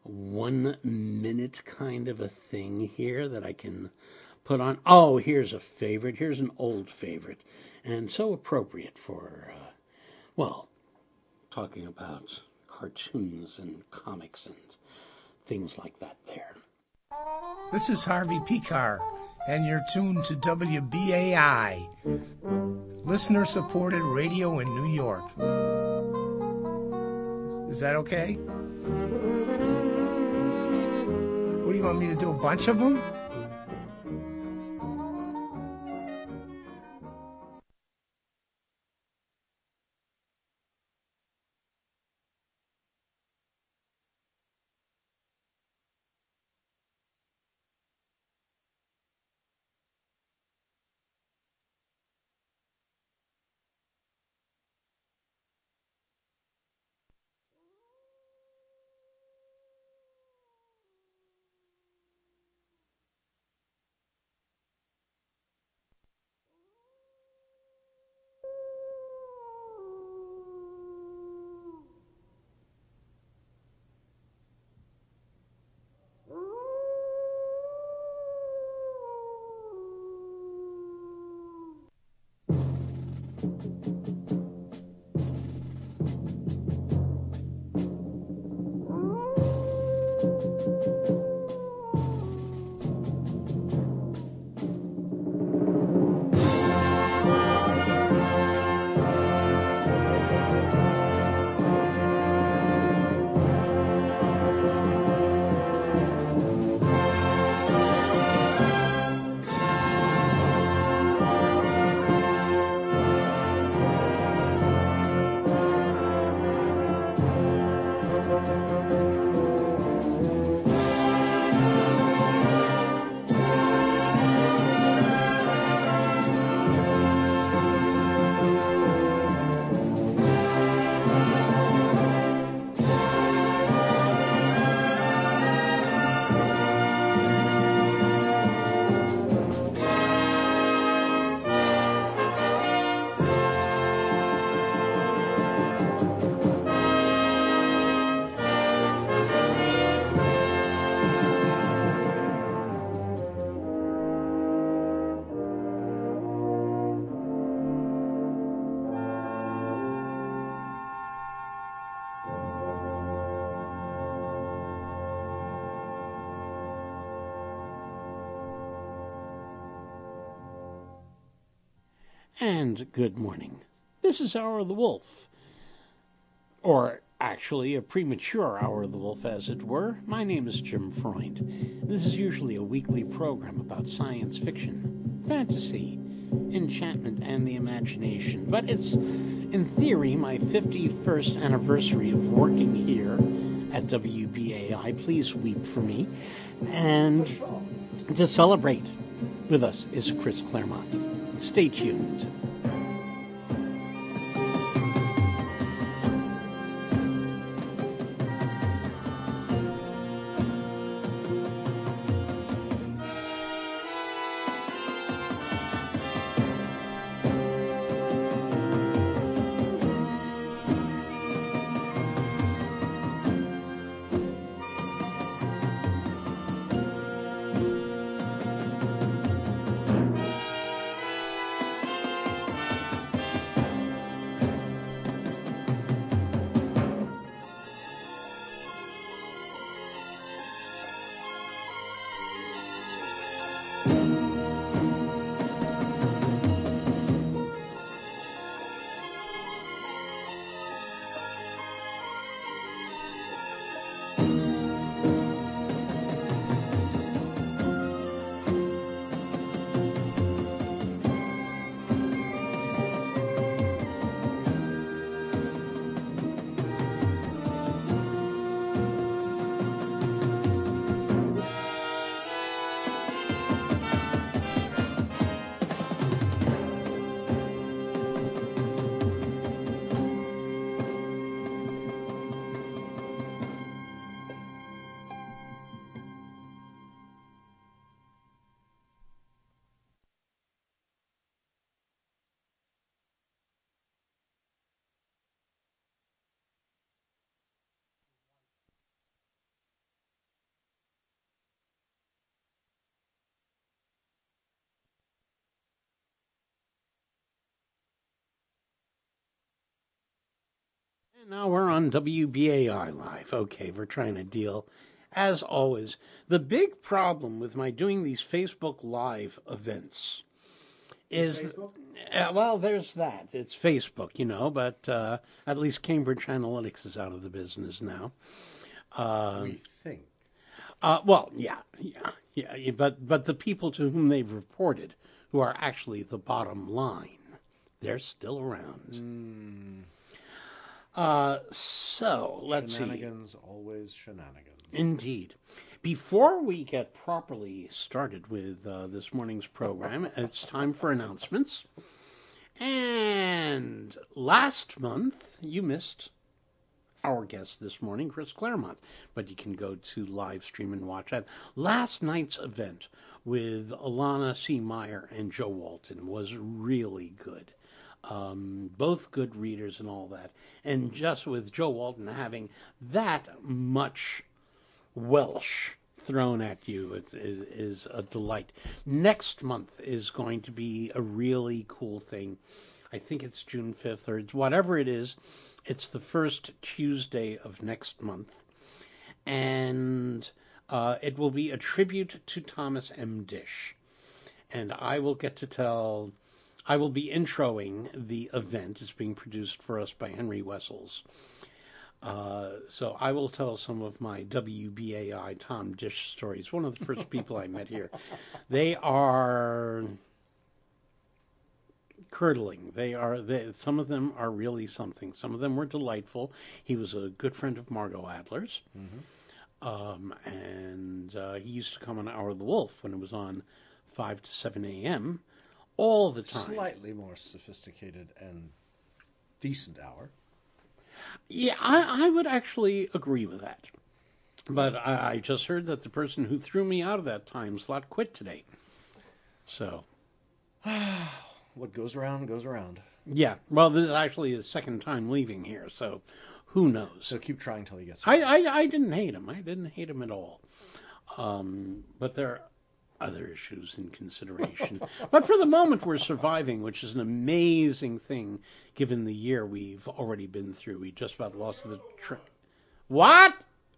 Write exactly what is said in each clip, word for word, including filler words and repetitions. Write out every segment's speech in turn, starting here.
one minute kind of a thing here that I can put on. Oh, here's a favorite. Here's an old favorite. And so appropriate for, uh, well, talking about cartoons and comics and things like that there. This is Harvey Pekar, and you're tuned to W B A I, listener-supported radio in New York. Is that okay? What do you want me to do, a bunch of them? And good morning. This is Hour of the Wolf, or actually a premature Hour of the Wolf, as it were. My name is Jim Freund. This is usually a weekly program about science fiction, fantasy, enchantment, and the imagination. But it's, in theory, my fifty-first anniversary of working here at W B A I. Please weep for me. And to celebrate with us is Chris Claremont. Stay tuned. Now we're on W B A I Live. Okay, we're trying to deal, as always. The big problem with my doing these Facebook Live events is... Facebook? Uh, well, there's that. It's Facebook, you know, but uh, at least Cambridge Analytica is out of the business now. Uh, we think. Uh, well, yeah, yeah, yeah, but, but the people to whom they've reported, who are actually the bottom line, they're still around. Mm. Uh, so, let's shenanigans, see. Shenanigans, always shenanigans. Indeed. Before we get properly started with uh, this morning's program, it's time for announcements. And last month, you missed our guest this morning, Chris Claremont. But you can go to live stream and watch that. Last night's event with Alana C. Meyer and Joe Walton was really good. Um, both good readers and all that. And just with Joe Walton having that much Welsh thrown at you it is, is a delight. Next month is going to be a really cool thing. I think it's June fifth, or it's whatever it is. It's the first Tuesday of next month. And uh, it will be a tribute to Thomas M. Dish. And I will get to tell... I will be introing the event. It's being produced for us by Henry Wessels. Uh, so I will tell some of my W B A I Tom Dish stories. One of the first people I met here. They are curdling. They are. They, some of them are really something. Some of them were delightful. He was a good friend of Margot Adler's. Mm-hmm. Um, and uh, he used to come on Hour of the Wolf when it was on five to seven a.m., all the time. Slightly more sophisticated and decent hour. Yeah, I, I would actually agree with that. But I, I just heard that the person who threw me out of that time slot quit today. So. What goes around, goes around. Yeah, well, this is actually his second time leaving here, so who knows? So keep trying till he gets I, I, I didn't hate him. I didn't hate him at all. Um, but there are other issues in consideration. But for the moment, we're surviving, which is an amazing thing, given the year we've already been through. We just about lost the trip. What?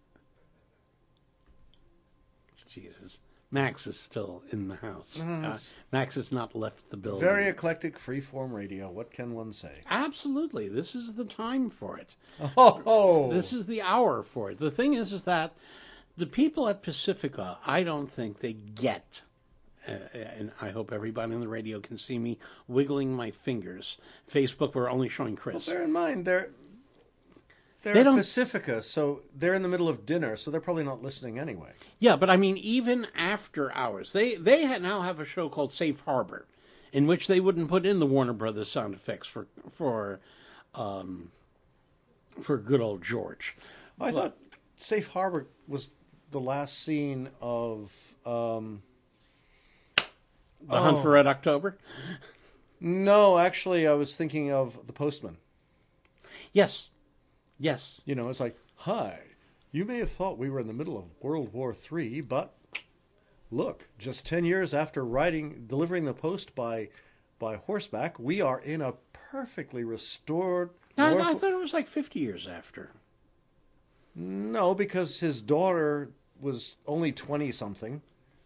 Jesus. Max is still in the house. Uh, Max has not left the building. Very eclectic, free-form radio. What can one say? Absolutely. This is the time for it. Oh! This is the hour for it. The thing is, is that the people at Pacifica, I don't think they get, uh, and I hope everybody on the radio can see me wiggling my fingers. Facebook, we're only showing Chris. Well, bear in mind, they're, they're they at don't... Pacifica, so they're in the middle of dinner, so they're probably not listening anyway. Yeah, but I mean, even after hours, they, they now have a show called Safe Harbor, in which they wouldn't put in the Warner Brothers sound effects for, for, um, for good old George. I but... thought Safe Harbor was the last scene of um, The oh. Hunt for Red October? No, actually, I was thinking of The Postman. Yes. Yes. You know, it's like, hi, you may have thought we were in the middle of World War Three, but look, just ten years after writing, delivering the post by by horseback, we are in a perfectly restored... No, North... I thought it was like fifty years after. No, because his daughter was only twenty something,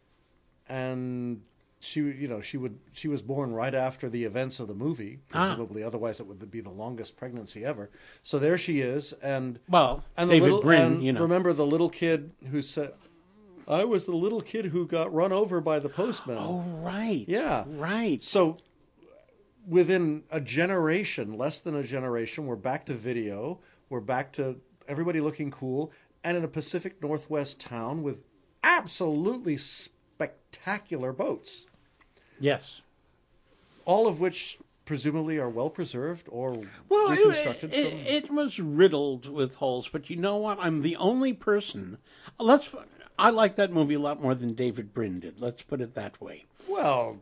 and she, you know, she would she was born right after the events of the movie, presumably. Ah. Otherwise, it would be the longest pregnancy ever. So there she is, and well, and David the little, Brin, and you know, remember the little kid who said, "I was the little kid who got run over by the postman." Oh, right, yeah, right. So within a generation, less than a generation, we're back to video. We're back to everybody looking cool. And in a Pacific Northwest town with absolutely spectacular boats. Yes. All of which presumably are well preserved or well, reconstructed. It, from... it, it was riddled with holes, but you know what? I'm the only person. Let's. I like that movie a lot more than David Brin did. Let's put it that way. Well,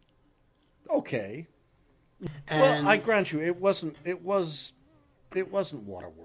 okay. And... Well, I grant you, it wasn't. It was. It wasn't Waterworld.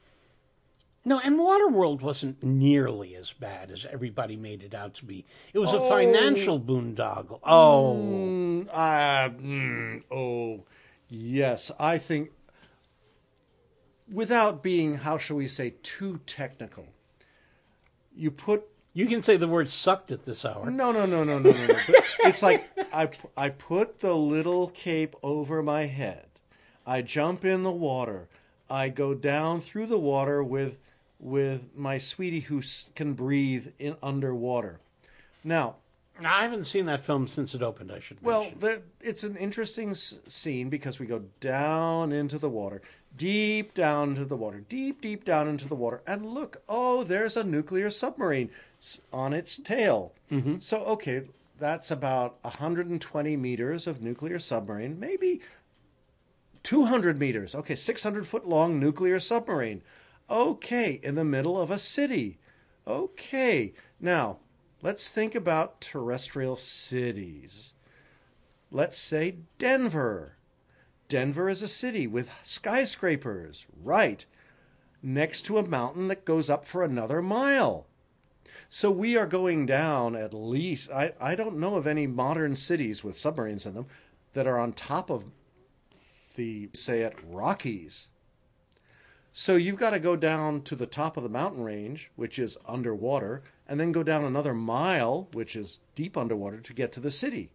No, and Waterworld wasn't nearly as bad as everybody made it out to be. It was oh, a financial boondoggle. Oh. Mm, uh, mm, oh, yes. I think without being, how shall we say, too technical, you put... You can say the word sucked at this hour. No, no, no, no, no, no, no. It's like I, I put the little cape over my head. I jump in the water. I go down through the water with with my sweetie who can breathe in underwater. Now, I haven't seen that film since it opened, I should well, mention. the, it's an interesting s- scene because we go down into the water, deep down into the water, deep, deep down into the water. And look, oh, there's a nuclear submarine on its tail. Mm-hmm. So, okay, that's about one hundred twenty meters of nuclear submarine, maybe two hundred meters. Okay, six hundred foot long nuclear submarine. Okay, in the middle of a city. Okay, now let's think about terrestrial cities. Let's say Denver. Denver is a city with skyscrapers, right, next to a mountain that goes up for another mile. So we are going down at least, I, I don't know of any modern cities with submarines in them that are on top of the, say it, Rockies. So you've got to go down to the top of the mountain range, which is underwater, and then go down another mile, which is deep underwater, to get to the city.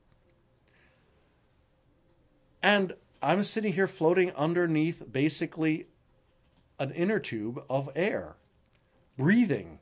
And I'm sitting here floating underneath basically an inner tube of air, breathing.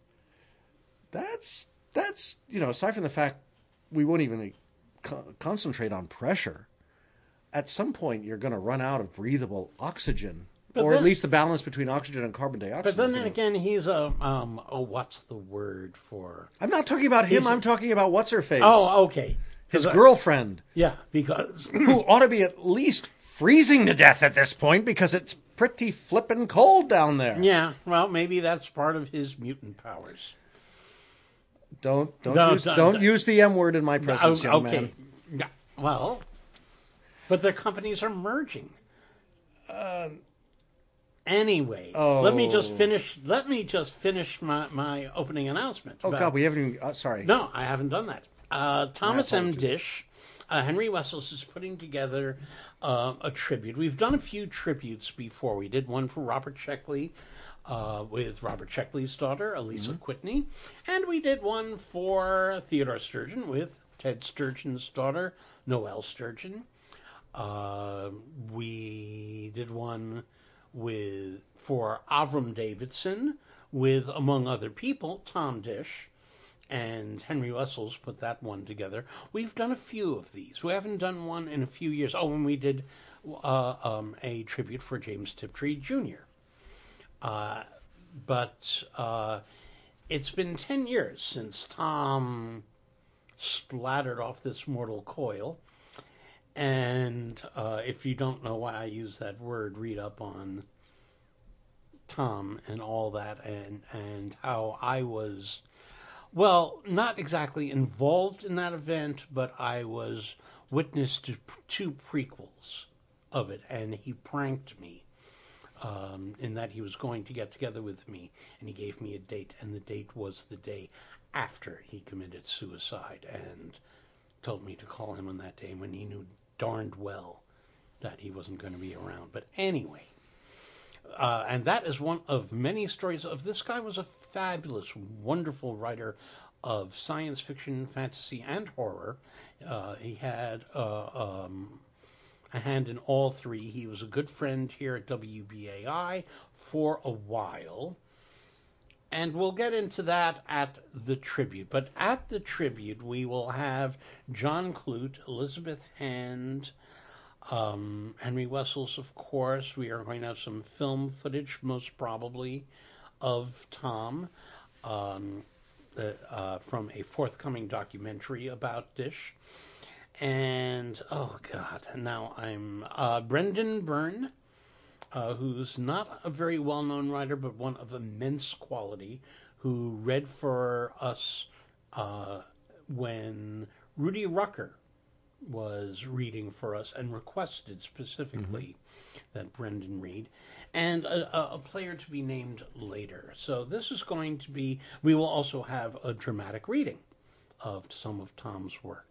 That's, that's you know, aside from the fact we won't even co- concentrate on pressure, at some point you're going to run out of breathable oxygen. But or then, at least the balance between oxygen and carbon dioxide. But then gonna... again, he's a, um, oh, what's the word for... I'm not talking about him, he's... I'm talking about what's-her-face. Oh, okay. His girlfriend. Yeah, because... who ought to be at least freezing to death at this point because it's pretty flippin' cold down there. Yeah, well, maybe that's part of his mutant powers. Don't don't no, use, don't, don't don't use the M word in my presence, okay. young man. Yeah, well, but their companies are merging. Uh, anyway, oh. let me just finish. Let me just finish my, my opening announcement. Oh about, God, we haven't even. Uh, sorry. No, I haven't done that. Uh, Thomas M. Dish, uh, Henry Wessels is putting together uh, a tribute. We've done a few tributes before. We did one for Robert Sheckley. Uh, with Robert Sheckley's daughter, Elisa mm-hmm. Whitney. And we did one for Theodore Sturgeon with Ted Sturgeon's daughter, Noelle Sturgeon. Uh, we did one with for Avram Davidson with, among other people, Tom Dish. And Henry Wessels put that one together. We've done a few of these. We haven't done one in a few years. Oh, and we did uh, um, a tribute for James Tiptree Junior Uh, but uh, it's been ten years since Tom splattered off this mortal coil. And uh, if you don't know why I use that word, read up on Tom and all that and, and how I was, well, not exactly involved in that event, but I was witness to two prequels of it, and he pranked me. Um, in that he was going to get together with me, and he gave me a date, and the date was the day after he committed suicide, and told me to call him on that day when he knew darned well that he wasn't going to be around. But anyway, uh, and that is one of many stories of this guy was a fabulous, wonderful writer of science fiction, fantasy, and horror. Uh, he had... Uh, um, a hand in all three. He was a good friend here at W B A I for a while. And we'll get into that at the tribute. But at the tribute, we will have John Clute, Elizabeth Hand, um, Henry Wessels, of course. We are going to have some film footage, most probably, of Tom um, uh, uh, from a forthcoming documentary about Dish. And, oh, God, now I'm uh, Brendan Byrne, uh, who's not a very well-known writer, but one of immense quality, who read for us uh, when Rudy Rucker was reading for us and requested specifically mm-hmm. that Brendan read, and a, a player to be named later. So this is going to be, we will also have a dramatic reading of some of Tom's work.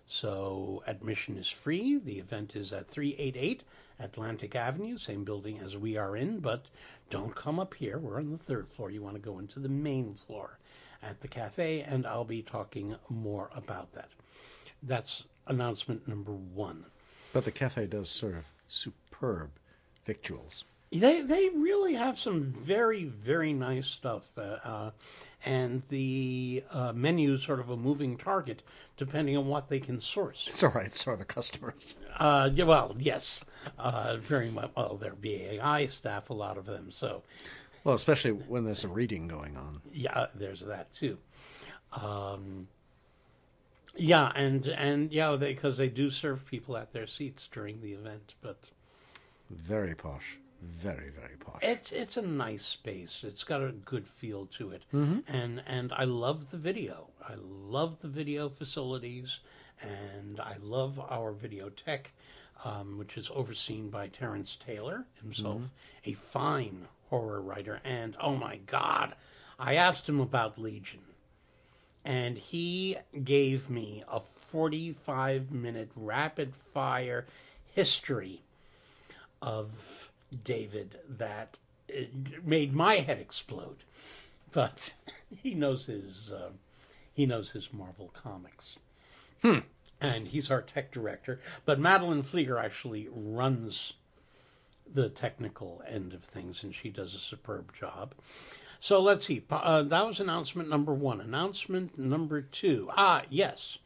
So admission is free. The event is at three eighty-eight Atlantic Avenue, same building as we are in, but don't come up here. We're on the third floor. You want to go into the main floor at the cafe, and I'll be talking more about that. That's announcement number one. But the cafe does serve superb victuals. They they really have some very, very nice stuff. Uh, uh, and the uh, menu is sort of a moving target depending on what they can source. It's all right. So are the customers. Uh, yeah, well, yes. Uh, very much. Well, they're B A I staff, a lot of them. So, Well, especially when there's a reading going on. yeah, there's that too. Um, yeah, and, and yeah, because they, they do serve people at their seats during the event, but Very posh. Very, very posh. It's it's a nice space. It's got a good feel to it, mm-hmm. and and I love the video. I love the video facilities, and I love our videotech, um, which is overseen by Terrence Taylor himself, mm-hmm. a fine horror writer. And oh my God, I asked him about Legion, and he gave me a forty-five minute rapid fire history of David that it made my head explode, but he knows his uh, he knows his Marvel comics, hmm. and he's our tech director. But Madeline Flieger actually runs the technical end of things, and she does a superb job. So let's see. Uh, that was announcement number one. Announcement number two. Ah, yes.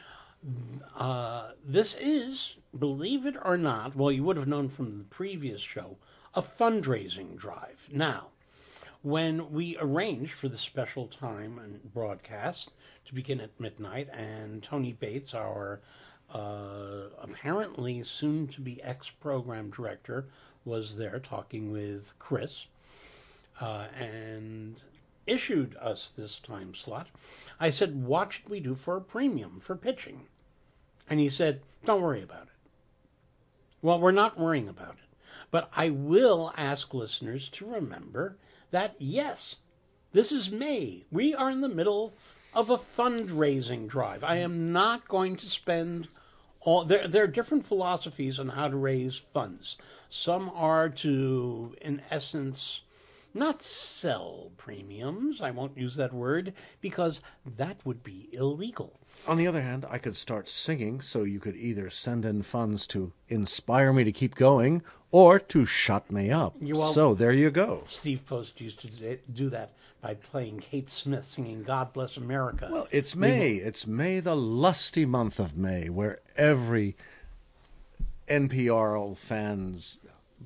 Uh, this is, believe it or not, well, you would have known from the previous show, a fundraising drive. Now, when we arranged for the special time and broadcast to begin at midnight, and Tony Bates, our uh, apparently soon-to-be ex-program director, was there talking with Chris, uh, and issued us this time slot, I said, what should we do for a premium for pitching? And he said, don't worry about it. Well, we're not worrying about it. But I will ask listeners to remember that, yes, this is May. We are in the middle of a fundraising drive. I am not going to spend all... There, there are different philosophies on how to raise funds. Some are to, in essence, not sell premiums. I won't use that word because that would be illegal. On the other hand, I could start singing, so you could either send in funds to inspire me to keep going or to shut me up. Well, so there you go. Steve Post used to do that by playing Kate Smith singing God Bless America. Well, it's May. We... It's May, the lusty month of May, where every N P R fans...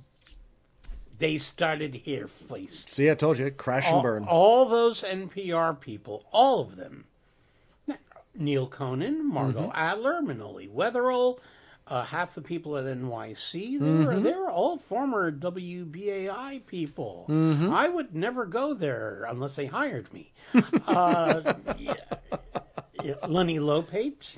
They started here first. See, I told you, crash all, and burn. All those N P R people, all of them, Neil Conan, Margot mm-hmm. Adler, Manoli Wetherill, uh, half the people at N Y C, they, mm-hmm. were, they were all former W B A I people. Mm-hmm. I would never go there unless they hired me. uh, yeah, yeah, Lenny Lopate,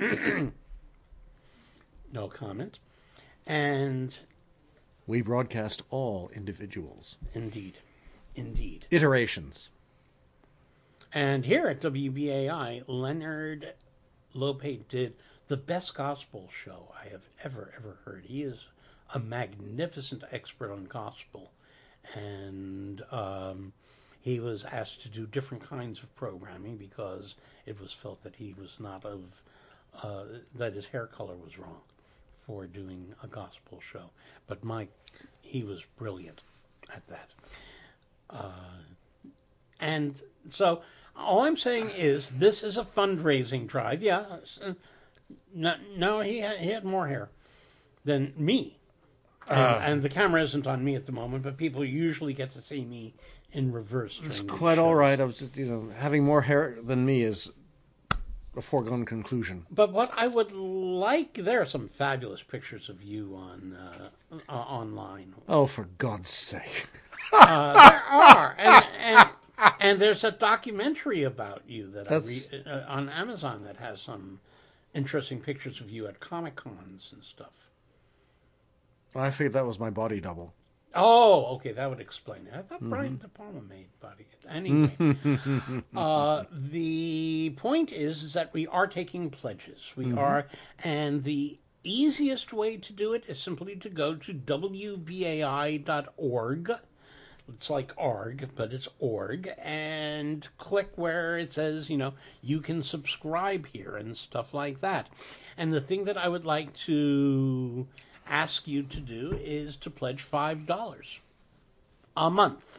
no comment. And... we broadcast all individuals. Indeed. Indeed. Iterations. And here at W B A I, Leonard Lopate did the best gospel show I have ever, ever heard. He is a magnificent expert on gospel. And um, he was asked to do different kinds of programming because it was felt that he was not of, uh, that his hair color was wrong for doing a gospel show. But Mike, he was brilliant at that. Uh, and so all I'm saying is this is a fundraising drive. Yeah, no, no he, had, he had more hair than me. And, uh, and the camera isn't on me at the moment, but people usually get to see me in reverse. It's quite all right. I was just, you know, having more hair than me is a foregone conclusion. But what I would like, there are some fabulous pictures of you on uh, uh, online. Oh, for God's sake. uh, there are. And, and, and there's a documentary about you that That's... I read uh, on Amazon that has some interesting pictures of you at Comic Cons and stuff. I figured that was my body double. Oh, okay, that would explain it. I thought mm-hmm. Brian De Palma made Body. Anyway, uh, the point is, is that we are taking pledges. We mm-hmm. are, and the easiest way to do it is simply to go to W B A I dot org. It's like org, but it's org, and click where it says, you know, you can subscribe here and stuff like that. And the thing that I would like to ask you to do is to pledge five dollars a month.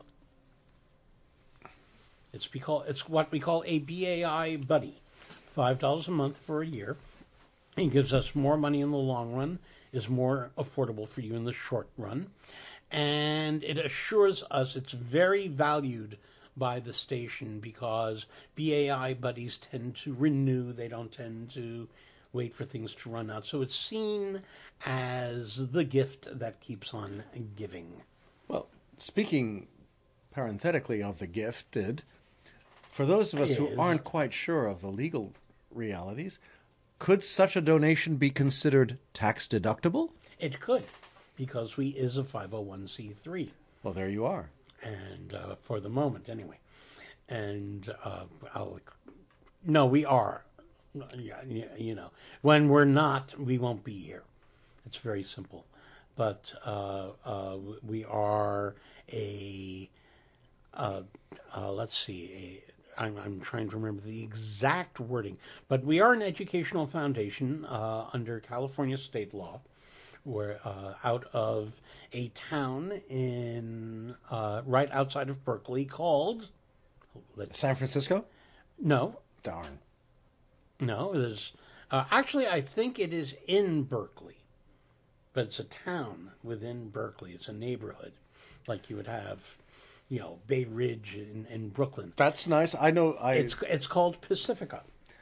It's we call, it's what we call a B A I buddy. five dollars a month for a year. It gives us more money in the long run, is more affordable for you in the short run. And it assures us it's very valued by the station because B A I buddies tend to renew. They don't tend to wait for things to run out. So it's seen as the gift that keeps on giving. Well, speaking parenthetically of the gifted, for those of us It who is. aren't quite sure of the legal realities, could such a donation be considered tax deductible? It could, because we is a five oh one c three. Well, there you are. And uh, for the moment, anyway. And uh, I'll... No, we are. Yeah, you know, when we're not, we won't be here. It's very simple. But uh, uh, we are a, uh, uh, let's see, a, I'm, I'm trying to remember the exact wording, but we are an educational foundation uh, under California state law. We're uh, out of a town in uh, right outside of Berkeley called... San Francisco? No. Darn. No, there's uh, actually I think it is in Berkeley, but it's a town within Berkeley. It's a neighborhood, like you would have, you know, Bay Ridge in, in Brooklyn. That's nice. I know. I. It's it's called Pacifica.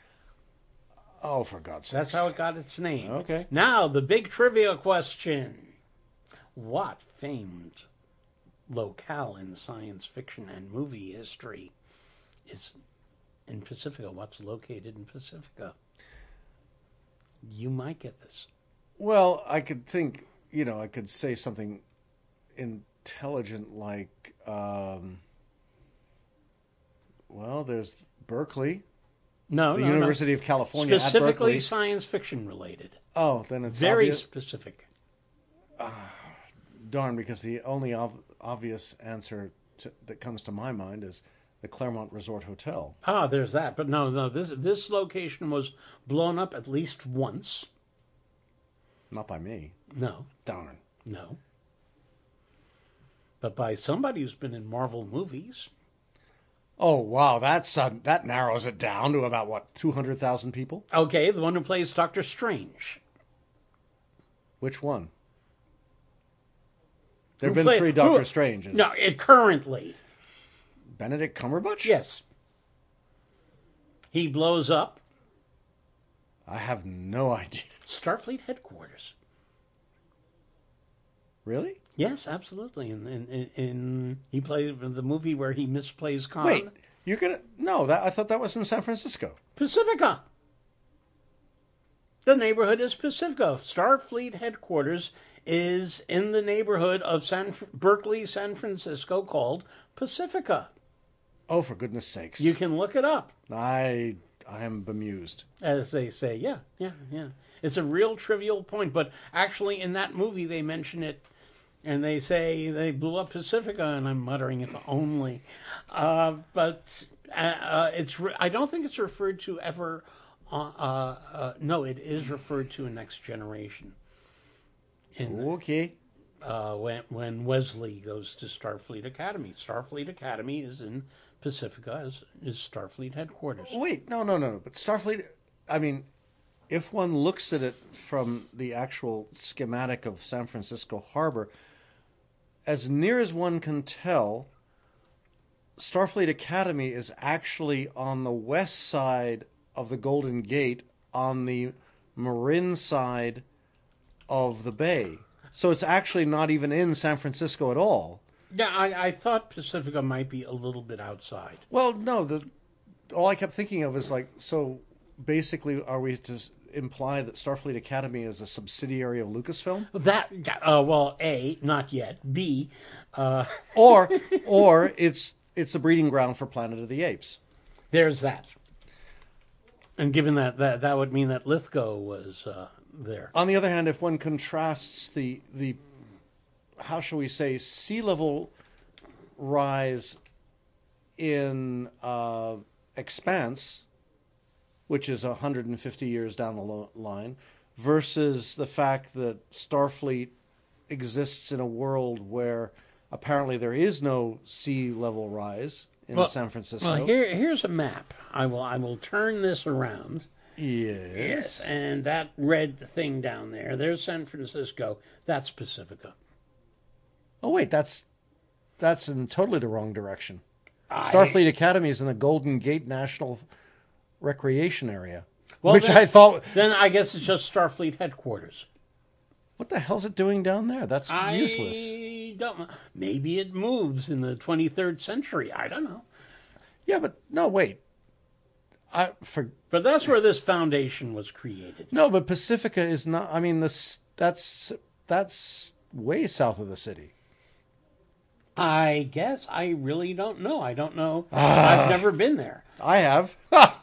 Oh, for God's sake! That's how it got its name. Okay. Now the big trivia question: what famed locale in science fiction and movie history is in Pacifica? What's located in Pacifica? You might get this. Well, I could think, you know, I could say something intelligent like, um, well, there's Berkeley. No, the no, University no. of California Specifically at Berkeley. science fiction related. Oh, then it's very obvious. specific. Uh, darn, because the only ob- obvious answer to, that comes to my mind is the Claremont Resort Hotel. Ah, there's that. But no, no, this this location was blown up at least once. Not by me. No. Darn. No. But by somebody who's been in Marvel movies. Oh, wow, that's uh, that narrows it down to about, what, two hundred thousand people? Okay, the one who plays Doctor Strange. Which one? There have Who been play- three Doctor who- Stranges. No, it currently. Benedict Cumberbatch? Yes. He blows up I have no idea. Starfleet headquarters. Really? Yes, absolutely. In in, in, in he played the movie where he misplays Khan. Wait, you're gonna... No, that I thought that was in San Francisco. Pacifica. The neighborhood is Pacifica. Starfleet headquarters is in the neighborhood of San Berkeley, San Francisco, called Pacifica. Oh, for goodness sakes. You can look it up. I I am bemused. As they say, yeah, yeah, yeah. It's a real trivial point, but actually in that movie they mention it, and they say they blew up Pacifica, and I'm muttering if only. Uh, but uh, uh, it's re- I don't think it's referred to ever. Uh, uh, uh, no, it is referred to in Next Generation. In, Okay. uh, when when Wesley goes to Starfleet Academy, Starfleet Academy is in Pacifica, is is Starfleet headquarters. Wait, no, no, no. But Starfleet, I mean, if one looks at it from the actual schematic of San Francisco Harbor, as near as one can tell, Starfleet Academy is actually on the west side of the Golden Gate, on the Marin side of the bay. So it's actually not even in San Francisco at all. Yeah, I, I thought Pacifica might be a little bit outside. Well, no, the all I kept thinking of is like, so basically, are we to imply that Starfleet Academy is a subsidiary of Lucasfilm? That, uh, well, A, not yet. B, uh, Or, or it's it's a breeding ground for Planet of the Apes. there's that. And given that, that, that would mean that Lithgow was uh, there. On the other hand, if one contrasts the the how shall we say sea level rise in uh, Expanse, which is one hundred fifty years down the lo- line, versus the fact that Starfleet exists in a world where apparently there is no sea level rise in Well- San Francisco. Well, here, here's a map. I will, I will turn this around. yes. And that red thing down there, there's San Francisco. That's Pacifica. Oh wait, that's that's in totally the wrong direction. I- Starfleet Academy is in the Golden Gate National Recreation Area, Well, which then- I thought, Then I guess it's just Starfleet headquarters. what the hell's it doing down there? That's useless. I don't know. Maybe it moves in the twenty-third century. I don't know. Yeah, but no, wait. I for But that's where this foundation was created. no, but Pacifica is not. I mean, this that's that's way south of the city. I guess I really don't know. I don't know. I've never been there. I have.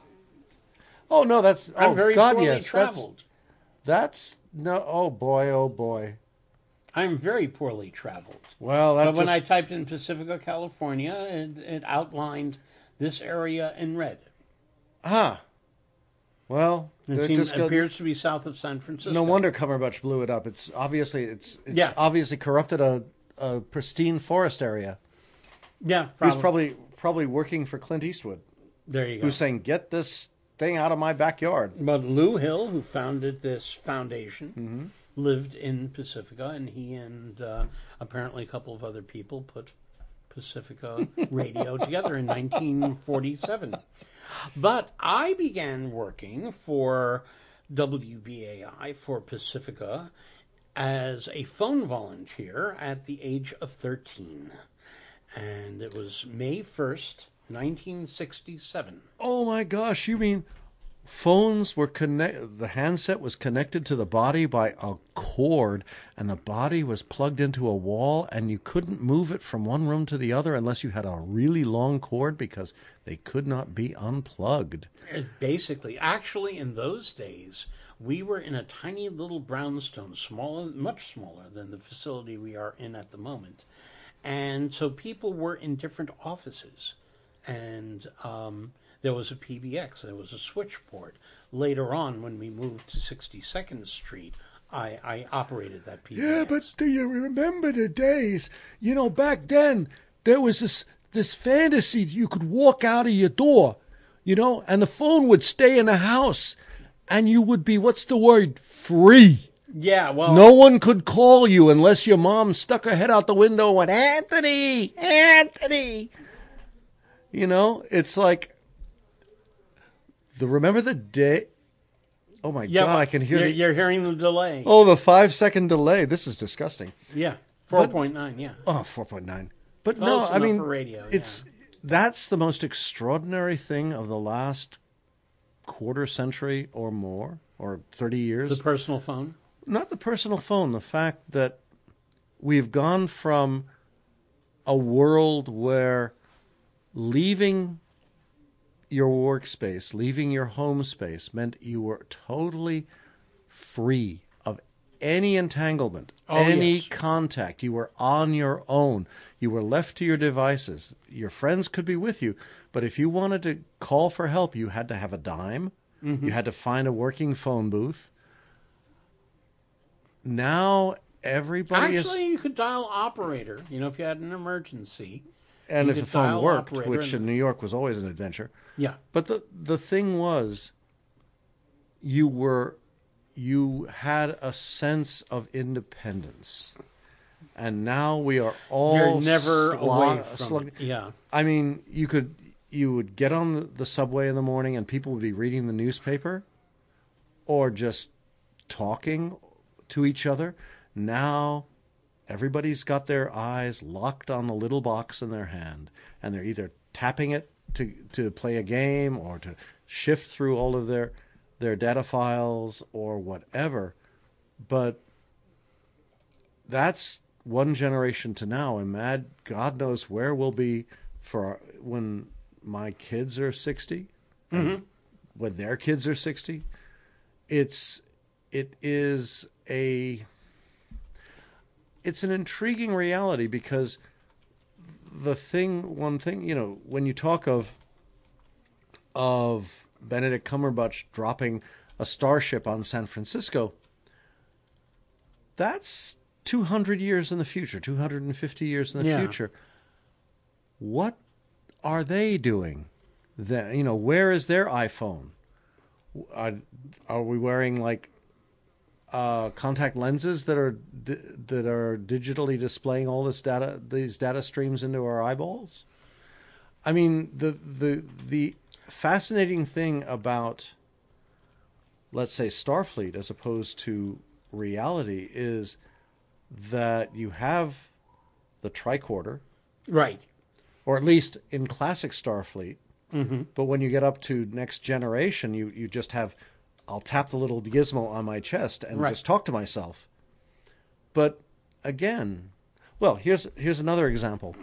Oh no, that's I'm oh very God, poorly yes, traveled. That's, that's no. Oh boy, oh boy. I'm very poorly traveled. Well, that But when just, I typed in Pacifica, California, it, it outlined this area in red. ah. Well, It they're seems, just go- appears to be south of San Francisco. no wonder Cumberbatch blew it up. It's obviously it's it's Yeah. obviously corrupted a, a pristine forest area. Yeah, He probably. was probably probably working for Clint Eastwood, there you go. who's saying, "Get this thing out of my backyard." But Lou Hill, who founded this foundation, Mm-hmm. lived in Pacifica, and he and uh, apparently a couple of other people put Pacifica Radio together in nineteen forty-seven. But I began working for W B A I for Pacifica as a phone volunteer at the age of thirteen. And it was May first, nineteen sixty-seven. Oh my gosh! You mean phones were connect? The handset was connected to the body by a cord, and the body was plugged into a wall, and you couldn't move it from one room to the other unless you had a really long cord because they could not be unplugged. It's basically, actually, in those days, we were in a tiny little brownstone, smaller, much smaller than the facility we are in at the moment. And so people were in different offices. And um, there was a P B X, there was a switchboard. Later on, when we moved to sixty-second Street, I, I operated that P B X. Yeah, but do you remember the days? You know, back then there was this this fantasy that you could walk out of your door, you know, and the phone would stay in the house, and you would be, what's the word, free. Yeah, well... No one could call you unless your mom stuck her head out the window and went, Anthony, Anthony. You know, it's like, the remember the day? Oh my yeah, God, well, I can hear you're, the, you're hearing the delay. oh, the five second delay. This is disgusting. Yeah, four point nine, yeah. Oh, four point nine. But Close no, I enough mean, for radio, it's that's the most extraordinary thing of the last quarter century or more, or thirty years. The personal phone? Not the personal phone, the fact that we've gone from a world where leaving your workspace, leaving your home space meant you were totally free of any entanglement, Oh, any yes. contact. You were on your own. You were left to your devices. Your friends could be with you, but if you wanted to call for help, you had to have a dime. Mm-hmm. You had to find a working phone booth. Now everybody Actually, is, you could dial operator, you know, if you had an emergency. and you if the could phone dial worked, operator which and- in New York was always an adventure. Yeah. But the the thing was, you were, you had a sense of independence, and now we are all You're never slo- away from slug- it. Yeah. I mean, you could you would get on the, the subway in the morning, and people would be reading the newspaper, or just talking to each other. Now, everybody's got their eyes locked on the little box in their hand, and they're either tapping it to to play a game or to shift through all of their their data files or whatever. But that's one generation to now, and mad God knows where we'll be for our, when my kids are sixty, Mm-hmm. when their kids are sixty. It's it is a it's an intriguing reality, because the thing one thing you know when you talk of of Benedict Cumberbatch dropping a starship on San Francisco, that's two hundred years in the future, two hundred fifty years in the Yeah. future. What are they doing? Then, you know, where is their iPhone? Are, are we wearing like uh, contact lenses that are di- that are digitally displaying all this data, these data streams into our eyeballs? I mean, the the the fascinating thing about, let's say, Starfleet as opposed to reality is that you have the tricorder, Right. or at least in classic Starfleet. Mm-hmm. But when you get up to next generation, you, you just have, I'll tap the little gizmo on my chest and Right. just talk to myself. But again, well, here's here's another example.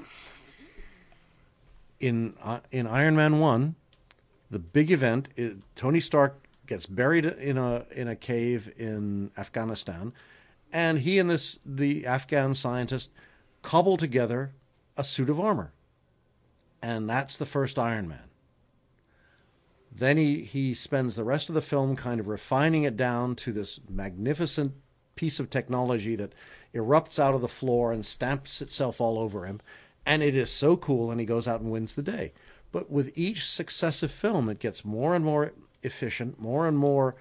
In uh, in Iron Man one, the big event is Tony Stark gets buried in a in a cave in Afghanistan, and he and this the Afghan scientist cobble together a suit of armor. And that's the first Iron Man. Then he, he spends the rest of the film kind of refining it down to this magnificent piece of technology that erupts out of the floor and stamps itself all over him. And it is so cool, and he goes out and wins the day. But with each successive film, it gets more and more efficient, more and more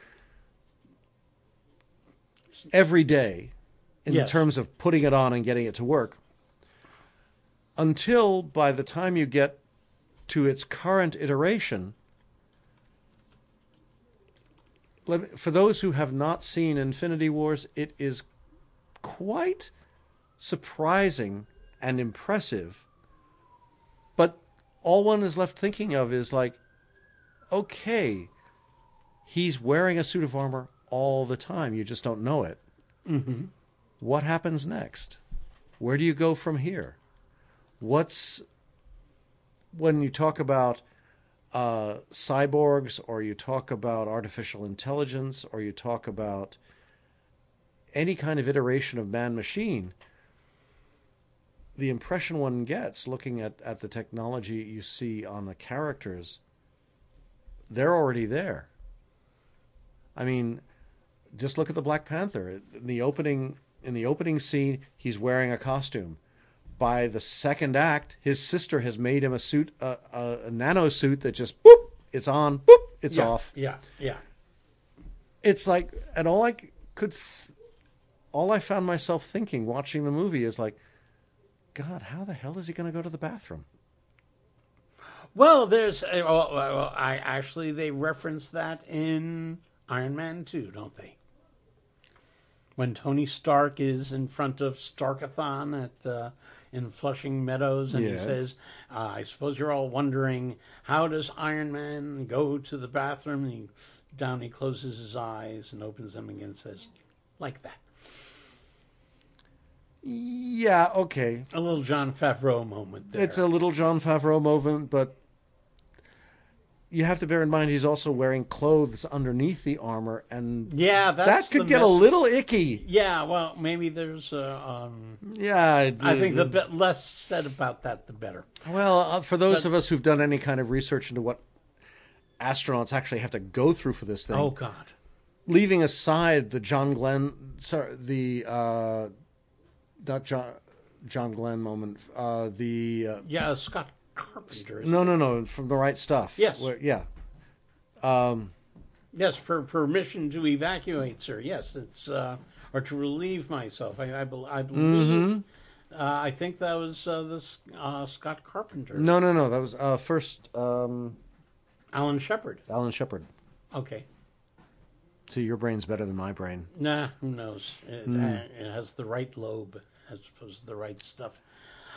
every day in Yes. terms of putting it on and getting it to work. Until by the time you get to its current iteration, let me, for those who have not seen Infinity Wars, it is quite surprising and impressive. But all one is left thinking of is like, okay, he's wearing a suit of armor all the time. You just don't know it. Mm-hmm. What happens next? Where do you go from here? What's when you talk about uh, cyborgs, or you talk about artificial intelligence, or you talk about any kind of iteration of man-machine, the impression one gets looking at, at the technology you see on the characters, they're already there. I mean, just look at the Black Panther. In the opening, in the opening scene, he's wearing a costume. By the second act, his sister has made him a suit, a, a, a nano suit that just boop, it's on, boop, it's yeah. off. Yeah, yeah. It's like, and all I could, th- all I found myself thinking watching the movie is like, God, how the hell is he going to go to the bathroom? Well, there's, uh, well, well, I actually, they reference that in Iron Man two, don't they? When Tony Stark is in front of Starkathon at uh, in Flushing Meadows, and Yes. he says, uh, "I suppose you're all wondering, how does Iron Man go to the bathroom?" And he down he closes his eyes and opens them again, and says, "Like that." Yeah, okay. A little Jon Favreau moment there. It's a little Jon Favreau moment, but you have to bear in mind he's also wearing clothes underneath the armor, and yeah, that's that could the get a mess- little icky. Yeah, well, maybe there's. Uh, um, Yeah, it- I think the it- bit less said about that, the better. Well, uh, for those But- of us who've done any kind of research into what astronauts actually have to go through for this thing, Oh God. leaving aside the John Glenn, sorry, the uh, not John John Glenn moment, uh, the uh, Yeah, Scott Carpenter. no, no, no, from The Right Stuff. Yes. Where- yeah. Um, Yes, for permission to evacuate, sir. Yes, it's uh, or to relieve myself. I I, bel I believe. Mm-hmm. Uh, I think that was uh, this uh, Scott Carpenter. no, no, no. That was uh, first um, Alan Shepard. Alan Shepard. Okay. See, your brain's better than my brain. Nah, who knows? It, Hmm. uh, it has the right lobe as opposed to the right stuff.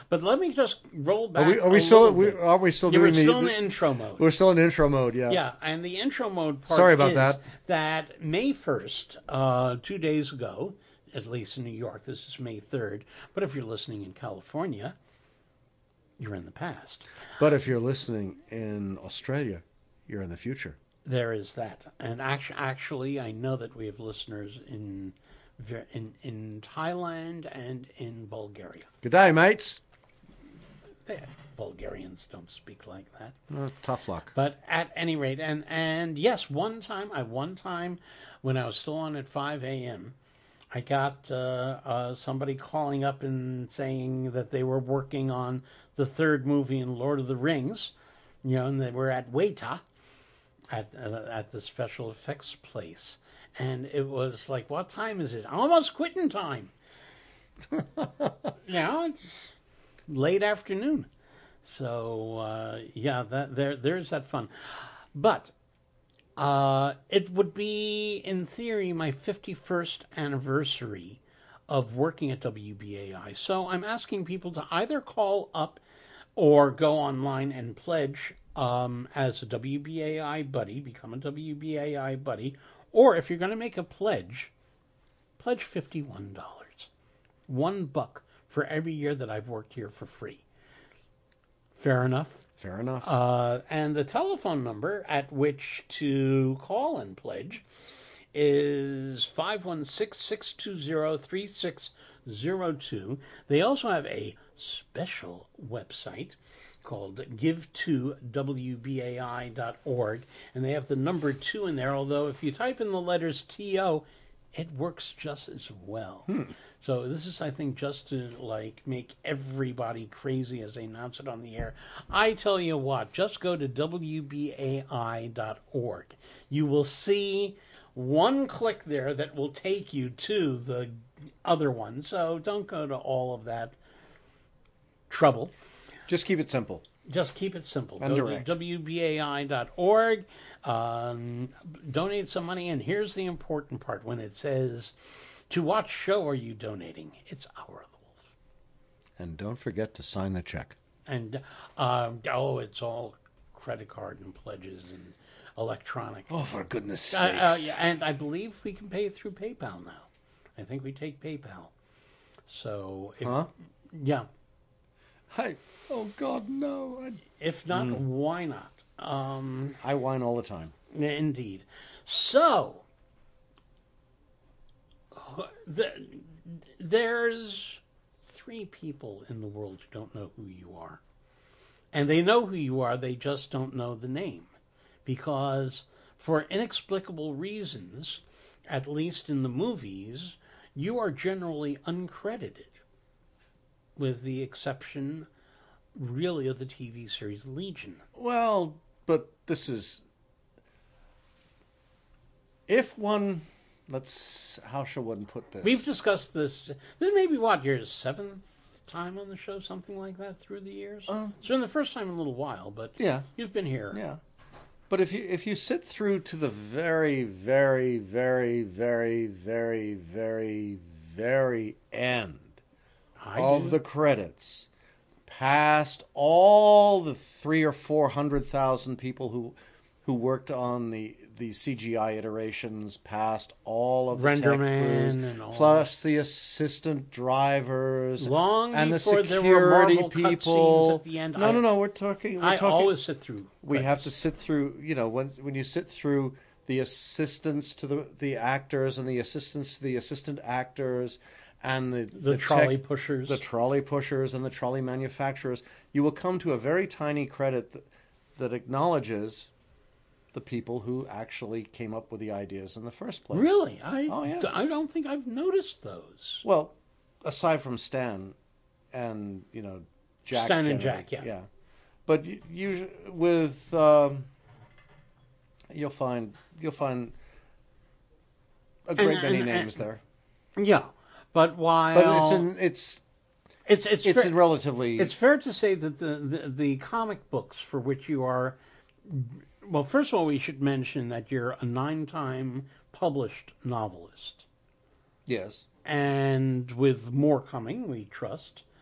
But let me just roll back. Are we, are we a still? little We, bit. are we still Yeah, doing we're the? still in the intro mode. We're still in intro mode. Yeah. Yeah, and the intro mode part Sorry about is that. that May first, uh, two days ago, at least in New York, this is May third, but if you're listening in California, you're in the past. But if you're listening in Australia, you're in the future. There is that. And actually, actually I know that we have listeners in, in, in Thailand and in Bulgaria. Good day, mates. They, Bulgarians don't speak like that. Oh, tough luck. But at any rate, and, and yes, one time, I one time, when I was still on at five a.m., I got uh, uh, somebody calling up and saying that they were working on the third movie in Lord of the Rings, you know, and they were at Weta, at uh, at the special effects place. And it was like, what time is it? Almost quitting time. You know, it's late afternoon. So, uh, yeah, that there there's that fun. But uh, it would be, in theory, my fifty-first anniversary of working at W B A I. So I'm asking people to either call up or go online and pledge um, as a W B A I buddy, become a W B A I buddy, or if you're going to make a pledge, pledge fifty-one dollars. One buck for every year that I've worked here for free. Fair enough? Fair enough. Uh, and the telephone number at which to call and pledge is five one six, six two zero, three six zero two. They also have a special website called give to w b a i dot org, and they have the number two in there, although if you type in the letters T O, it works just as well. Hmm. So this is, I think, just to like make everybody crazy as they announce it on the air. I tell you what, just go to w b a i dot org. You will see one click there that will take you to the other one. So don't go to all of that trouble. Just keep it simple. Just keep it simple. And Go direct. to w b a i dot org, um, donate some money, and here's the important part. When it says, to what show are you donating? It's Hour of the Wolf. And don't forget to sign the check. And, uh, oh, it's all credit card and pledges and electronic. Oh, for goodness Uh, sakes. uh, yeah, and I believe we can pay it through PayPal now. I think we take PayPal. So, if, Huh? yeah. Hi. Oh, God, no. I, If not, why not? Um, I whine all the time. indeed. So, the, there's three people in the world who don't know who you are. And they know who you are, they just don't know the name. Because for inexplicable reasons, at least in the movies, you are generally uncredited. With the exception, really, of the T V series Legion. Well, but this is... If one... Let's... How shall one put this? We've discussed this. This may be, what, your seventh time on the show? Something like that through the years? Uh, it's been the first time in a little while, but Yeah. you've been here. Yeah. But if you if you sit through to the very, very, very, very, very, very, very end I of do. the credits, past all the three or four hundred thousand people who who worked on the the C G I iterations, past all of the tech crews, Renderman and all plus the assistant drivers, Long and the before security there were Marvel people. cutscenes at the end, no, I- no, no. We're talking. We're I talking. always sit through. We have to credits. sit through, you know, when when you sit through the assistants to the the actors and the assistants to the assistant actors and the The the trolley tech- pushers. the trolley pushers and the trolley manufacturers, you will come to a very tiny credit that, that acknowledges the people who actually came up with the ideas in the first place. Really? I, Oh, yeah. I don't think I've noticed those. Well, aside from Stan and, you know, Jack. Stan and generally, Jack, yeah. Yeah. But you, you with um, you'll find you'll find a great And- many and- names and- there. Yeah. But while... But it's in, it's it's, it's, it's fair, in relatively it's fair to say that the, the, the comic books for which you are... Well, first of all, we should mention that you're a nine-time published novelist. yes. And with more coming, we trust.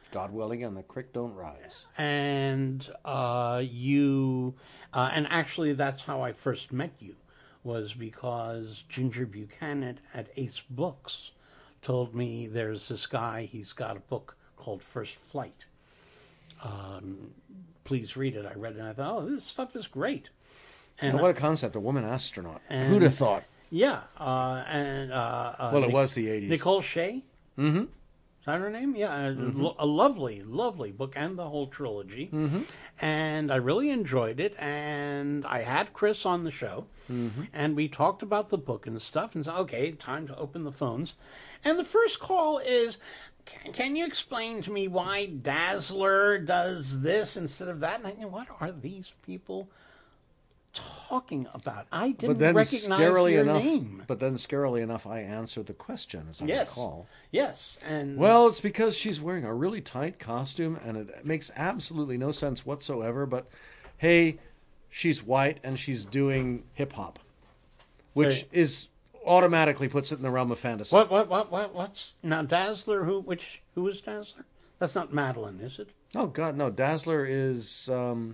God willing, and the creek don't rise. And uh, you, uh, and actually, that's how I first met you, was because Ginger Buchanan at Ace Books told me there's this guy, he's got a book called First Flight. Um, please read it. I read it and I thought, oh, this stuff is great. And And what a concept, a woman astronaut. And- Who'd have thought? yeah, uh, and uh, uh, Well, it Nic- was the eighties. Nicole Shea. Mm-hmm. Is that her name? Yeah, a, Mm-hmm. lo- a lovely, lovely book, and the whole trilogy. Mm-hmm. And I really enjoyed it. And I had Chris on the show, Mm-hmm. and we talked about the book and stuff. And so, okay, time to open the phones. And the first call is, can, can you explain to me why Dazzler does this instead of that? And I think, what are these people talking about? I didn't But then, recognize scarily your enough, name. but then, scarily enough, I answered the question, as I Yes. recall. Yes, and Well, it's because she's wearing a really tight costume, and it makes absolutely no sense whatsoever. But hey, she's white and she's doing hip hop, which Right. is automatically puts it in the realm of fantasy. What, what, what, what, what's now Dazzler? Who, which, who is Dazzler? That's not Madeline, is it? Oh God, no! Dazzler is. Um...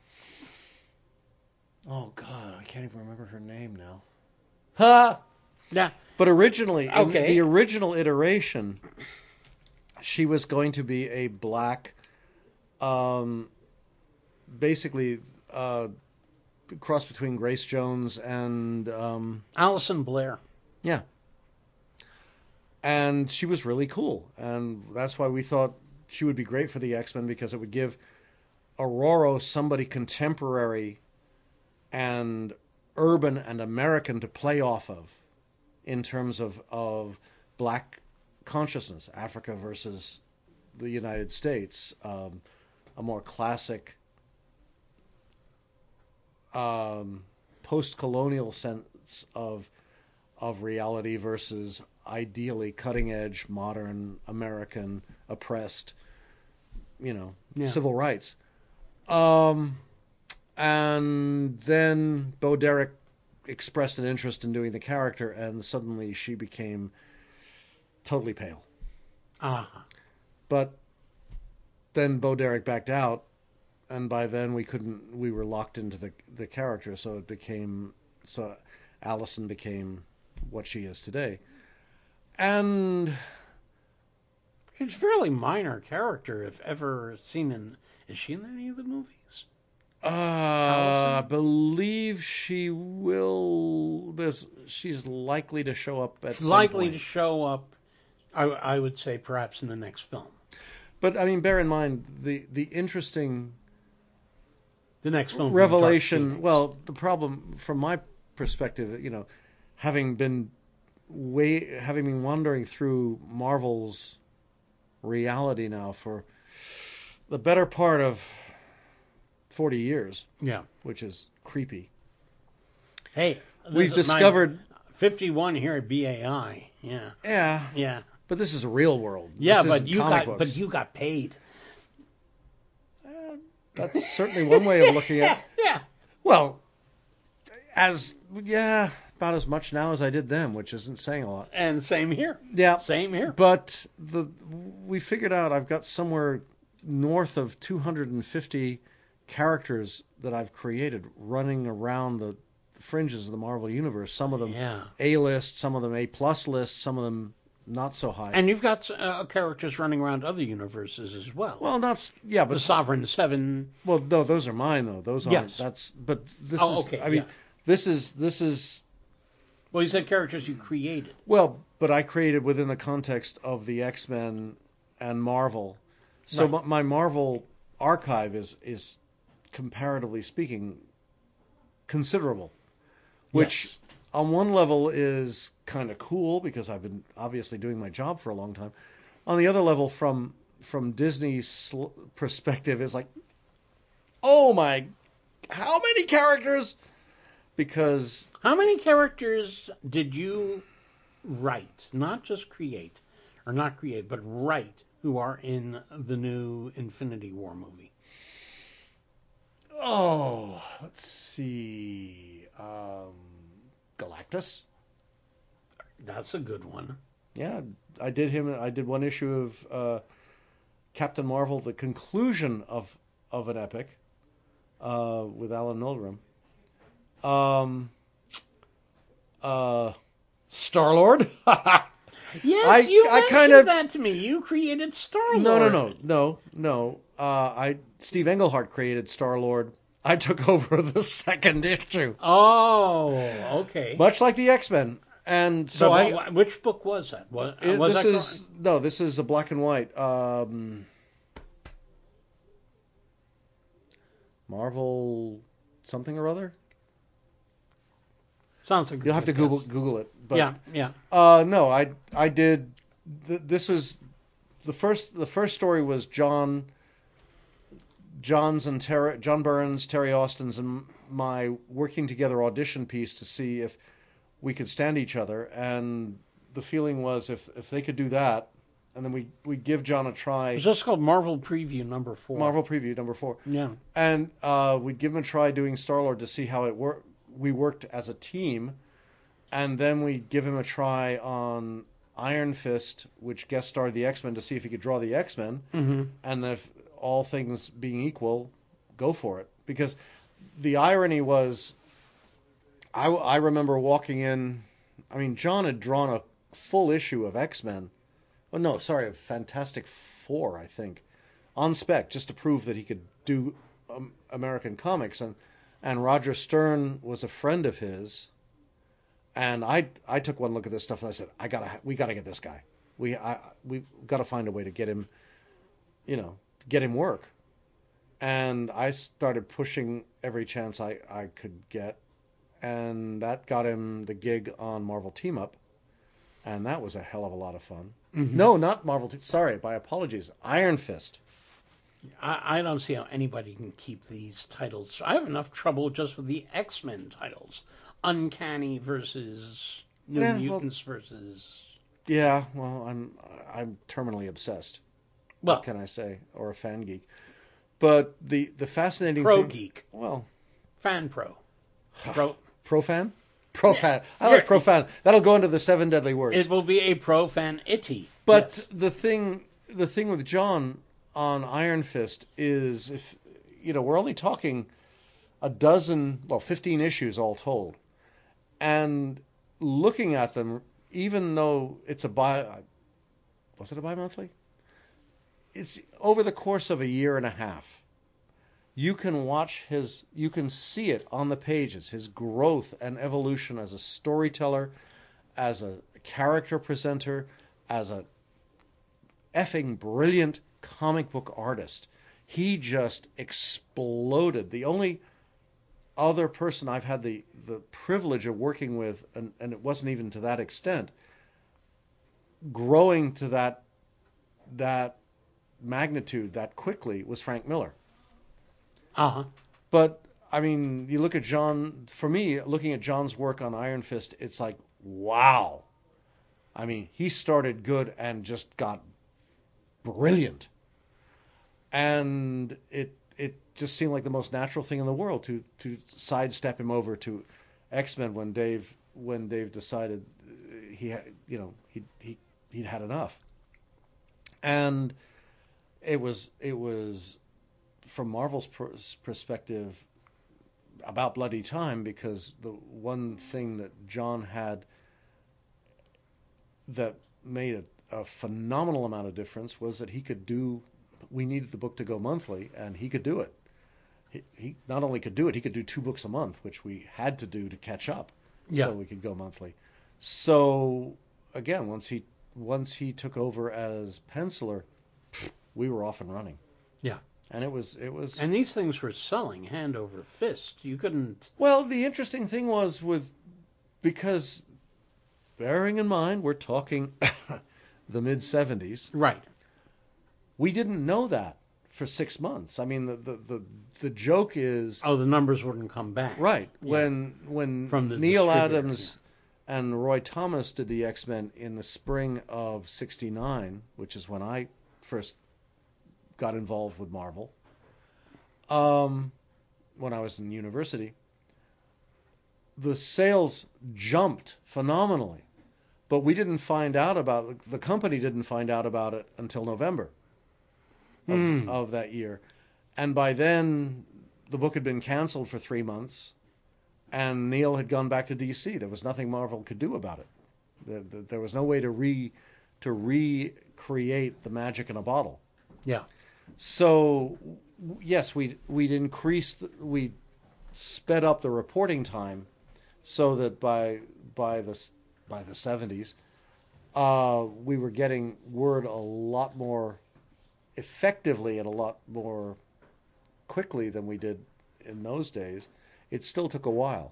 Oh God, I can't even remember her name now. Ha! Yeah. But originally, in Okay. the original iteration, she was going to be a black, um, basically uh, cross between Grace Jones and um, Allison Blair. yeah. And she was really cool, and that's why we thought she would be great for the X-Men, because it would give Aurora somebody contemporary and urban and American to play off of in terms of, of black consciousness, Africa versus the United States, um, a more classic um, post-colonial sense of of reality versus ideally cutting-edge, modern, American, oppressed, you know, Yeah. civil rights. Um, and then Bo Derek expressed an interest in doing the character, and suddenly she became totally pale. Ah, But then Bo Derek backed out, and by then we couldn't. We were locked into the the character, so it became so Allison became what she is today, and she's a fairly minor character, if ever seen in. Is she in any of the movies? uh, I believe she will. There's she's likely to show up at She's some likely point. to show up. I, I would say perhaps in the next film. But I mean, bear in mind the the interesting The next film. from revelation. Dark Well, the problem from my perspective, you know, having been way having been wandering through Marvel's reality now for the better part of forty years, Phoenix. Yeah. which is creepy. Hey, this We've is my discovered, fifty-one here at B A I. Yeah. yeah, Yeah. but this is a real world. Yeah, This but isn't you comic got books. but you got paid. That's certainly one way of looking at. Yeah. Well, as yeah, about as much now as I did then, which isn't saying a lot. And same here. Yeah, Same here. But the we figured out I've got somewhere north of two hundred fifty characters that I've created running around the fringes of the Marvel universe. Some of them Yeah. A list, some of them A plus list, some of them not so high. And you've got uh, characters running around other universes as well. well, not s- yeah, the but Sovereign Seven. well, no, those are mine though. Those aren't. Yes. That's but this Oh, is. okay, I mean, yeah. this is this is Well, you said characters you created. well, but I created within the context of the X-Men and Marvel. So Right. my, my Marvel archive is is comparatively speaking considerable, which Yes. on one level is kind of cool because I've been obviously doing my job for a long time. On the other level, from from Disney's sl- perspective, is like, oh my, how many characters? Because How many characters did you write, not just create, or not create, but write, who are in the new Infinity War movie? oh, let's see, um, Galactus. That's a good one. Yeah, I did him. I did one issue of uh, Captain Marvel, the conclusion of of an epic uh, with Alan Milgrom. Um, uh, Star Lord. Yes, I- you I mentioned kind of- that to me. You created Star-Lord. No, no, no, no, no. Uh, I Steve Englehart created Star Lord. I took over the second issue, Oh, okay. much like the X-Men, and so But I. wha- which book was that? Was, it- was this that is no. This is a black and white. Um, Marvel something or other. sounds like a You'll have to good Google guess. Google it. But, Yeah, yeah. Uh, no, I I did. Th- this was the first. The first story was John. John's and Terry, John Burns, Terry Austin's, and my working together audition piece to see if we could stand each other. And the feeling was if if they could do that, and then we we give John a try. It was just called Marvel Preview number four. Marvel Preview number four. Yeah. And uh, we'd give him a try doing Star Lord to see how it worked. We worked as a team, and then we'd give him a try on Iron Fist, which guest starred the X-Men, to see if he could draw the X-Men. Mm-hmm. And if all things being equal, go for it. Because the irony was, I, I remember walking in. I mean, John had drawn a full issue of X-Men. Oh no, sorry, of Fantastic Four, I think, on spec, just to prove that he could do um, American comics. And and Roger Stern was a friend of his. And I I took one look at this stuff and I said, I gotta we gotta get this guy. We I we got to find a way to get him, you know, get him work. And I started pushing every chance I, I could get. And that got him the gig on Marvel Team Up. And that was a hell of a lot of fun. Mm-hmm. No, not Marvel. Te- Sorry, my apologies. Iron Fist. I, I don't see how anybody can keep these titles. I have enough trouble just with the X-Men titles. Uncanny versus New Yeah, well- Mutants versus... Yeah, well, I'm I'm terminally obsessed. Well, What can I say? Or a fan geek. But the, the fascinating pro thing... geek. Well, Fan pro. Pro. pro fan? Pro fan. I like pro fan. That'll go into the seven deadly words. It will be a pro fan itty. But Yes. the thing, the thing with John on Iron Fist is, if you know, we're only talking a dozen, well, fifteen issues all told, and looking at them, even though it's a bi, was it a bi-monthly? It's over the course of a year and a half. You can watch his, you can see it on the pages, his growth and evolution as a storyteller, as a character presenter, as a effing brilliant comic book artist. He just exploded. The only other person I've had the, the privilege of working with, and, and it wasn't even to that extent, growing to that that magnitude that quickly, was Frank Miller. Uh-huh. But, I mean, you look at John, for me, looking at John's work on Iron Fist, it's like, wow. I mean, he started good and just got brilliant. And it it just seemed like the most natural thing in the world to to sidestep him over to X-Men when Dave when Dave decided he had, you know, he he he'd had enough. And it was it was from Marvel's pers- perspective about bloody time, because the one thing that John had that made a, a phenomenal amount of difference was that he could do, we needed the book to go monthly, and he could do it. He, he not only could do it, he could do two books a month, which we had to do to catch up, Yeah. so we could go monthly. So again, once he once he took over as penciler, we were off and running. Yeah. And it was it was And these things were selling hand over fist. You couldn't... well, the interesting thing was with, because bearing in mind we're talking the mid seventies, Right. we didn't know that for six months. I mean, the the the, the joke is Oh, the numbers wouldn't come back. right Yeah. when when From the Neil distributor, Adams and Roy Thomas did the X-Men in the spring of sixty-nine, which is when I first got involved with Marvel, um, when I was in university. The sales jumped phenomenally, but we didn't find out about, the company didn't find out about it until November. of, Mm. of that year. And by then, the book had been canceled for three months, and Neil had gone back to D C. There was nothing Marvel could do about it. There, there, there was no way to re to recreate the magic in a bottle. Yeah. So, w- yes, we we'd increased, we sped up the reporting time, so that by by the s- by the seventies, uh, we were getting word a lot more effectively and a lot more quickly than we did in those days. It still took a while.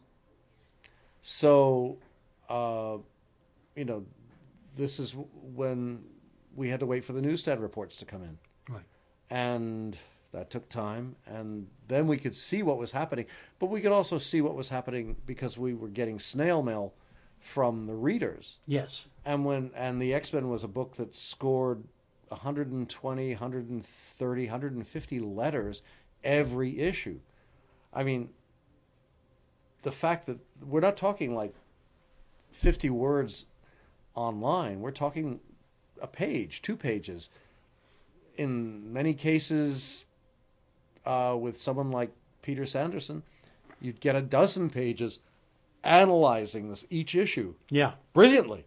So, uh, you know, this is w- when we had to wait for the newsstand reports to come in. Right. And that took time. And then we could see what was happening. But we could also see what was happening because we were getting snail mail from the readers. Yes. And when and the X-Men was a book that scored one hundred twenty, one hundred thirty, one hundred fifty letters every issue. I mean, the fact that we're not talking like fifty words online. We're talking a page, two pages. In many cases, uh, with someone like Peter Sanderson, you'd get a dozen pages analyzing this each issue Yeah. brilliantly.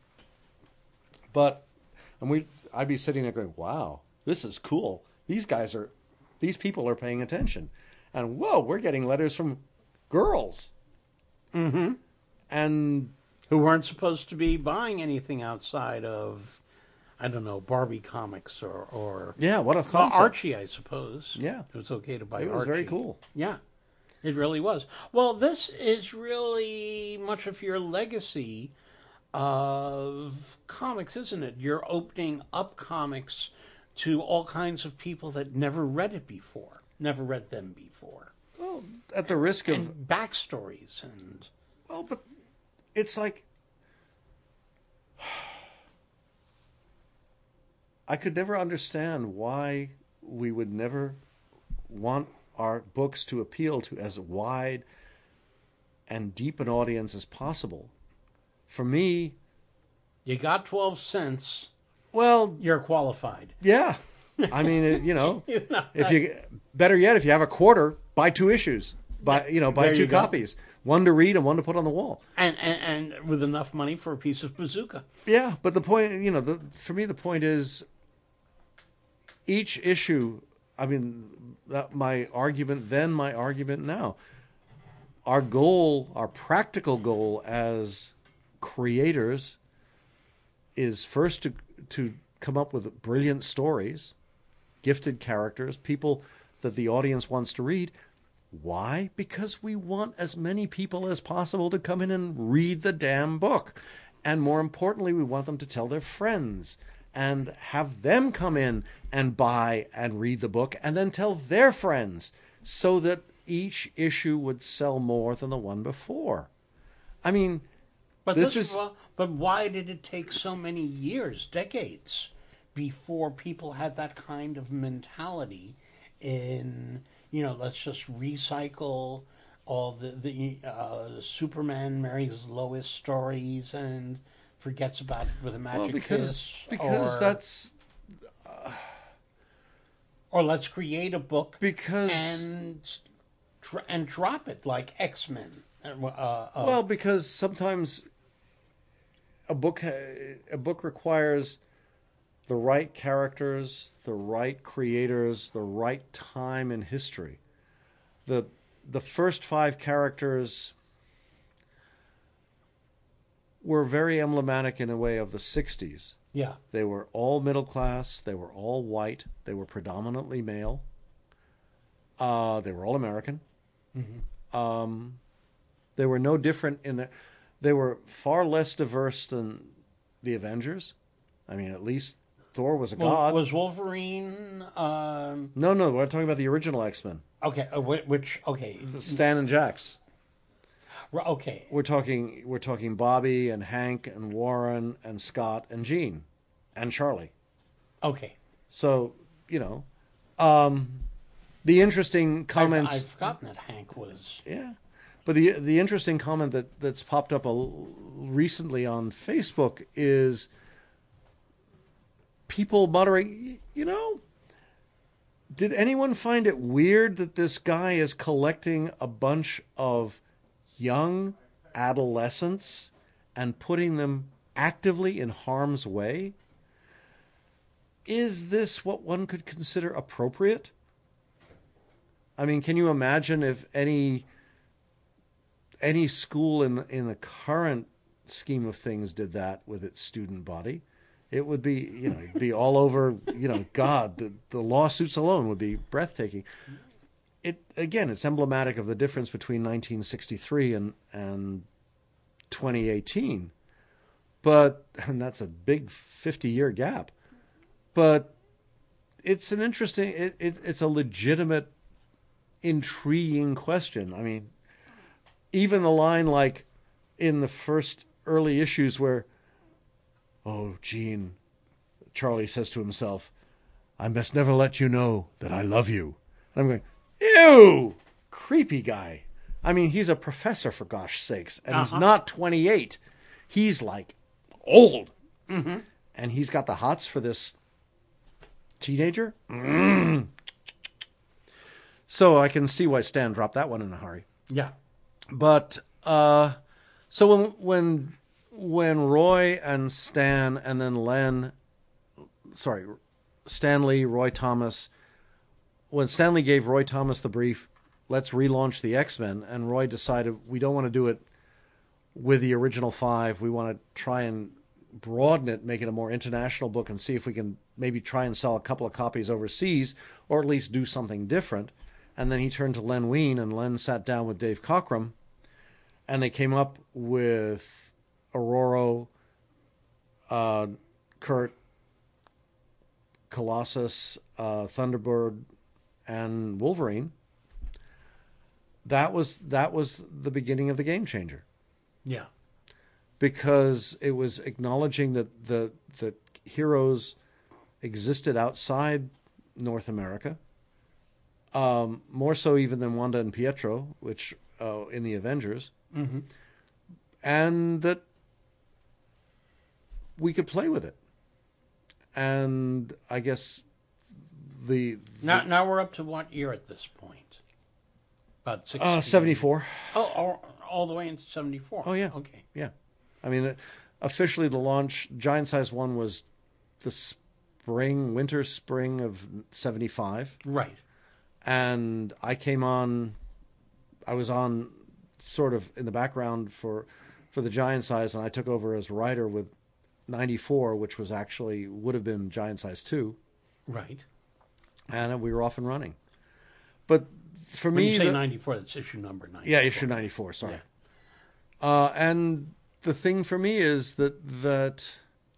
But and we, I'd be sitting there going, "Wow, this is cool. These guys are, these people are paying attention." And whoa, we're getting letters from girls. Mm-hmm. And Who weren't supposed to be buying anything outside of, I don't know, Barbie comics or, or yeah, what a well, concept. Archie, I suppose. Yeah. It was okay to buy It was Archie. very cool. Yeah, it really was. Well, this is really much of your legacy of comics, isn't it? You're opening up comics to all kinds of people that never read it before, never read them before. Well, at the risk of And backstories and... well, but it's like I could never understand why we would never want our books to appeal to as wide and deep an audience as possible. For me, You got twelve cents, well, you're qualified. yeah. I mean, it, you know, You know, if you better yet, if you have a quarter, buy two issues. Buy you know, buy There two you go. copies, one to read and one to put on the wall. And, and and with enough money for a piece of bazooka. Yeah, but the point, you know, the, for me, the point is each issue. I mean, that my argument then, my argument now. Our goal, our practical goal as creators, is first to to come up with brilliant stories, gifted characters, people that the audience wants to read. Why? Because we want as many people as possible to come in and read the damn book. And more importantly, we want them to tell their friends and have them come in and buy and read the book and then tell their friends so that each issue would sell more than the one before. I mean, But this this is... well, but why did it take so many years, decades, before people had that kind of mentality in, you know, let's just recycle all the, the uh, Superman marries Lois stories and forgets about it with a magic Well, because kiss, because or, that's or let's create a book because and dr- and drop it like X-Men. Uh, uh, well, because sometimes a book ha- a book requires the right characters, the right creators, the right time in history. The the first five characters were very emblematic in a way of the sixties. yeah, They were all middle class. They were all white. They were predominantly male. Uh, they were all American. mm-hmm. Um, they were no different in that they were far less diverse than the Avengers. I mean, at least Thor was a Well, god. was Wolverine? Um, No, no, we're talking about the original X-Men, okay, uh, whi- which okay, the Stan and Jax. r- okay, We're talking, we're talking Bobby and Hank and Warren and Scott and Jean and Charlie. okay. So, you know, um, the interesting I've, comments. I've forgotten that Hank was. Yeah, but the the interesting comment that that's popped up a, l- recently on Facebook is people muttering, you know, did anyone find it weird that this guy is collecting a bunch of young adolescents and putting them actively in harm's way? Is this what one could consider appropriate? I mean, can you imagine if any any school in in the current scheme of things did that with its student body? It would be, you know, it'd be all over, you know, God, the, the lawsuits alone would be breathtaking. It again, it's emblematic of the difference between nineteen sixty-three and, and twenty eighteen. But, and that's a big fifty-year gap. But it's an interesting, it, it, it's a legitimate, intriguing question. I mean, even the line like in the first early issues where, "Oh, Jean," Charlie says to himself, "I must never let you know that I love you." And I'm going, ew, creepy guy. I mean, he's a professor, for gosh sakes, and uh-huh. he's not twenty-eight. He's like old. Mm-hmm. And he's got the hots for this teenager. Mm. So I can see why Stan dropped that one in a hurry. Yeah. But, uh, so when, when, when Roy and Stan and then Len, sorry, Stanley, Roy Thomas, when Stanley gave Roy Thomas the brief, let's relaunch the X-Men, and Roy decided we don't want to do it with the original five. We want to try and broaden it, make it a more international book, and see if we can maybe try and sell a couple of copies overseas, or at least do something different. And then he turned to Len Wein, and Len sat down with Dave Cockrum, and they came up with Aurora, uh, Kurt, Colossus, uh, Thunderbird, and Wolverine. That was that was the beginning of the Game Changer. Yeah, because it was acknowledging that the the heroes existed outside North America, um, more so even than Wanda and Pietro, which uh, in the Avengers, mm-hmm. and that we could play with it. And I guess the, the now now we're up to what year at this point? About sixty. Uh, seventy-four. Oh, all, all the way into seventy-four. Oh yeah. Okay. Yeah, I mean, officially the launch Giant Size One was the spring, winter, spring of seventy-five. Right. And I came on. I was on sort of in the background for for the Giant Size, and I took over as writer with ninety-four, which was actually would have been Giant Size Two. Right. And we were off and running. But for when me, you say the, ninety-four, that's issue number ninety-four. Yeah, issue ninety-four. Sorry. Yeah. Uh, and the thing for me is that that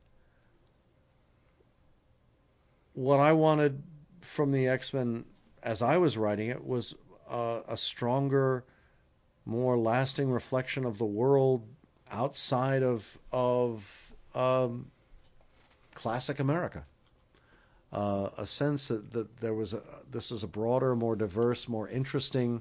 what I wanted from the X-Men as I was writing it was uh, a stronger, more lasting reflection of the world outside of of um, classic America. Uh, a sense that, that there was a, this is a broader, more diverse, more interesting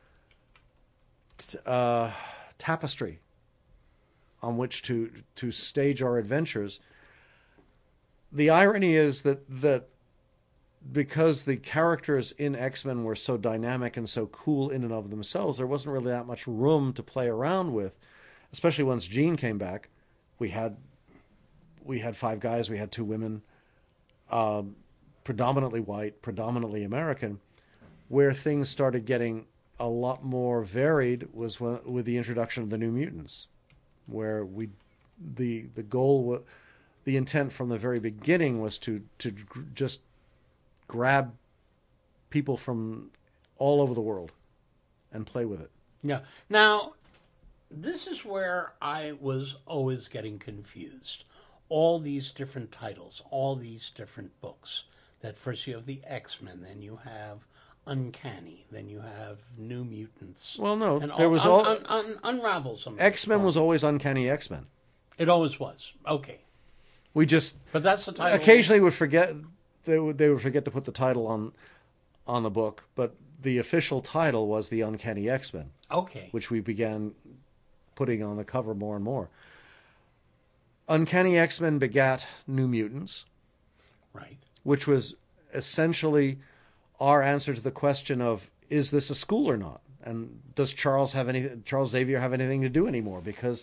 t- uh, tapestry on which to to stage our adventures. The irony is that that because the characters in X-Men were so dynamic and so cool in and of themselves, there wasn't really that much room to play around with, especially once Jean came back. We had we had five guys, we had two women. Um, predominantly white, predominantly American. Where things started getting a lot more varied was when, with the introduction of the New Mutants, where we, the the goal, the intent from the very beginning was to to gr- just grab people from all over the world and play with it. Yeah. Now, this is where I was always getting confused. All these different titles, all these different books. That first you have the X-Men, then you have Uncanny, then you have New Mutants. Well, no, and there all, was un, all un, un, unravel some. X-Men was always Uncanny X-Men. It always was. Okay. We just, but that's the title. Occasionally would forget they would they would forget to put the title on on the book, but the official title was the Uncanny X-Men. Okay. Which we began putting on the cover more and more. Uncanny X-Men begat New Mutants. Right. Which was essentially our answer to the question of, is this a school or not? And does Charles have any, Charles Xavier have anything to do anymore? Because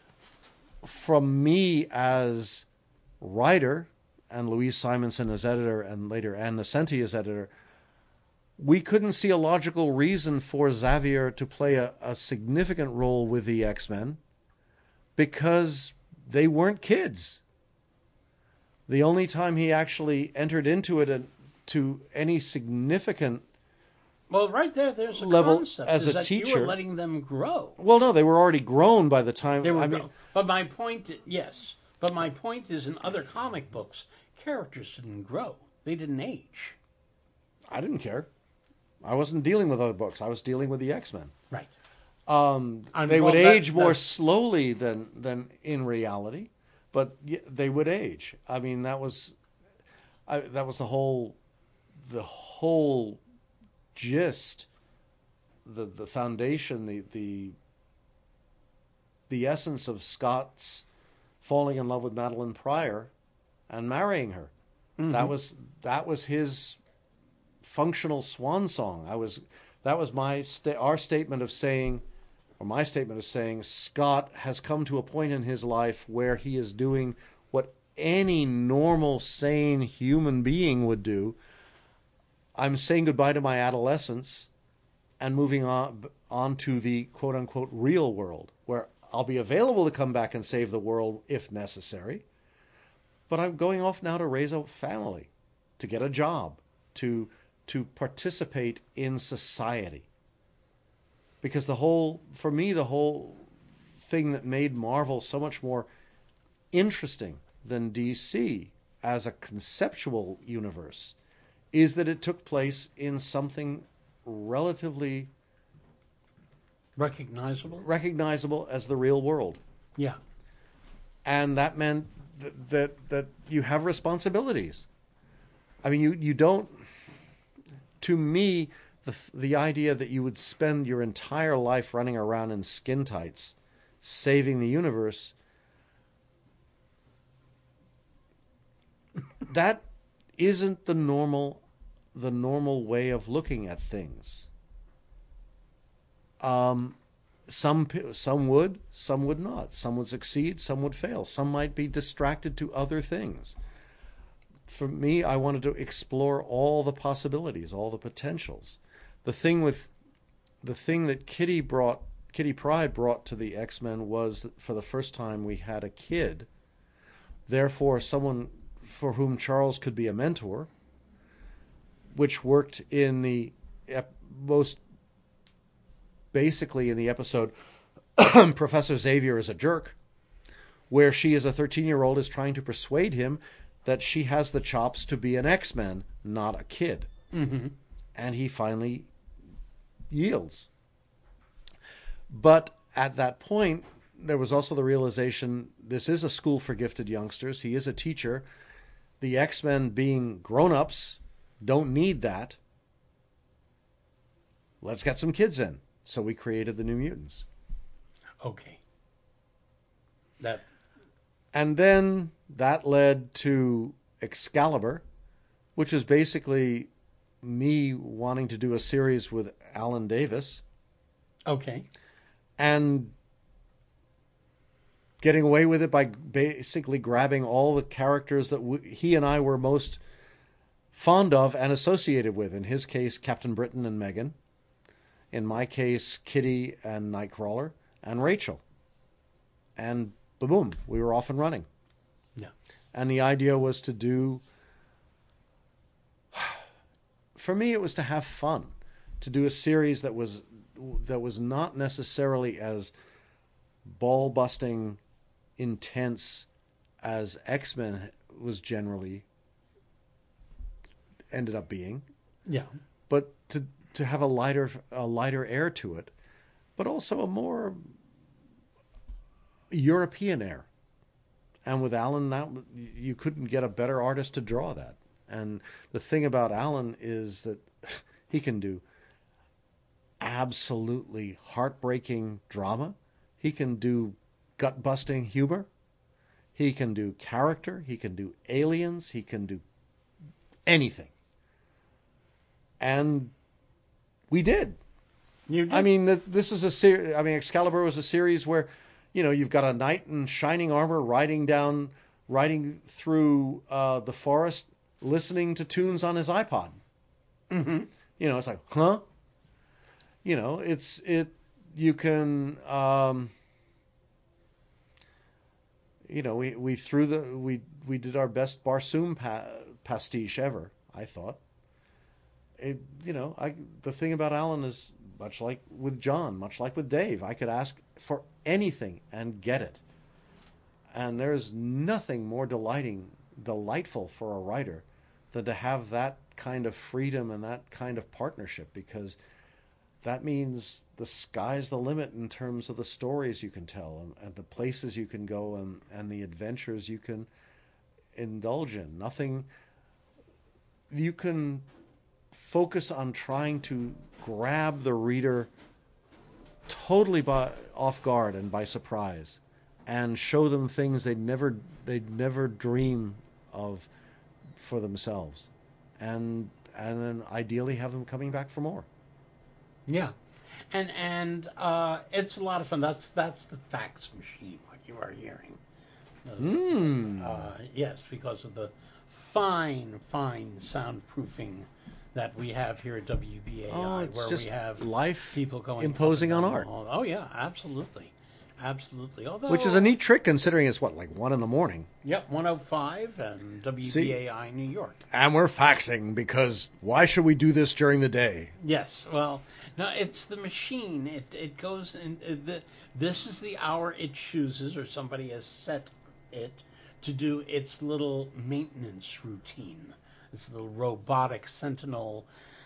from me as writer, and Louise Simonson as editor, and later Ann Nesenti as editor, we couldn't see a logical reason for Xavier to play a, a significant role with the X-Men because they weren't kids. The only time he actually entered into it a, to any significant Well, right there, there's a level concept. as is a that You teacher- were letting them grow. Well, no, they were already grown by the time. They were I mean, grown. But my point, yes. But my point is, in other comic books, characters didn't grow. They didn't age. I didn't care. I wasn't dealing with other books. I was dealing with the X-Men. Right. Um, And, they well, would that- age more that's- slowly than than in reality, but y- they would age. I mean, that was I, that was the whole the whole gist, the the foundation, the the the essence of Scott's falling in love with Madeline Pryor and marrying her. Mm-hmm. That was that was his functional swan song. I was that was my sta- our statement of saying, or my statement of saying, Scott has come to a point in his life where he is doing what any normal, sane human being would do. I'm saying goodbye to my adolescence and moving on on to the quote unquote real world, where I'll be available to come back and save the world if necessary. But I'm going off now to raise a family, to get a job, to to participate in society. Because the whole, for me, the whole thing that made Marvel so much more interesting than D C as a conceptual universe is that it took place in something relatively Recognizable? recognizable as the real world. Yeah. And that meant that, that that you have responsibilities. I mean, you you don't. To me, the the idea that you would spend your entire life running around in skin tights, saving the universe, that isn't the normal the normal way of looking at things. Um. Some some would, some would not. Some would succeed, some would fail. Some might be distracted to other things. For me, I wanted to explore all the possibilities, all the potentials. The thing with the thing that Kitty brought, Kitty Pryde brought to the X-Men was that for the first time we had a kid. Therefore, someone for whom Charles could be a mentor, which worked in the ep- most basically in the episode Professor Xavier is a jerk, where she as a thirteen-year-old is trying to persuade him that she has the chops to be an X-Men, not a kid. Mm-hmm. And he finally yields. But at that point, there was also the realization this is a school for gifted youngsters. He is a teacher. The X-Men, being grown-ups, don't need that. Let's get some kids in. So we created the New Mutants. Okay. That. And then that led to Excalibur, which is basically me wanting to do a series with Alan Davis Okay. and getting away with it by basically grabbing all the characters that we, he and I were most fond of and associated with. In his case, Captain Britain and Megan. In my case, Kitty and Nightcrawler and Rachel. And boom, we were off and running. Yeah. And the idea was to do, for me, it was to have fun, to do a series that was that was not necessarily as ball-busting, intense as X-Men was generally ended up being, Yeah. but to to have a lighter a lighter air to it, but also a more European air. And with Alan, that you couldn't get a better artist to draw that. And the thing about Alan is that he can do absolutely heartbreaking drama. He can do gut-busting humor. He can do character. He can do aliens. He can do anything. and we did. You did? I mean, the, this is a ser- I mean, Excalibur was a series where, you know, you've got a knight in shining armor riding down, riding through uh, the forest, listening to tunes on his iPod. Mm-hmm. You know, it's like, huh? You know, it's it. You can, um, you know, we we threw the we we did our best Barsoom pa- pastiche ever. I thought. It, you know, I the thing about Alan is, much like with John, much like with Dave, I could ask for anything and get it. And there's nothing more delighting, delightful for a writer than to have that kind of freedom and that kind of partnership, because that means the sky's the limit in terms of the stories you can tell and, and the places you can go and, and the adventures you can indulge in. Nothing, you can focus on trying to grab the reader totally by off guard and by surprise, and show them things they'd never they'd never dream of for themselves, and and then ideally have them coming back for more. Yeah, and and uh, it's a lot of fun. That's that's the fax machine. What you are hearing. Uh, Mm. uh, yes, because of the fine, fine soundproofing that we have here at W B A I, Oh, it's where just we have life people going imposing up and on down art. the hall. Oh yeah, absolutely, absolutely. Although, Which is a neat trick considering it's what, like one in the morning. Yep, one oh five and W B A I New York. And we're faxing because why should we do this during the day? Yes, well, no, it's the machine. It it goes in. uh, The, this is the hour it chooses, or somebody has set it to do its little maintenance routine. This little robotic sentinel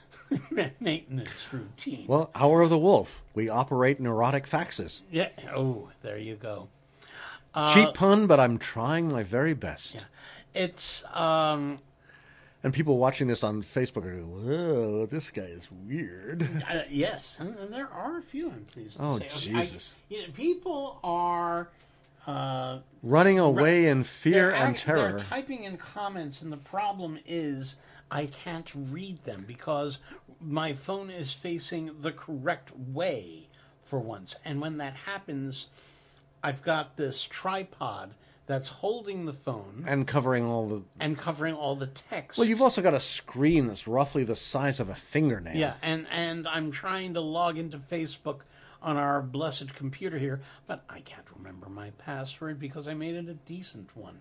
maintenance routine. Well, Hour of the Wolf. We operate neurotic faxes. Yeah. Oh, there you go. Uh, Cheap pun, but I'm trying my very best. Yeah. It's um. And people watching this on Facebook are going, whoa, this guy is weird. Uh, yes, and, and there are a few. I'm pleased to Oh, say. I- Jesus. you know, people are. Uh, Running away in fear They're and act- terror. They're typing in comments, and the problem is I can't read them because my phone is facing the correct way for once. And when that happens, I've got this tripod that's holding the phone And covering all the... and covering all the text. Well, you've also got a screen that's roughly the size of a fingernail. Yeah, and, and I'm trying to log into Facebook on our blessed computer here, but I can't remember my password because I made it a decent one.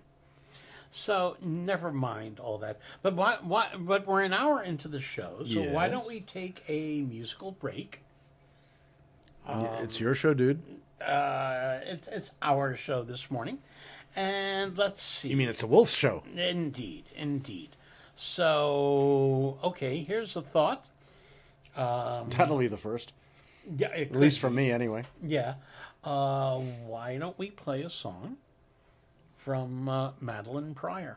So never mind all that. But why, why, but we're an hour into the show, so why Yes. don't we take a musical break? Yeah, it's your show, dude. Uh, it's it's our show this morning, and let's see. You mean it's a wolf show? Indeed, indeed. So okay, here's a thought. Um, That'll be the first. yeah, it At least could for me, anyway. Yeah. Uh, why don't we play a song from uh, Madeline Pryor?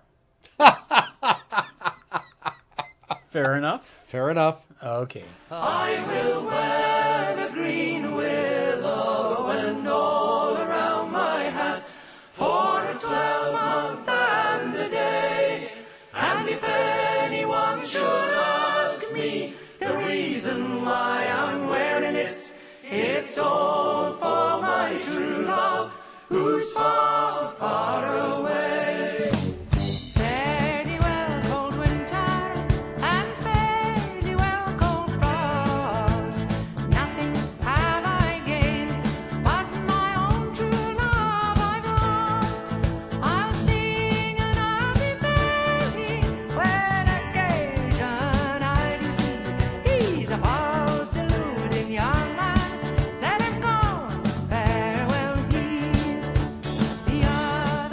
Fair enough? Fair enough. Okay. I will wear the green willow and all around my hat for a twelve-month and a day. And if anyone should ask me the reason why I'm wearing it, it's all for my true love, who's far, far away. Fairly well cold winter and fairly well cold frost. Nothing have I gained, but my own true love I've lost. I'll sing and I'll be merry when occasion I do see. He's a false deluding young man. Let him go, farewell he. The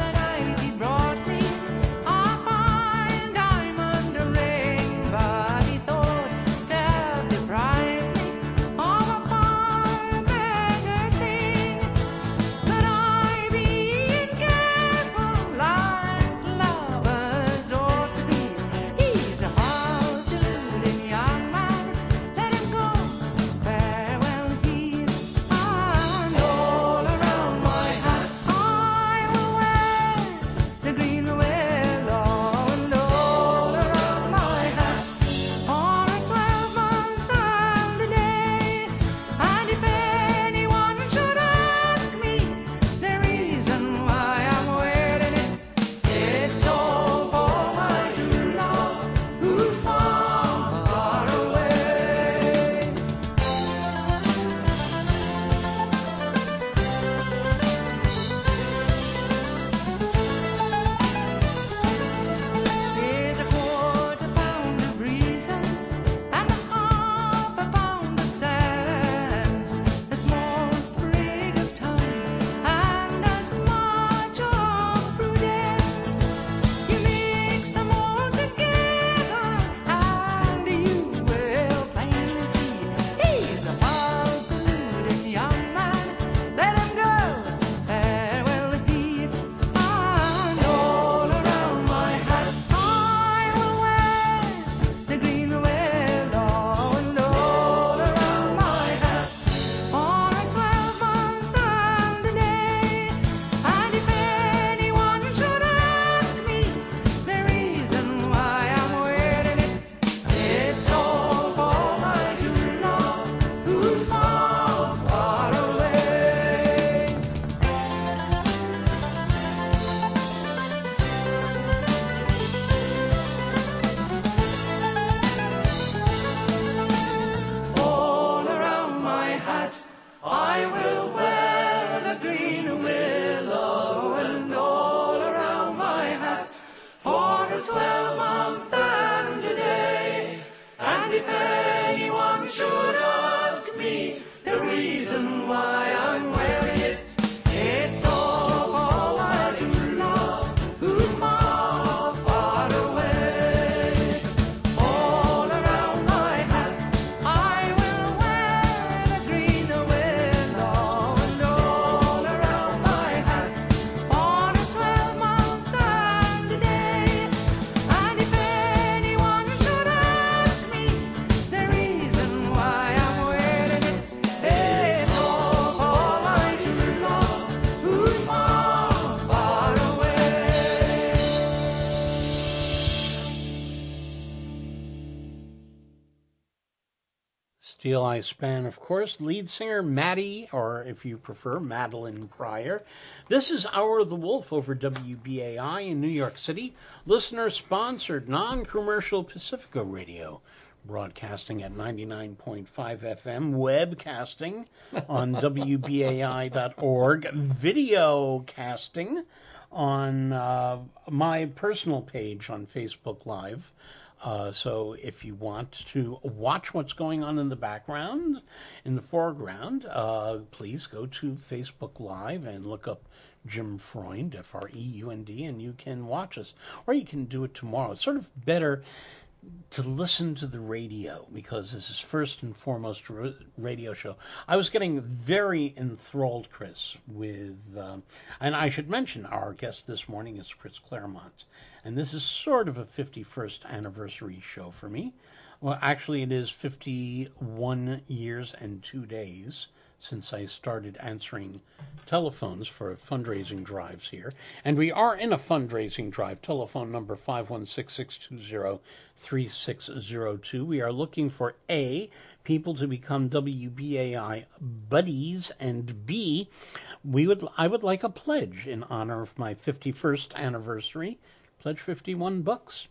Steel Eye Span, of course. Lead singer Maddie, or if you prefer, Madeline Pryor. This is Hour of the Wolf over W B A I in New York City. Listener-sponsored, non-commercial Pacifica Radio. Broadcasting at ninety-nine point five F M, webcasting on W B A I dot org, video casting on uh, my personal page on Facebook Live. Uh, so if you want to watch what's going on in the background, in the foreground, uh, please go to Facebook Live and look up Jim Freund, F R E U N D, and you can watch us. Or you can do it tomorrow. It's sort of better to listen to the radio because this is first and foremost a radio show. I was getting very enthralled, Chris, with, um, and I should mention our guest this morning is Chris Claremont, and this is sort of a fifty-first anniversary show for me. Well, actually, it is fifty-one years and two days since I started answering telephones for fundraising drives here. And we are in a fundraising drive. Telephone number five one six, six two zero, three six zero two. We are looking for A, people to become W B A I buddies, and B, we would I would like a pledge in honor of my fifty-first anniversary. Pledge fifty-one bucks.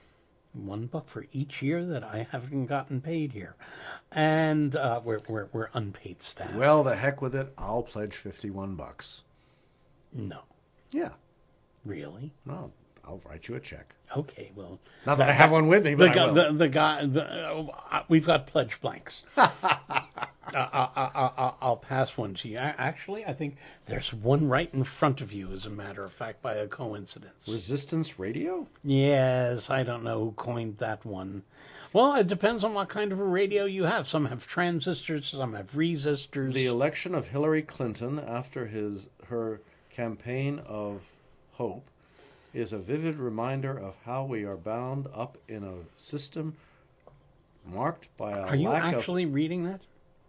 One buck for each year that I haven't gotten paid here. And uh, we're, we're, we're unpaid staff. Well, the heck with it. I'll pledge fifty-one bucks. No. Yeah. Really? No, I'll write you a check. Okay, well. Not that I have one with me, but the I guy, will. the, the guy, the, uh, we've got pledge blanks. uh, I, I, I, I'll pass one to you. Actually, I think there's one right in front of you, as a matter of fact, by a coincidence. Resistance Radio? Yes, I don't know who coined that one. Well, it depends on what kind of a radio you have. Some have transistors, some have resistors. The election of Hillary Clinton after his her campaign of hope is a vivid reminder of how we are bound up in a system marked by a Are you lack actually of... reading that?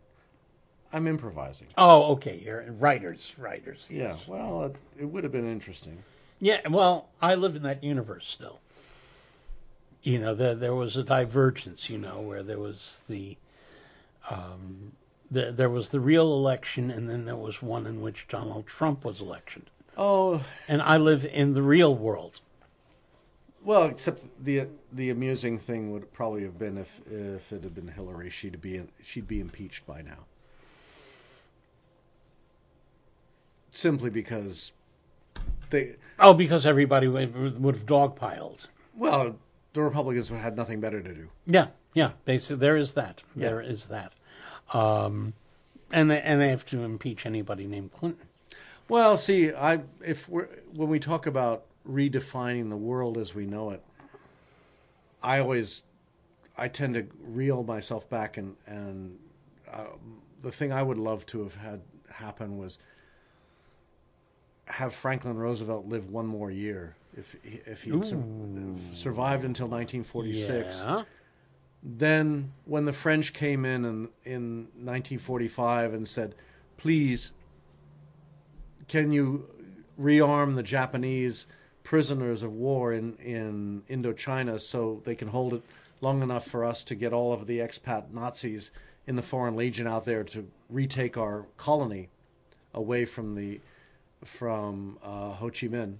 I'm improvising. Oh, okay. You're writers, writers. Yeah, Yes. well, it, it would have been interesting. Yeah, well, I live in that universe still. You know, there there was a divergence, you know, where there was the, um, the there was the real election, and then there was one in which Donald Trump was elected. Oh, And I live in the real world. well, except the the amusing thing would probably have been if if it had been Hillary, she'd be she'd be impeached by now. Simply because they Oh, because everybody would, would have dogpiled. well, the Republicans had nothing better to do. Yeah, yeah. Basically, there is that. Yeah. There is that. Um, and they and they have to impeach anybody named Clinton. Well, see, I if we're when we talk about redefining the world as we know it, I always I tend to reel myself back and and uh, the thing I would love to have had happen was have Franklin Roosevelt live one more year if if he sur- survived until nineteen forty-six. Yeah. Then when the French came in in, in nineteen forty-five and said, please, can you rearm the Japanese prisoners of war in, in Indochina so they can hold it long enough for us to get all of the expat Nazis in the Foreign Legion out there to retake our colony away from the from uh, Ho Chi Minh.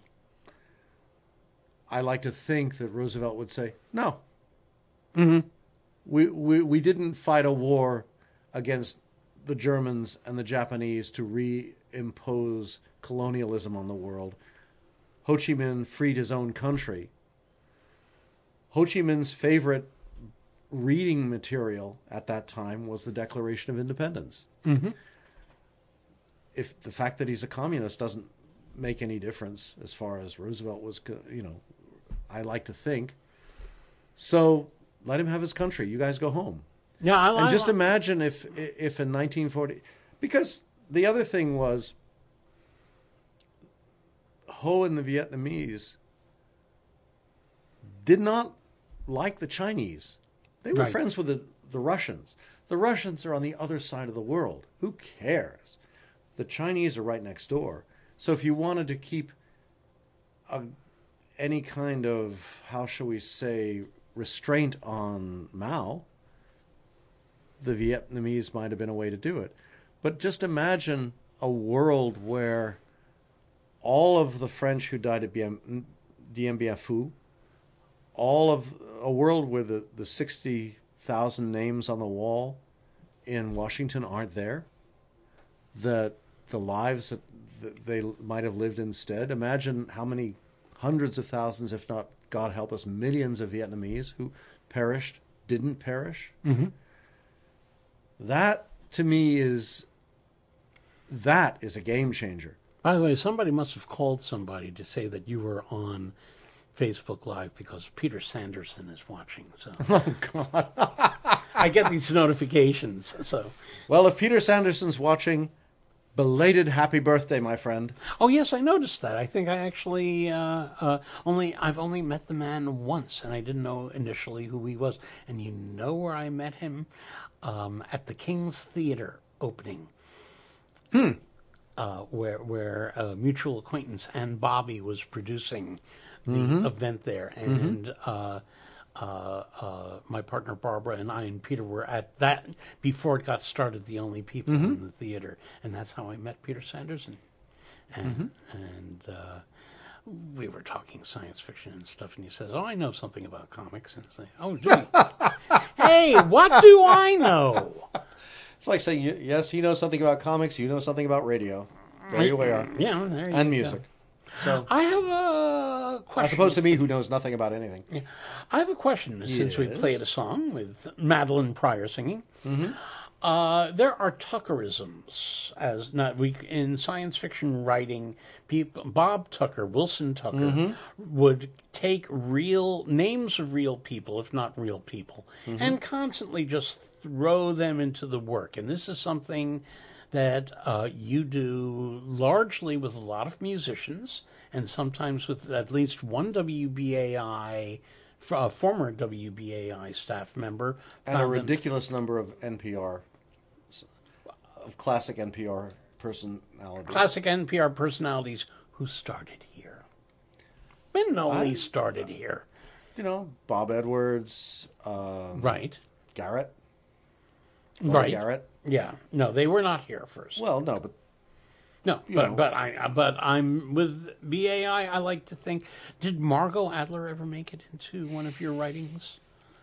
I like to think that Roosevelt would say, no. Mm-hmm. We, we we didn't fight a war against the Germans and the Japanese to reimpose colonialism on the world. Ho Chi Minh freed his own country. Ho Chi Minh's favorite reading material at that time was the Declaration of Independence. Mm-hmm. If the fact that he's a communist doesn't make any difference as far as Roosevelt was, you know, I like to think. So let him have his country. You guys go home. Yeah, I, And I, just I, imagine if if in nineteen forty, because the other thing was Ho and the Vietnamese did not like the Chinese. They were Right. friends with the, the Russians. The Russians are on the other side of the world. Who cares? The Chinese are right next door. So if you wanted to keep a, any kind of, how shall we say, restraint on Mao, the Vietnamese might have been a way to do it. But just imagine a world where all of the French who died at Dien Bien Phu, all of a world where the, the sixty thousand names on the wall in Washington aren't there, that the lives that, that they might have lived instead. Imagine how many hundreds of thousands, if not, God help us, millions of Vietnamese who perished, didn't perish. Mm-hmm. That, to me, is that is a game changer. By the way, somebody must have called somebody to say that you were on Facebook Live because Peter Sanderson is watching. So, oh God, I get these notifications. So, well, if Peter Sanderson's watching, belated happy birthday, my friend. oh yes, I noticed that. I think I actually uh, uh, only I've only met the man once, and I didn't know initially who he was. And you know where I met him? Um, at the King's Theater opening. Hmm. Uh, where where a mutual acquaintance, Ann Bobby, was producing the Mm-hmm. event there, and uh, uh, uh, my partner Barbara and I and Peter were at that before it got started. The only people Mm-hmm. in the theater, and that's how I met Peter Sanderson, and Mm-hmm. and uh, we were talking science fiction and stuff, and he says, "Oh, I know something about comics," and I say, "Oh, do you?" Hey, what do I know? It's like saying, y- yes, he knows something about comics, you know something about radio. There you are. Yeah, there you And go. music. So, I have a question. as opposed to me, who knows nothing about anything. I have a question, since we've Yes. played a song with Madeline Pryor singing. Mm-hmm. Uh, there are Tuckerisms, as not we in science fiction writing. People, Bob Tucker, Wilson Tucker, Mm-hmm. would take real names of real people, if not real people, Mm-hmm. and constantly just throw them into the work. And this is something that uh, you do largely with a lot of musicians, and sometimes with at least one W B A I, uh, former W B A I staff member. And a found them- ridiculous number of N P R, of classic N P R personalities. classic N P R personalities who started here. Ben Nolly I- started here. You know, Bob Edwards, um, Right. Garrett. Laura Right. Garrett. Yeah. No, they were not here first. Well, no, but no, you but know. but I but I'm with B A I. I like to think. Did Margot Adler ever make it into one of your writings?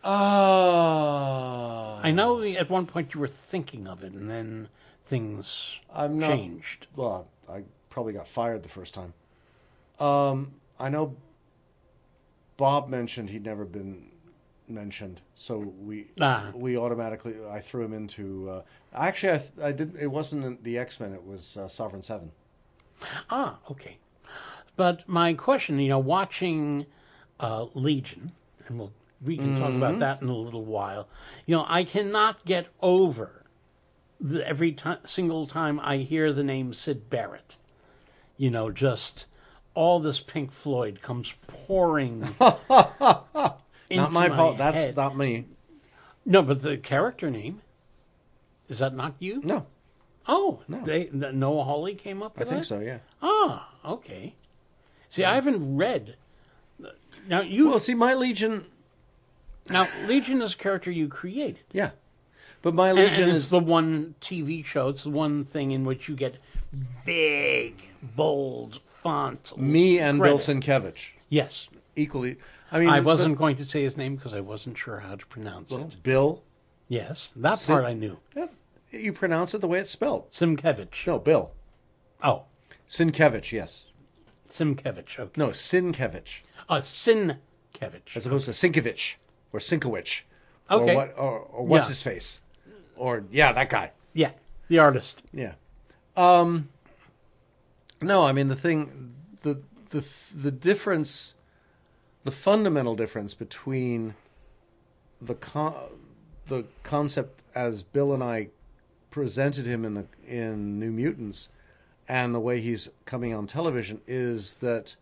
uh, I know at one point you were thinking of it, and then things I'm not- changed. Well, I probably got fired the first time. Um, I know Bob mentioned he'd never been mentioned, so we Ah. we automatically I threw him into. Uh, actually, I th- I didn't. It wasn't the X-Men. It was uh, Sovereign Seven. Ah, okay. But my question, you know, watching uh, Legion, and we'll we can talk about that in a little while. You know, I cannot get over the, every ti single time I hear the name Syd Barrett. You know, just all this Pink Floyd comes pouring. into Not my fault. my That's head. not me. No, but the character name, is that not you? No, Oh, No. they the, Noah Hawley came up I with think that? so. Yeah. Ah, okay. See, I haven't read. Now you Well, see, my Legion. now Legion is a character you created, Yeah, but my and, Legion and it's is the one T V show. It's the one thing in which you get big, bold font. me and Bill credit. Sienkiewicz Yes, equally. I mean, I the- wasn't going to say his name because I wasn't sure how to pronounce the- it. Bill. Yes, that Sid- part I knew. Yeah, you pronounce it the way it's spelled. Simkevich. No, Bill Oh, Sienkiewicz. Yes. Simkevich. Okay. No, Sienkiewicz, Uh, Sinkevich. as opposed to Sienkiewicz or Sinkowicz. Okay. Or what? Or, or what's Yeah. his face? Or yeah, that guy. Yeah, the artist. Yeah. Um. No, I mean the thing, the the the difference, the fundamental difference between the con- the concept as Bill and I presented him in the in New Mutants and the way he's coming on television is that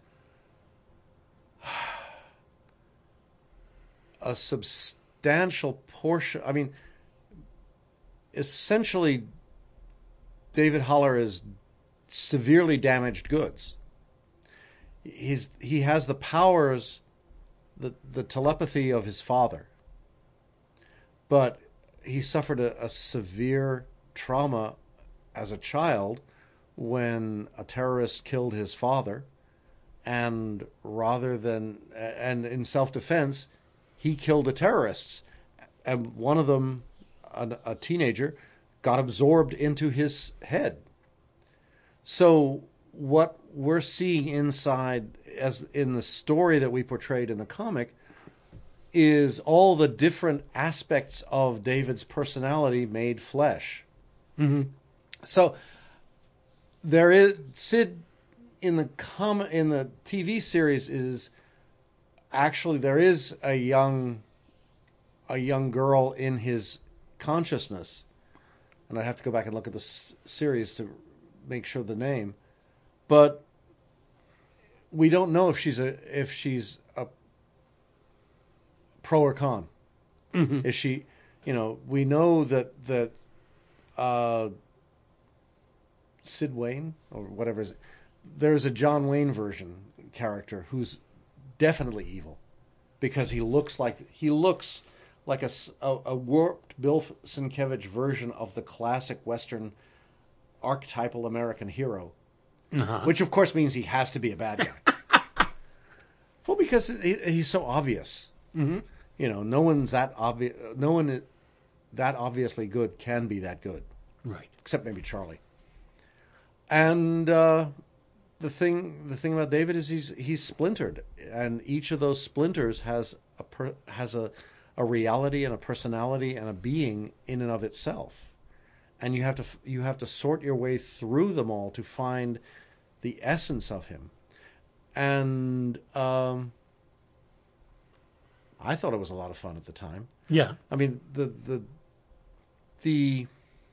a substantial portion, I mean, essentially David Haller is severely damaged goods. He's he has the powers, the the telepathy of his father, but he suffered a, a severe trauma as a child when a terrorist killed his father, and rather than and in self-defense, he killed the terrorists, and one of them, a, a teenager, got absorbed into his head. So what we're seeing inside, as in the story that we portrayed in the comic, is all the different aspects of David's personality made flesh. Mm-hmm. So there is Sid in the com in the T V series is actually there is a young a young girl in his consciousness, and I have to go back and look at the s- series to make sure the name, but we don't know if she's a if she's a pro or con. Mm-hmm. Is she, you know, we know that that uh, Sid Wayne or whatever is, there's a John Wayne version character who's definitely evil because he looks like he looks like a, s- a- a warped Bill Sienkiewicz version of the classic Western archetypal American hero, Uh-huh. which of course means he has to be a bad guy. Well, because he, he's so obvious. Mm-hmm. You know, no one's that obvious. No one is that obviously good can be that good, Right. except maybe Charlie. And uh, the thing, the thing about David is he's he's splintered, and each of those splinters has a per, has a a reality and a personality and a being in and of itself, and you have to you have to sort your way through them all to find the essence of him. And um, I thought it was a lot of fun at the time. Yeah. I mean, the the the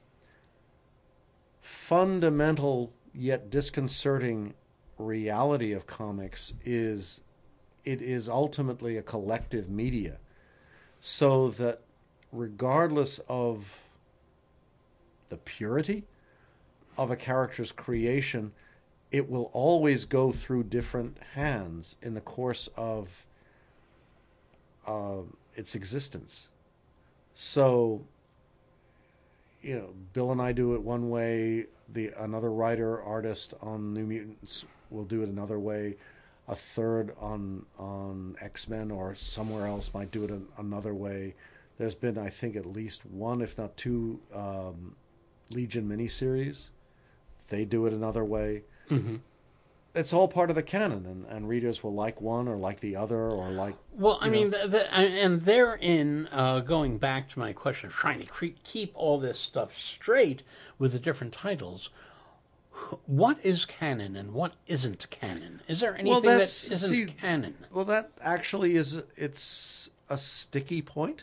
fundamental yet disconcerting reality of comics is it is ultimately a collective media, so that regardless of the purity of a character's creation, it will always go through different hands in the course of uh, its existence. So, you know, Bill and I do it one way. The another writer artist on New Mutants will do it another way. A third on on X-Men or somewhere else might do it an, another way. There's been, I think, at least one, if not two, um, Legion miniseries. They do it another way. Mm-hmm. It's all part of the canon, and, and readers will like one or like the other or like. Well, I you mean, know. the, the, and therein, uh, going back to my question of trying to cre- keep all this stuff straight with the different titles, what is canon and what isn't canon? Is there anything that that's- isn't see, canon? Well, that actually is it's a sticky point.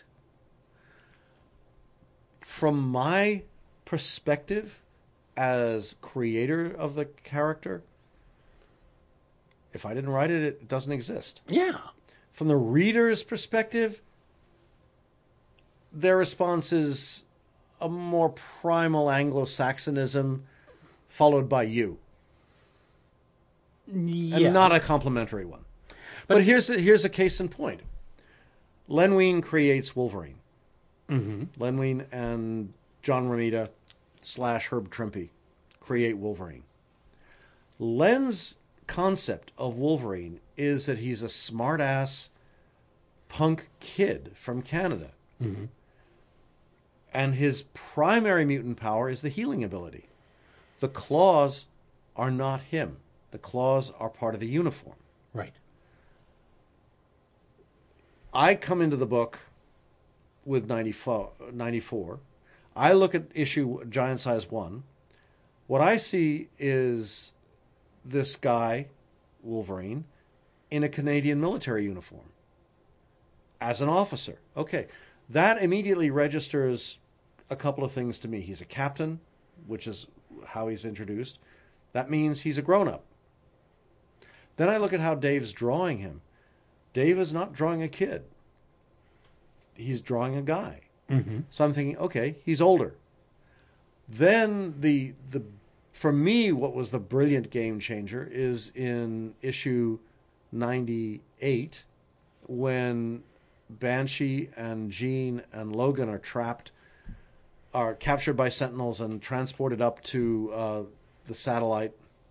From my perspective as creator of the character, if I didn't write it, it doesn't exist. Yeah. From the reader's perspective, their response is a more primal Anglo-Saxonism followed by you, Yeah. and not a complimentary one. But, here's a, here's a case in point. Len Wein creates Wolverine. Mm-hmm. Len Wein and John Romita slash Herb Trimpe create Wolverine. Len's concept of Wolverine is that he's a smart-ass punk kid from Canada. Mm-hmm. And his primary mutant power is the healing ability. The claws are not him. The claws are part of the uniform. Right. I come into the book with ninety-four, ninety-four. I look at issue Giant Size one. What I see is this guy, Wolverine, in a Canadian military uniform as an officer. Okay, that immediately registers a couple of things to me. He's a captain, which is how he's introduced. That means he's a grown-up. Then I look at how Dave's drawing him. Dave is not drawing a kid. He's drawing a guy. Mm-hmm. So I'm thinking, okay, he's older. Then the the for me, what was the brilliant game changer is in issue ninety-eight, when Banshee and Jean and Logan are trapped are captured by Sentinels and transported up to uh, the satellite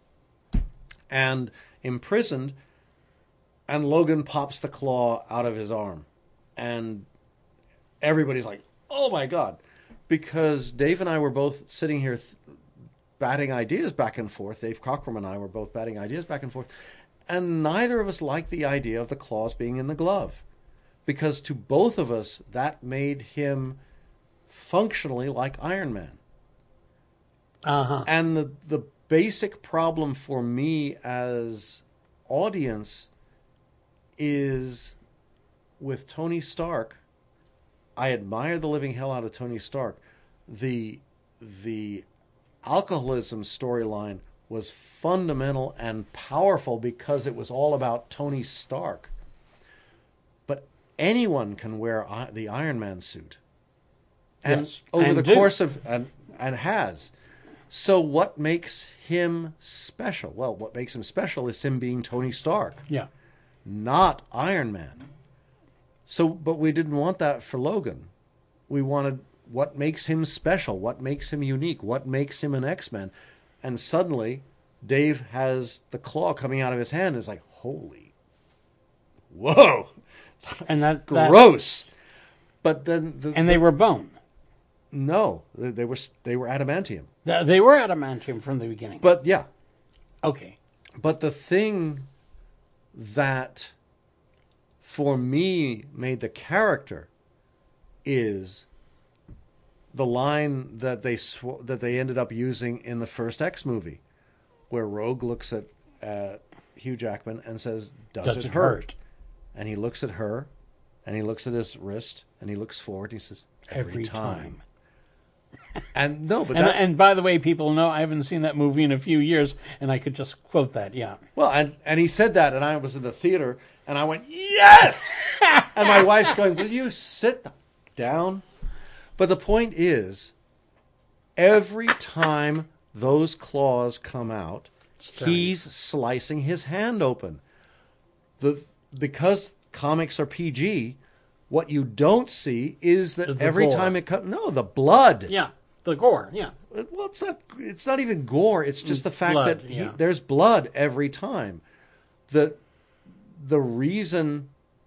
and imprisoned, and Logan pops the claw out of his arm. And everybody's like, oh my God. Because Dave and I were both sitting here th- batting ideas back and forth. Dave Cockrum and I were both batting ideas back and forth. And neither of us liked the idea of the claws being in the glove. Because to both of us, that made him functionally like Iron Man. Uh-huh. And the, the basic problem for me as audience is with Tony Stark. I admire the living hell out of Tony Stark. The the alcoholism storyline was fundamental and powerful because it was all about Tony Stark. But anyone can wear I- the Iron Man suit. And Yes, over and the do. course of and and has. So what makes him special? Well, what makes him special is him being Tony Stark, Yeah. not Iron Man. So, but we didn't want that for Logan. We wanted what makes him special, what makes him unique, what makes him an X-Men. And suddenly, Dave has the claw coming out of his hand. It's like, holy, whoa, And that, that gross. But then, the, and they were bone. no, they, they were they were adamantium. Th- They were adamantium from the beginning. But yeah, Okay. but the thing that for me made the character is the line that they sw- that they ended up using in the first X movie, where Rogue looks at, at Hugh Jackman and says, "Does, Does it, it hurt? hurt? And he looks at her, and he looks at his wrist, and he looks forward. And he says, "Every, Every time." time. And no, but And, that, and by the way, people know I haven't seen that movie in a few years, and I could just quote that. Yeah. well, and and he said that, and I was in the theater, and I went, "Yes!" And my wife's going, "Will you sit down?" But the point is, every time those claws come out, turning. he's slicing his hand open. The because comics are P G, what you don't see is that The every gore. time it comes, no, the blood. Yeah. The gore. Yeah. Well, it's not. It's not even gore. It's just the fact Blood, that he, yeah. there's blood every time. The the reason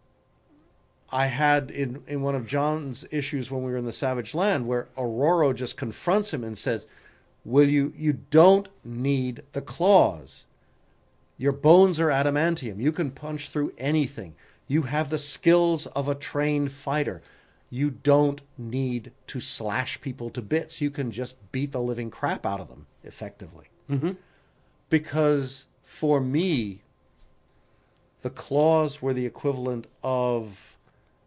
I had in in one of John's issues when we were in the Savage Land, where Aurora just confronts him and says, "Will you? You don't need the claws. Your bones are adamantium. You can punch through anything. You have the skills of a trained fighter. You don't need to slash people to bits. You can just beat the living crap out of them effectively." Mm-hmm. Because for me, the claws were the equivalent of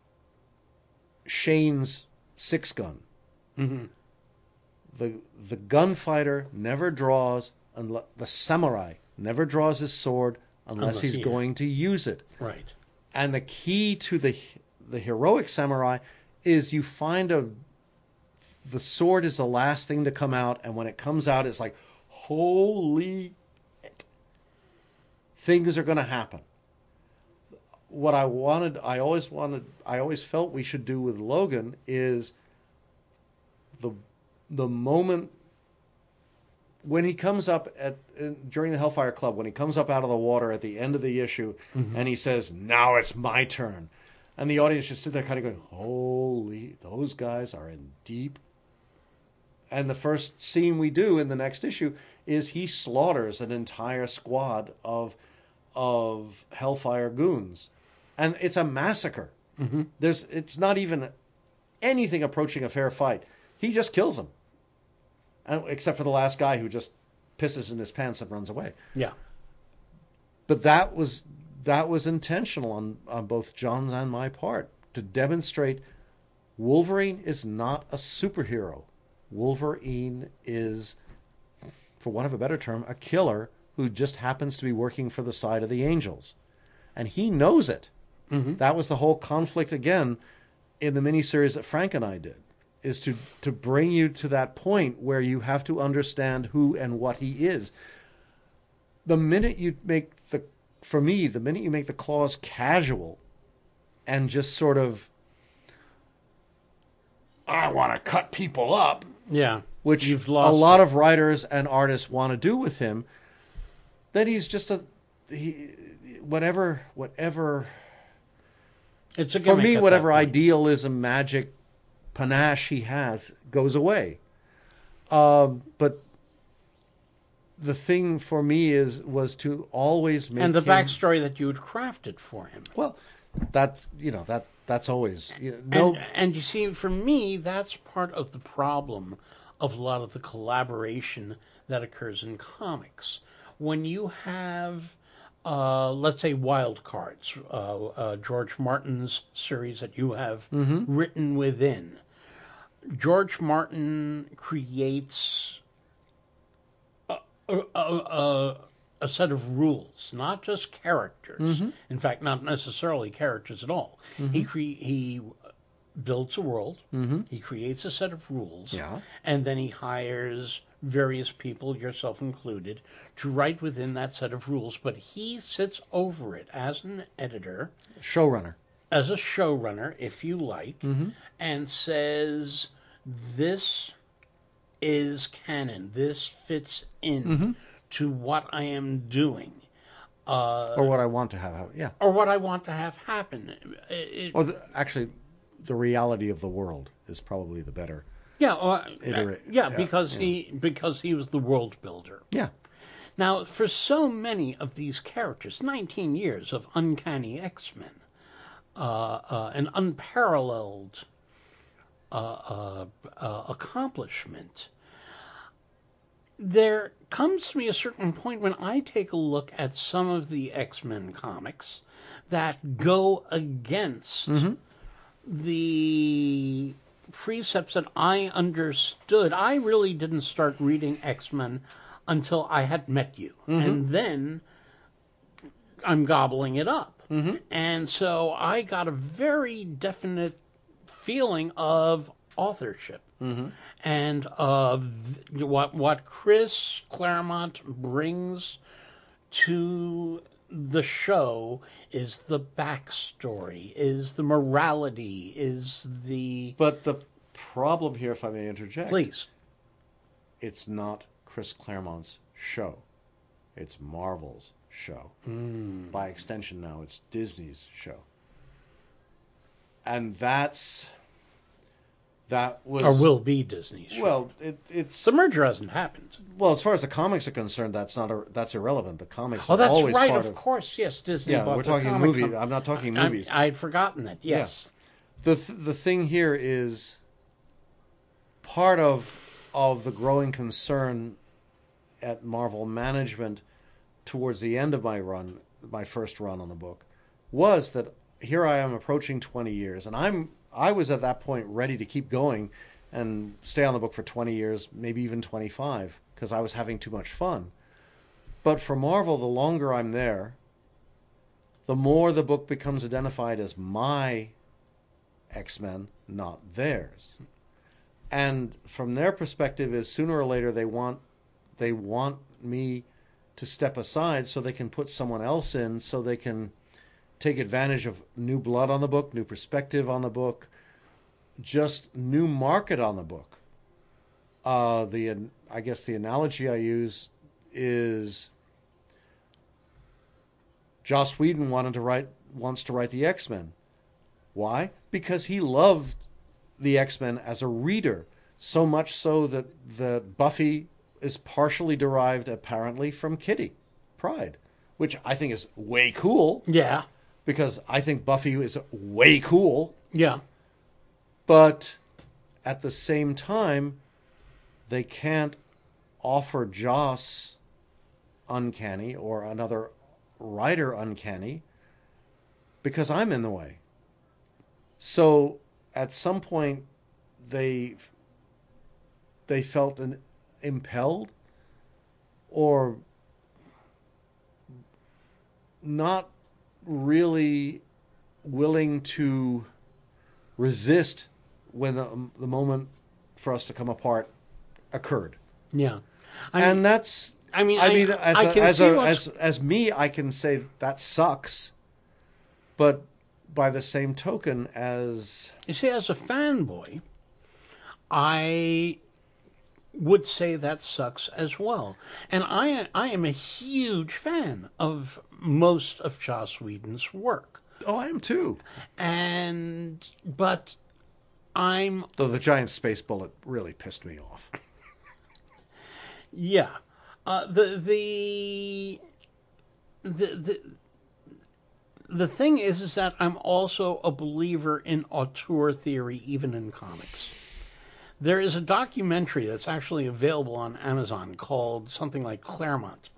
Shane's six gun. Mm-hmm. The the gunfighter never draws, unless, the samurai never draws his sword unless, Unless he's he- going to use it. Right. And the key to the the heroic samurai is you find a the sword is the last thing to come out, and when it comes out, it's like, holy shit. Things are going to happen. What I wanted, I always wanted, I always felt we should do with Logan is the the moment when he comes up at during the Hellfire Club, when he comes up out of the water at the end of the issue, Mm-hmm. and he says, "Now it's my turn," and the audience just sit there kind of going, "Holy, those guys are in deep." And the first scene we do in the next issue is he slaughters an entire squad of of Hellfire goons, and it's a massacre. Mm-hmm. There's, it's not even anything approaching a fair fight. He just kills them, and, except for the last guy who just pisses in his pants and runs away. Yeah. But that was that was intentional on, on both John's and my part to demonstrate Wolverine is not a superhero. Wolverine is, for want of a better term, a killer who just happens to be working for the side of the Angels. And he knows it. Mm-hmm. That was the whole conflict again in the miniseries that Frank and I did, is to, to bring you to that point where you have to understand who and what he is. The minute you make the, for me, the minute you make the claws casual and just sort of I want to cut people up, Yeah. which You've a lost lot it. of writers and artists want to do with him, then he's just a he whatever whatever It's a for gimmick me at whatever that point. idealism, magic, panache he has goes away. Um, but the thing for me is was to always make And the him, backstory that you had crafted for him. well, that's you know that that's always you know, no And, and you see, for me, that's part of the problem of a lot of the collaboration that occurs in comics. When you have, uh, let's say, Wild Cards, uh, uh, George Martin's series that you have written within, George Martin creates a, a, a, a set of rules, not just characters. In fact, not necessarily characters at all. He cre- he builds a world. He creates a set of rules, Yeah. and then he hires various people, yourself included, to write within that set of rules. But he sits over it as an editor, showrunner. as a showrunner, if you like, and says, this is canon. This fits in to what I am doing, or what I want to have happen. Yeah. or what I want to have happen. It- it- Or the, actually, the reality of the world is probably the better. yeah, or, Iterate- yeah, yeah, because he because he was the world builder. Yeah. Now, for so many of these characters, nineteen years of Uncanny X-Men, uh, uh, an unparalleled uh, uh, uh, accomplishment, there comes to me a certain point when I take a look at some of the X-Men comics that go against the precepts that I understood. I really didn't start reading X-Men until I had met you. And then I'm gobbling it up. And so I got a very definite feeling of authorship and of th- what what Chris Claremont brings to the show is the backstory, is the morality, is the... But the problem here, if I may interject, Please. it's not Chris Claremont's show. It's Marvel's show. By extension now, it's Disney's show. And that's... That was... Or will be Disney's show. Well, it, it's... The merger hasn't happened. Well, as far as the comics are concerned, that's not a, that's irrelevant. The comics Oh, are that's always right, part of of... course, yes, Disney Yeah, bought we're the talking comic movie. com- I'm not talking I'm- movies. I'd forgotten that, yes. The th- the thing here is part of of the growing concern at Marvel management towards the end of my run, my first run on the book, was that here I am approaching twenty years, and I'm I was at that point ready to keep going and stay on the book for twenty years, maybe even twenty-five, because I was having too much fun. But for Marvel, the longer I'm there, the more the book becomes identified as my X-Men, not theirs. And from their perspective is sooner or later they want they want me to step aside so they can put someone else in, so they can take advantage of new blood on the book, new perspective on the book, just new market on the book. Uh, the I guess the analogy I use is Joss Whedon wanted to write wants to write the X-Men. Why? Because he loved the X-Men as a reader, so much so that the Buffy is partially derived apparently from Kitty Pryde, which I think is way cool, Yeah, because I think Buffy is way cool. yeah. But at the same time, they can't offer Joss Uncanny or another writer Uncanny because I'm in the way. So at some point, they they felt an, impelled or not really willing to resist when the, the moment for us to come apart occurred. Yeah. I And mean, that's I mean, I I- mean as I a, can as see a, what's- as as me I can say that sucks. But by the same token as you see, as a fanboy, I would say that sucks as well. And I I am a huge fan of most of Joss Whedon's work. Oh, I am too. And but I'm Though the giant space bullet really pissed me off. yeah. Uh, the the the the the thing is is that I'm also a believer in auteur theory even in comics. There is a documentary that's actually available on Amazon called something like Claremont,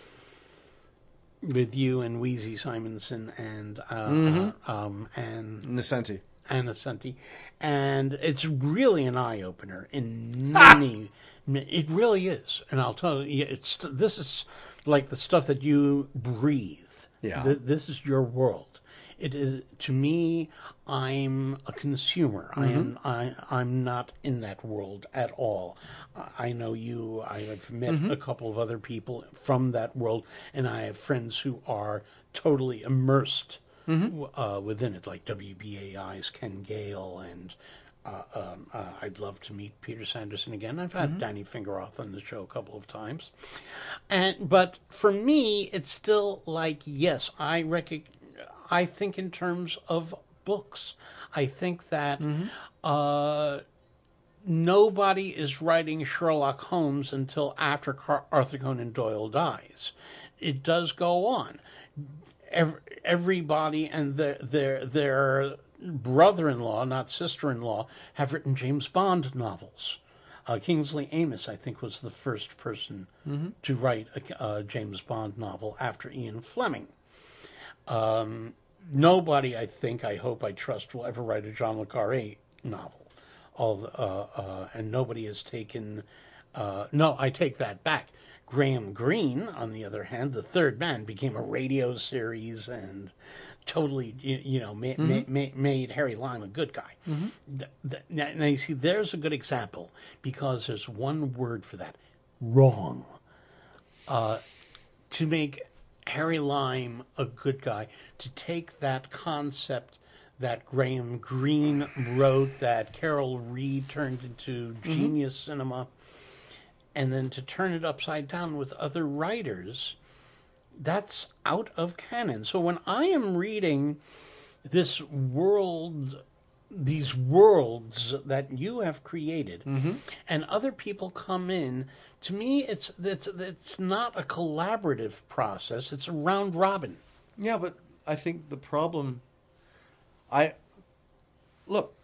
with you and Wheezy Simonson and uh, Mm-hmm. uh, um, and Nascenti. Anna Senti, and it's really an eye opener in many. It really is, and I'll tell you, it's this is like the stuff that you breathe. Yeah. Th- this is your world. It is to me. I'm a consumer. I am. I. I'm not in that world at all. I know you. I have met a couple of other people from that world, and I have friends who are totally immersed uh, within it, like W B A I's Ken Gale, and uh, um, uh, I'd love to meet Peter Sanderson again. I've had Danny Fingeroth on the show a couple of times, and but for me, it's still like yes, I recognize. I think in terms of books. I think that uh, nobody is writing Sherlock Holmes until after Car- Arthur Conan Doyle dies. It does go on. Every, everybody and their their their brother-in-law, not sister-in-law, have written James Bond novels. Uh, Kingsley Amis, I think, was the first person to write a, a James Bond novel after Ian Fleming. Um, nobody, I think, I hope, I trust, will ever write a John le Carré novel. All the, uh, uh, and nobody has taken. Uh, no, I take that back. Graham Greene, on the other hand, The Third Man, became a radio series and totally, you, you know, ma- Mm-hmm. ma- ma- made Harry Lime a good guy. Mm-hmm. Th- th- now, now, you see, there's a good example because there's one word for that: wrong. Uh, to make Harry Lime a good guy, to take that concept that Graham Greene wrote, that Carol Reed turned into genius cinema, and then to turn it upside down with other writers, that's out of canon. So when I am reading this world, these worlds that you have created, and other people come in, to me, it's it's it's not a collaborative process. It's a round robin. Yeah, but I think the problem... I... Look,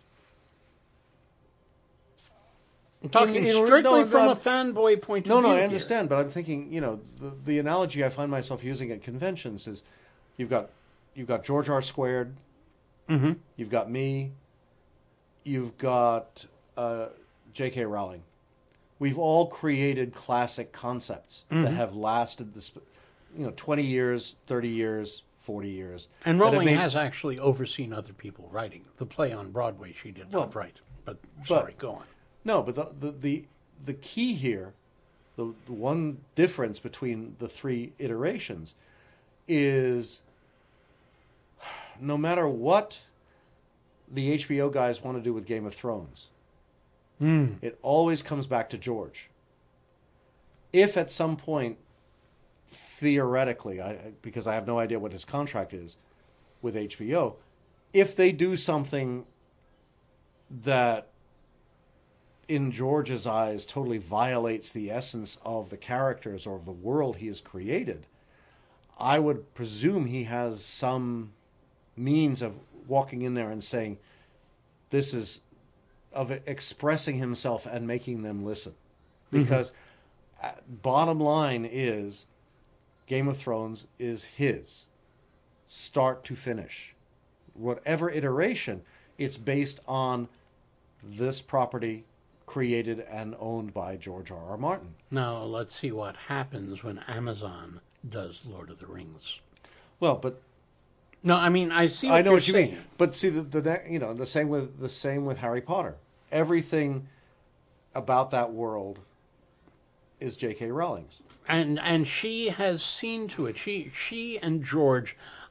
I'm talking In- in- strictly no, from no, a fanboy point of No, view. no, I here. understand, but I'm thinking, you know, the, the analogy I find myself using at conventions is you've got you've got George R. Squared, Mm-hmm. you've got me, you've got uh, J K. Rowling. We've all created classic concepts that have lasted this, you know, twenty years, thirty years, forty years. And that have Rowling made- has actually overseen other people writing. The play on Broadway she did not Well, write. But sorry, but- go on. No, but the the the, the key here, the, the one difference between the three iterations is no matter what the H B O guys want to do with Game of Thrones, it always comes back to George. If at some point, theoretically, I, because I have no idea what his contract is with H B O, if they do something that in George's eyes totally violates the essence of the characters or of the world he has created, I would presume he has some means of walking in there and saying, this is, of expressing himself and making them listen. Because uh, bottom line is, Game of Thrones is his, start to finish. Whatever iteration, it's based on this property created and owned by George R. R. Martin. Now, let's see what happens when Amazon does Lord of the Rings. Well, but No, I mean, I see what I know you're what you saying. mean. But see, the, the ne- you know the same with the same with Harry Potter. Everything about that world is J K. Rowling's. And and she has seen to it. She she and George,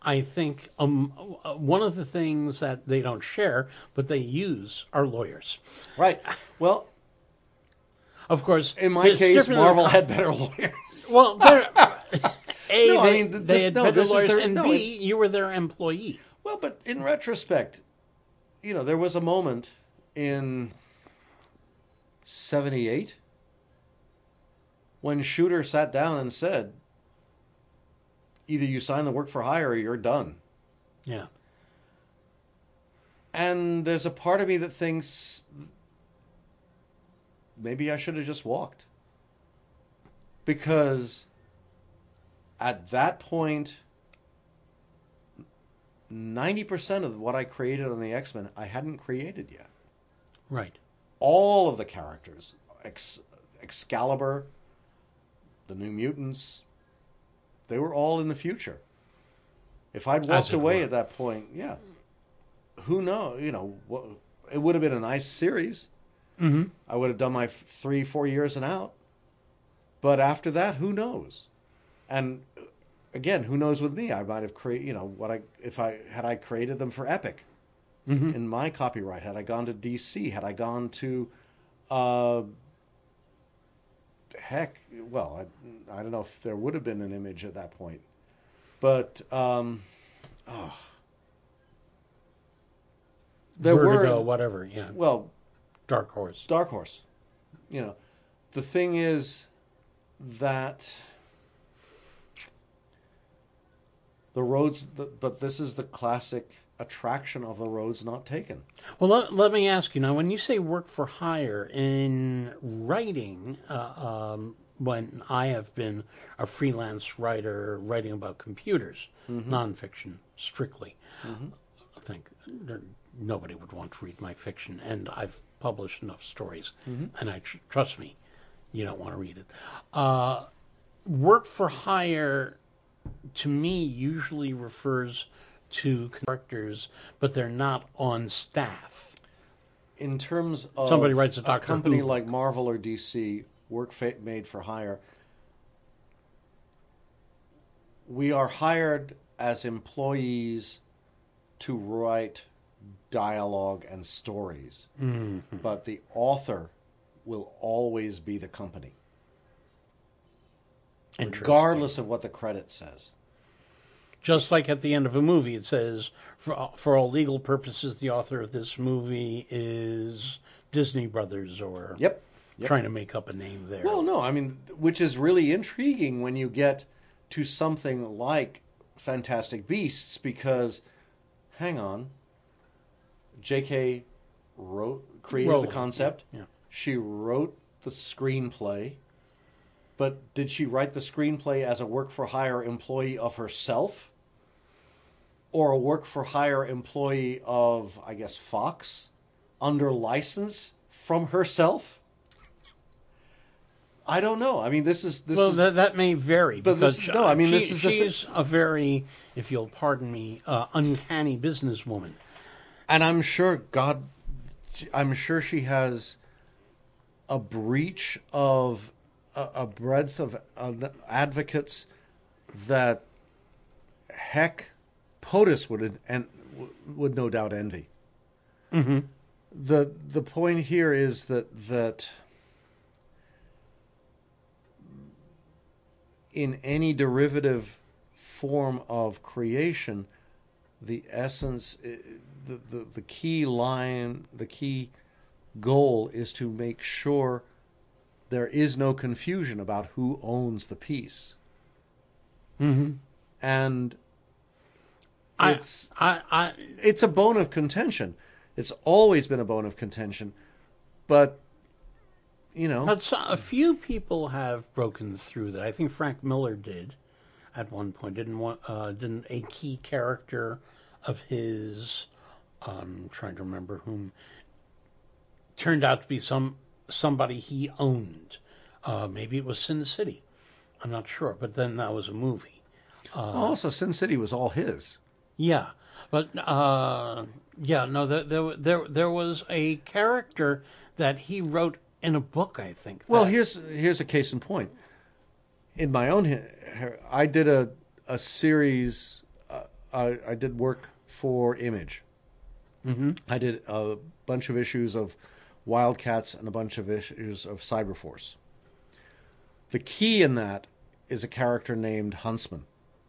I think um, one of the things that they don't share, but they use, are lawyers. Right. Well, Of course, in my it's case, different than- Marvel had better lawyers. Well, better, A, No, I they, mean, th- they this- had no, better this is lawyers, their- and no, B, you were their employee. Well, but in retrospect, you know, there was a moment in seventy-eight when Shooter sat down and said, either you sign the work for hire or you're done. Yeah. And there's a part of me that thinks maybe I should have just walked. Because at that point, ninety percent of what I created on the X-Men, I hadn't created yet. Right. All of the characters, Ex- Excalibur, the New Mutants, they were all in the future. If I'd walked it away were. at that point, yeah, who knows? You know, what, it would have been a nice series. Mm-hmm. I would have done my f- three, four years and out. But after that, who knows? And uh, again, who knows with me? I might have created, you know, what I if I had I created them for Epic Mm-hmm. in my copyright. Had I gone to D C? Had I gone to, uh, heck, well, I, I don't know if there would have been an Image at that point, but um, oh, there Vertigo, were whatever, yeah. well. Dark Horse. Dark Horse. You know, the thing is that the roads, but this is the classic attraction of the roads not taken. Well, let, let me ask you now, when you say work for hire in writing, uh, um, when I have been a freelance writer writing about computers, Mm-hmm. nonfiction strictly, I think there, nobody would want to read my fiction, and I've published enough stories, Mm-hmm. and I tr- trust me, you don't want to read it. Uh, work for hire, to me, usually refers to characters, but they're not on staff. In terms of Somebody writes a Doctor company Who like Marvel or D C, work fa- made for hire, we are hired as employees to write dialogue and stories, Mm-hmm. but the author will always be the company, Interesting. regardless of what the credit says. Just like at the end of a movie, it says, for, for all legal purposes, the author of this movie is Disney Brothers, or Yep. Yep. trying to make up a name there. Well, no, I mean, which is really intriguing when you get to something like Fantastic Beasts, because, hang on, J K wrote, created Rowling, the concept. yeah, yeah. She wrote the screenplay, but did she write the screenplay as a work-for-hire employee of herself, or a work-for-hire employee of, I guess, Fox, under license from herself? I don't know. I mean, this is this well, is that, that may vary. But because this- no, I mean, she, this is the she's a very, if you'll pardon me, uh, uncanny businesswoman. and I'm sure God, I'm sure she has a breach of a, a breadth of uh, advocates that heck POTUS would and would no doubt envy. Mm-hmm. The the point here is that that in any derivative form of creation, the essence, i- the, the, the key line, the key goal is to make sure there is no confusion about who owns the piece. Mm-hmm. And I, it's I, I, it's a bone of contention. It's always been a bone of contention. But, you know, But so, a few people have broken through that. I think Frank Miller did at one point. Didn't want, uh, didn't a key character of his, um, I'm trying to remember whom, turned out to be some somebody he owned. Uh, maybe it was Sin City. I'm not sure. But then that was a movie. also Sin City was all his. Yeah, but uh, yeah, no, there, there there there was a character that he wrote in a book, I think. Well, that- here's here's a case in point. In my own, I did a a series uh, I, I did work for Image. Mm-hmm. I did a bunch of issues of Wildcats and a bunch of issues of Cyberforce. The key in that is a character named Huntsman.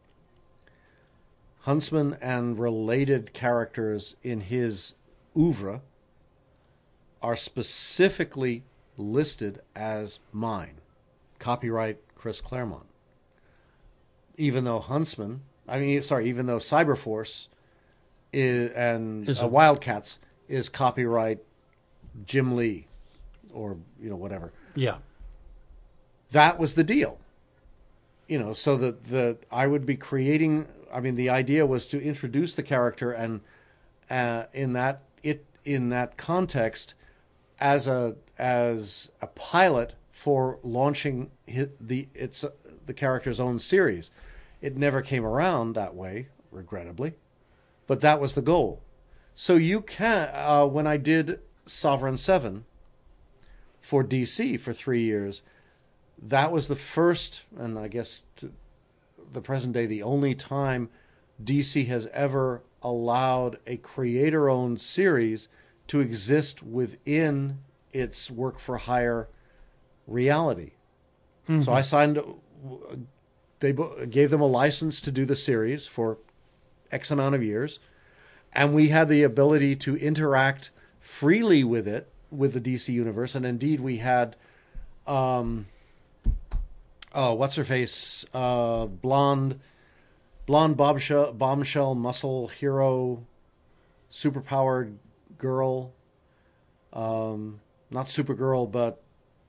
Huntsman and related characters in his oeuvre are specifically listed as mine. Copyright Chris Claremont. Even though Huntsman, I mean, sorry, even though Cyberforce is, and Is uh, a- Wildcats is copyright Jim Lee, or, you know, whatever. Yeah. That was the deal. You know, so that the I would be creating. I mean, the idea was to introduce the character, and uh, in that it in that context, as a as a pilot for launching his, the it's uh, the character's own series. It never came around that way, regrettably, but that was the goal. So you can uh, when I did Sovereign Seven for D C for three years. That was the first, and I guess to the present day, the only time D C has ever allowed a creator-owned series to exist within its work-for-hire reality. Mm-hmm. So I signed, they gave them a license to do the series for X amount of years, and we had the ability to interact freely with it, with the D C universe, and indeed we had... Um, Oh, what's her face? Uh, blonde, blonde bombshell, bombshell, muscle hero, superpowered girl. Um, not Supergirl, but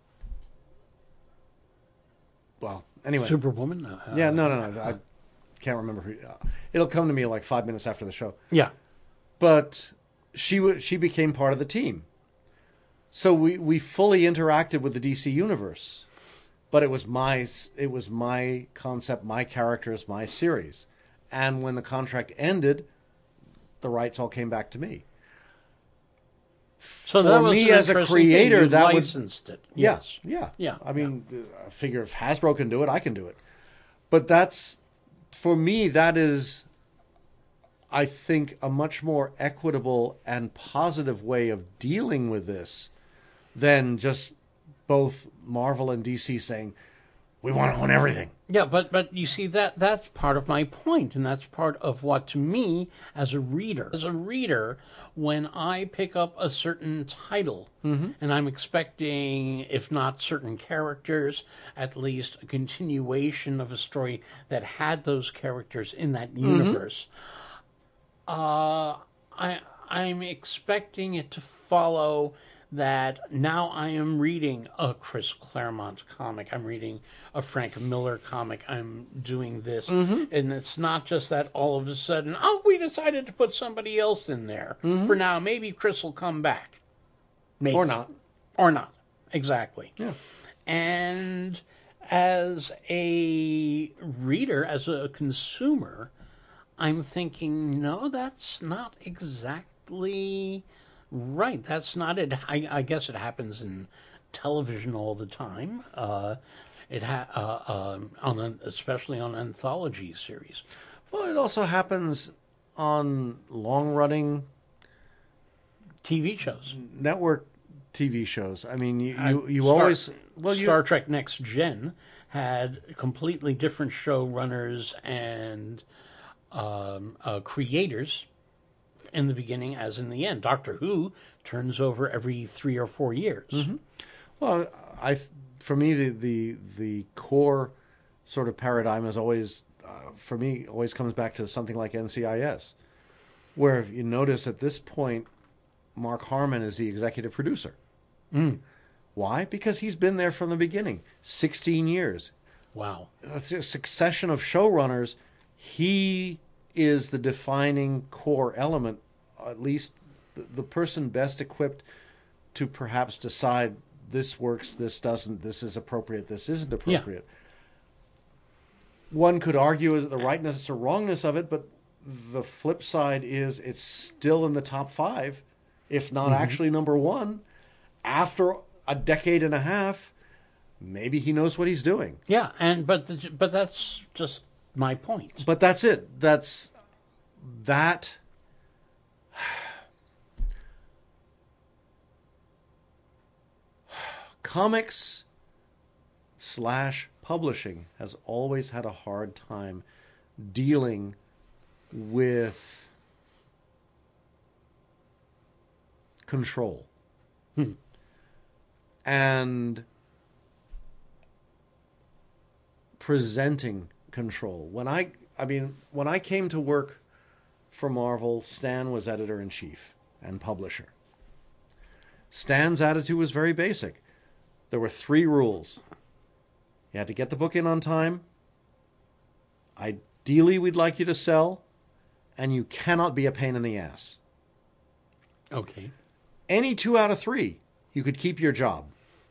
well, anyway. Superwoman. Uh, Yeah, no, no, no. I can't remember who. Uh, it'll come to me like five minutes after the show. Yeah. But she w- she became part of the team, so we we fully interacted with the D C universe. But it was my it was my concept, my characters, my series. And when the contract ended, the rights all came back to me. So For that was me an as a interesting creator, thing. You that would- licensed it. Yeah, Yes. yeah, Yeah, I mean, I figure if Hasbro can do it, I can do it. But that's, for me, that is, I think, a much more equitable and positive way of dealing with this than just both Marvel and D C saying, we want to own everything. Yeah, but but you see that that's part of my point, and that's part of what, to me, as a reader, as a reader, when I pick up a certain title, Mm-hmm. and I'm expecting, if not certain characters, at least a continuation of a story that had those characters in that universe, uh, I I'm expecting it to follow. That now I am reading a Chris Claremont comic. I'm reading a Frank Miller comic. I'm doing this. Mm-hmm. And it's not just that all of a sudden, oh, we decided to put somebody else in there. Mm-hmm. For now, maybe Chris will come back. Maybe. Or not. Or not. Exactly. Yeah. And as a reader, as a consumer, I'm thinking, no, that's not exactly... Right, that's not it. I, I guess it happens in television all the time. Uh, it ha- uh, uh, on an, especially on anthology series. Well, it also happens on long-running T V shows. network T V shows. I mean, you you, you Star, always well you Star Trek Next Gen had completely different showrunners and um, uh, creators in the beginning as in the end. Doctor Who turns over every three or four years. Mm-hmm. Well, I for me the the the core sort of paradigm is always uh, for me always comes back to something like N C I S, where if you notice at this point, Mark Harmon is the executive producer. Mm. Why? Because he's been there from the beginning, sixteen years. Wow. That's a succession of showrunners. He is the defining core element, at least the, the person best equipped to perhaps decide this works, this doesn't, this is appropriate, this isn't appropriate. Yeah. One could argue is the rightness or wrongness of it, but the flip side is it's still in the top five, if not mm-hmm. actually number one, after a decade and a half. Maybe he knows what he's doing. Yeah, and but the, but that's just my point. But that's it. That's that comics slash publishing has always had a hard time dealing with control. Hmm. And presenting control. When I, I mean, when I came to work for Marvel, Stan was editor-in-chief and publisher. Stan's attitude was very basic. There were three rules. You had to get the book in on time. Ideally, we'd like you to sell. And you cannot be a pain in the ass. Okay. Any two out of three, you could keep your job.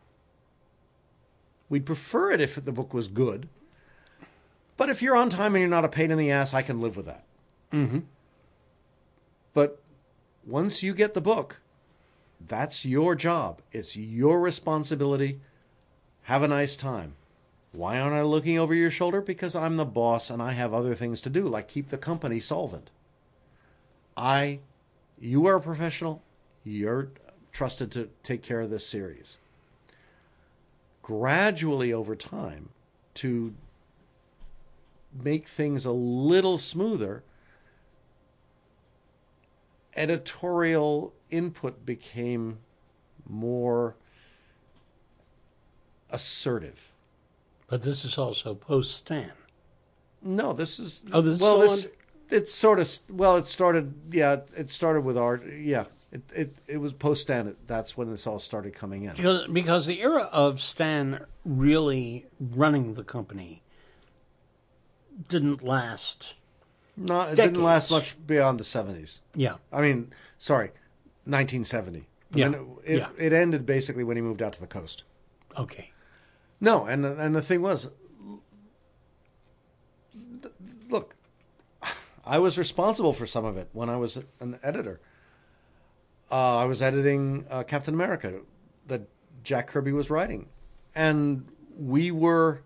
We'd prefer it if the book was good. But if you're on time and you're not a pain in the ass, I can live with that. Mm-hmm. But once you get the book, that's your job. It's your responsibility. Have a nice time. Why aren't I looking over your shoulder? Because I'm the boss and I have other things to do, like keep the company solvent. I, you are a professional. You're trusted to take care of this series. Gradually over time, to make things a little smoother, editorial input became more assertive. But this is also post-Stan. No, this is Oh, this is well. still This on- it's sort of well. It started. Yeah, it started with art. Yeah, it it, it was post Stan. That's when this all started coming in. Because, because the era of Stan really running the company didn't last. No, it Decades. didn't last much beyond the seventies. Yeah. I mean, sorry, nineteen seventy. And Yeah, then it, it, yeah. it ended basically when he moved out to the coast. Okay. No, and the- and the thing was, look, I was responsible for some of it when I was an editor. Uh, I was editing uh, Captain America that Jack Kirby was writing, and we were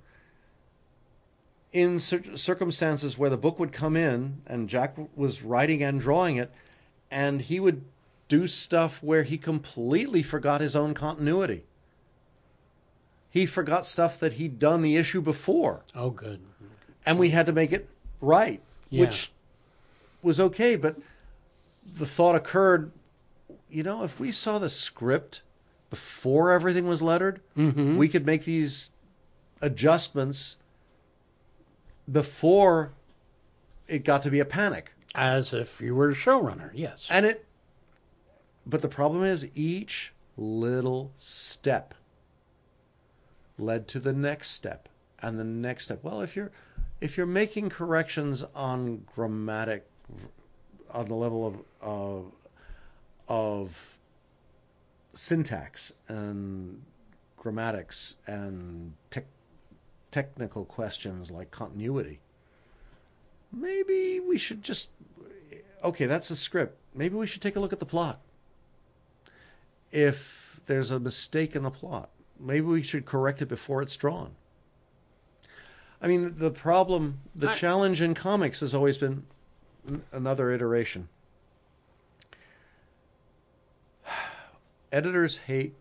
in cir- circumstances where the book would come in, and Jack was writing and drawing it, and he would do stuff where he completely forgot his own continuity. He forgot stuff that he'd done the issue before, Oh, good. and we had to make it right, Yeah. which was okay. But the thought occurred, you know, if we saw the script before everything was lettered, Mm-hmm. we could make these adjustments before it got to be a panic. As if you were a showrunner, yes. And it, but the problem is each little step led to the next step and the next step. Well, if you're if you're making corrections on grammatic, on the level of of, of syntax and grammatics and tech technical questions like continuity, maybe we should just, okay, that's the script. Maybe we should take a look at the plot. If there's a mistake in the plot, maybe we should correct it before it's drawn. I mean, the problem, the I- challenge in comics has always been n- another iteration. Editors hate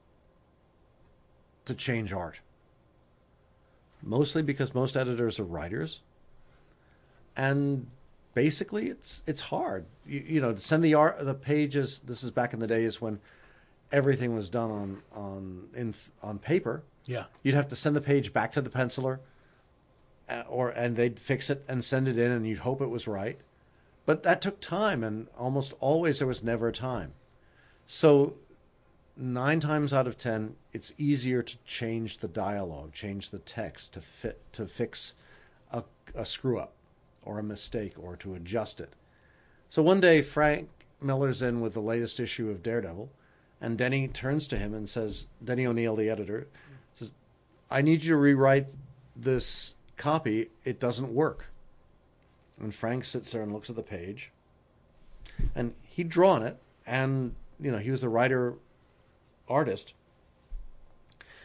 to change art. Mostly because most editors are writers. And basically it's it's hard. You, you know, to send the art the pages, this is back in the days when everything was done on on in on paper. Yeah. You'd have to send the page back to the penciler, uh, or and they'd fix it and send it in, and you'd hope it was right. But that took time, and almost always there was never time. So nine times out of ten, it's easier to change the dialogue, change the text to fit to fix a, a screw up or a mistake or to adjust it. So one day Frank Miller's in with the latest issue of Daredevil, and Denny turns to him and says, Denny O'Neil, the editor, says, I need you to rewrite this copy. It doesn't work. And Frank sits there and looks at the page. And he'd drawn it, and you know, he was the writer artist.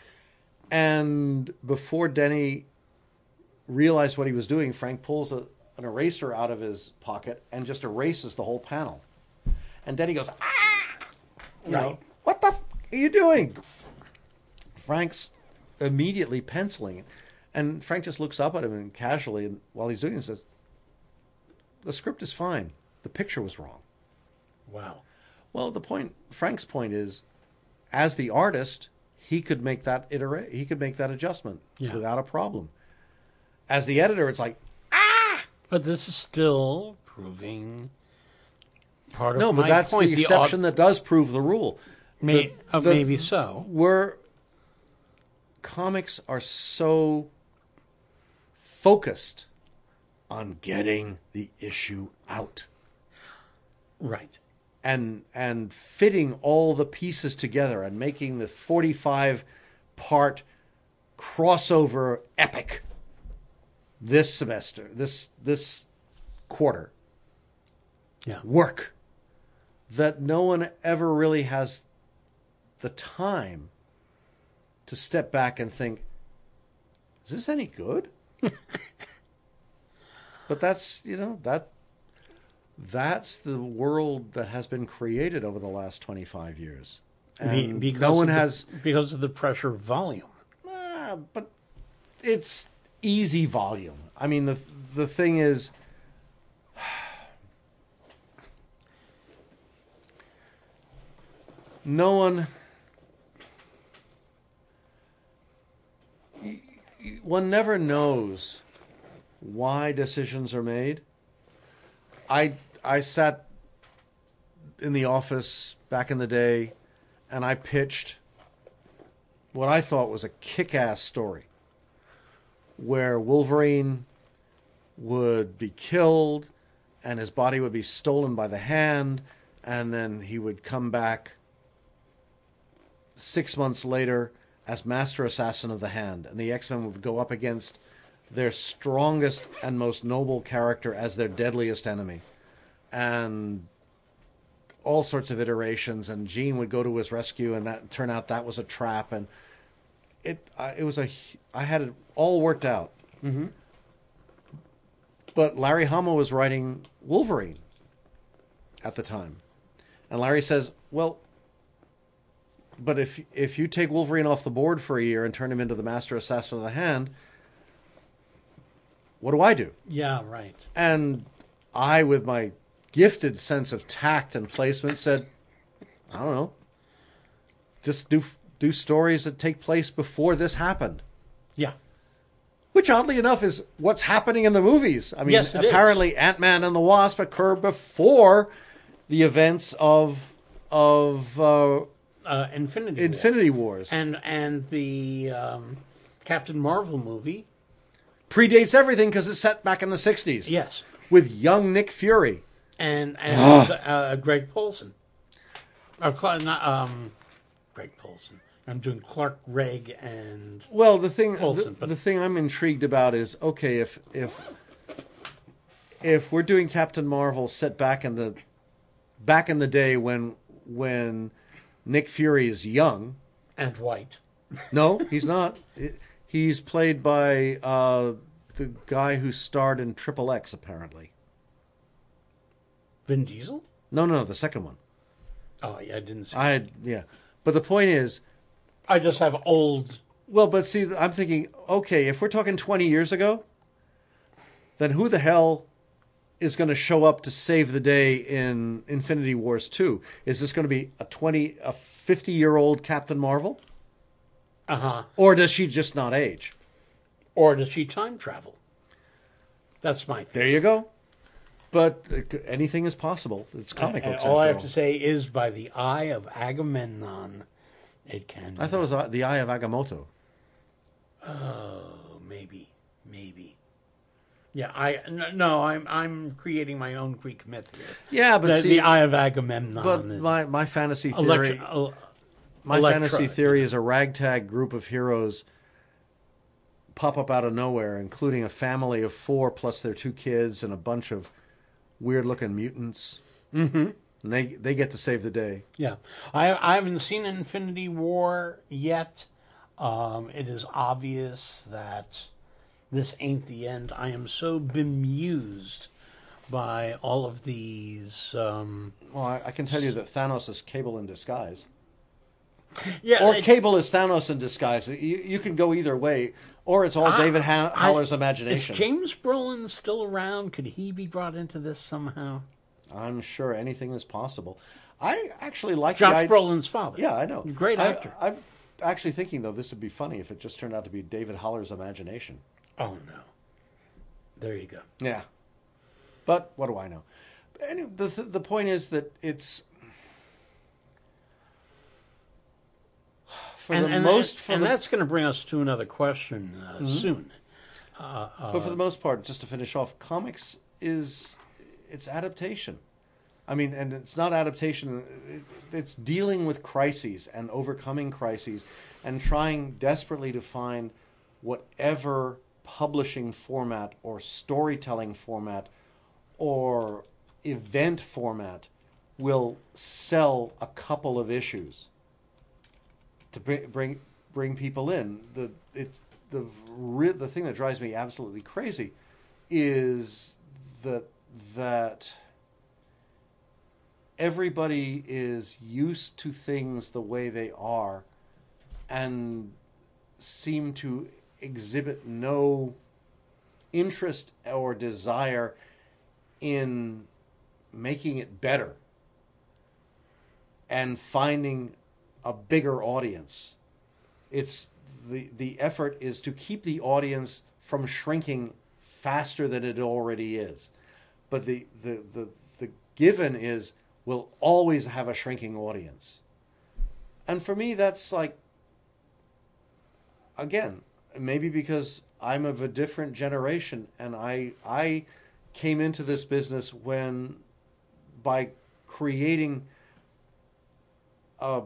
And before Denny realized what he was doing, Frank pulls a, an eraser out of his pocket and just erases the whole panel. And Denny goes, ah! You know, Right. what the f- are you doing? Frank's immediately penciling. And Frank just looks up at him and casually, and while he's doing it, says, the script is fine. The picture was wrong. Wow. Well, the point, Frank's point is, as the artist, he could make that iterate, he could make that adjustment Yeah. without a problem. As the editor, it's like, But this is still proving part of no, my but that's point. the exception odd- that does prove the rule. may, the- uh, the- maybe so. Where comics are so focused on getting the issue out Right. and and fitting all the pieces together and making the forty-five part crossover epic this semester, this this quarter Yeah. work, that no one ever really has the time to step back and think, is this any good? But that's, you know, that that's the world that has been created over the last twenty-five years. Be- And because no one of the- has, because of the pressure of volume. ah, but it's easy volume. I mean, the the thing is, no one, y- y- one never knows why decisions are made. I I sat in the office back in the day, and I pitched what I thought was a kick-ass story, where Wolverine would be killed, and his body would be stolen by the Hand, and then he would come back six months later as Master Assassin of the Hand, and the X-Men would go up against their strongest and most noble character as their deadliest enemy. And all sorts of iterations, and Jean would go to his rescue, and that turn out that was a trap, and it uh, it was a I had it all worked out. Mm-hmm. But Larry Hama was writing Wolverine at the time, and Larry says, "Well, but if if you take Wolverine off the board for a year and turn him into the Master Assassin of the Hand, what do I do?" Yeah, right. And I, with my gifted sense of tact and placement, said, I don't know, just do do stories that take place before this happened. Yeah. Which, oddly enough, is what's happening in the movies. I mean, Yes, it is. apparently Ant-Man and the Wasp occur before the events of of uh, Uh, Infinity War. Infinity Wars. And and the um, Captain Marvel movie. Predates everything because it's set back in the sixties. Yes. With young Nick Fury. And and uh, Greg Polson. Or Cla- not, um, Greg Polson. I'm doing Clark Gregg and Well, the thing Olsen, the, but- the thing I'm intrigued about is, okay, if if if we're doing Captain Marvel set back in the back in the day when when Nick Fury is young. and White. No, he's not. He's played by uh, the guy who starred in Triple X, apparently. Vin Diesel? No, no, the second one. Oh, yeah, I didn't see. I yeah, but the point is, I just have old. well, but see, I'm thinking, okay, if we're talking twenty years ago, then who the hell is going to show up to save the day in Infinity Wars two? Is this going to be a twenty, a fifty-year-old Captain Marvel? Uh huh. Or does she just not age? Or does she time travel? That's my thing. There you go. But uh, anything is possible. It's comic And books. all I after have to say is, by the eye of Agamemnon, it can. Be I thought it was uh, the Eye of Agamotto. Oh, maybe, maybe. Yeah, I n- no, I'm I'm creating my own Greek myth here. Yeah, but the, see, the eye of Agamemnon. but is my, my fantasy theory, electro, el- my Electra, fantasy theory is a ragtag group of heroes pop up out of nowhere, including a family of four plus their two kids and a bunch of weird-looking mutants. Mm-hmm. And they they get to save the day. Yeah, I I haven't seen Infinity War yet. Um, it is obvious that this ain't the end. I am so bemused by all of these. Um, Well, I, I can tell you that Thanos is Cable in disguise. yeah, Or it- Cable is Thanos in disguise. You, you can go either way. Or it's all I- David ha- I- Haller's Is imagination. James Brolin still around? Could he be brought into this somehow? I'm sure anything is possible. I actually like Josh the idea. Brolin's father. Yeah, I know. Great I- actor. I'm actually thinking, though, this would be funny if it just turned out to be David Haller's imagination. Oh no. There you go. Yeah. But what do I know? Anyway, the, the, the point is that it's... For and the and, most... that- for and the, that's going to bring us to another question uh, soon. but for the most part, just to finish off, comics is... It's adaptation. I mean, and it's not adaptation. it- It's dealing with crises and overcoming crises and trying desperately to find whatever publishing format or storytelling format or event format will sell a couple of issues to bring bring, bring people in. The it's the re- the thing that drives me absolutely crazy is that that everybody is used to things the way they are and seem to exhibit no interest or desire in making it better and finding a bigger audience. It's the the effort is to keep the audience from shrinking faster than it already is. But the the the, the given is we'll always have a shrinking audience. And for me that's like, again, maybe because I'm of a different generation and I I came into this business when by creating a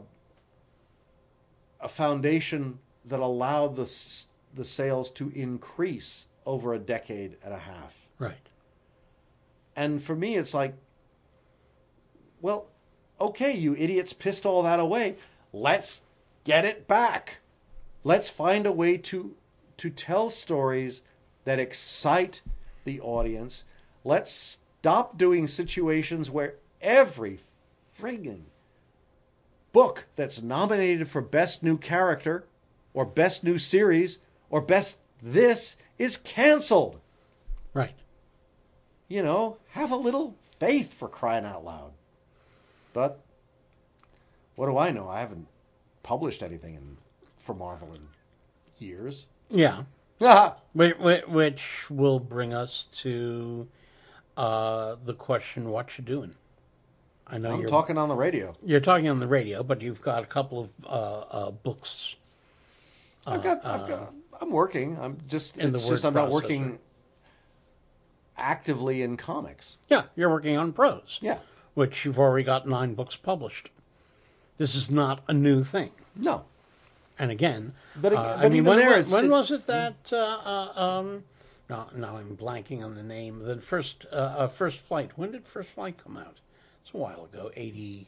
a foundation that allowed the s- the sales to increase over a decade and a half. Right. And for me it's like, well, okay, you idiots pissed all that away. Let's get it back. Let's find a way to to tell stories that excite the audience. Let's stop doing situations where every friggin' book that's nominated for Best New Character or Best New Series or Best This is canceled. Right. You know, have a little faith, for crying out loud. But what do I know? I haven't published anything in, for Marvel in years. Yeah. Ah, Whi- whi- Which will bring us to uh, the question, what you doing? I know I'm you're talking on the radio. you're talking on the radio, but you've got a couple of uh, uh, books. I've got, I've got, I'm working. I'm just, in the it's just word I'm not processor. working actively in comics. Yeah, you're working on prose. Yeah. Which you've already got nine books published. This is not a new thing. No. And again, But ag- uh, I but mean, even when, there, when, it's- when it- was it that? Uh, uh, um, no, no, I'm blanking on the name. The first, uh, uh, first flight. When did First Flight come out? It's a while ago. eighty,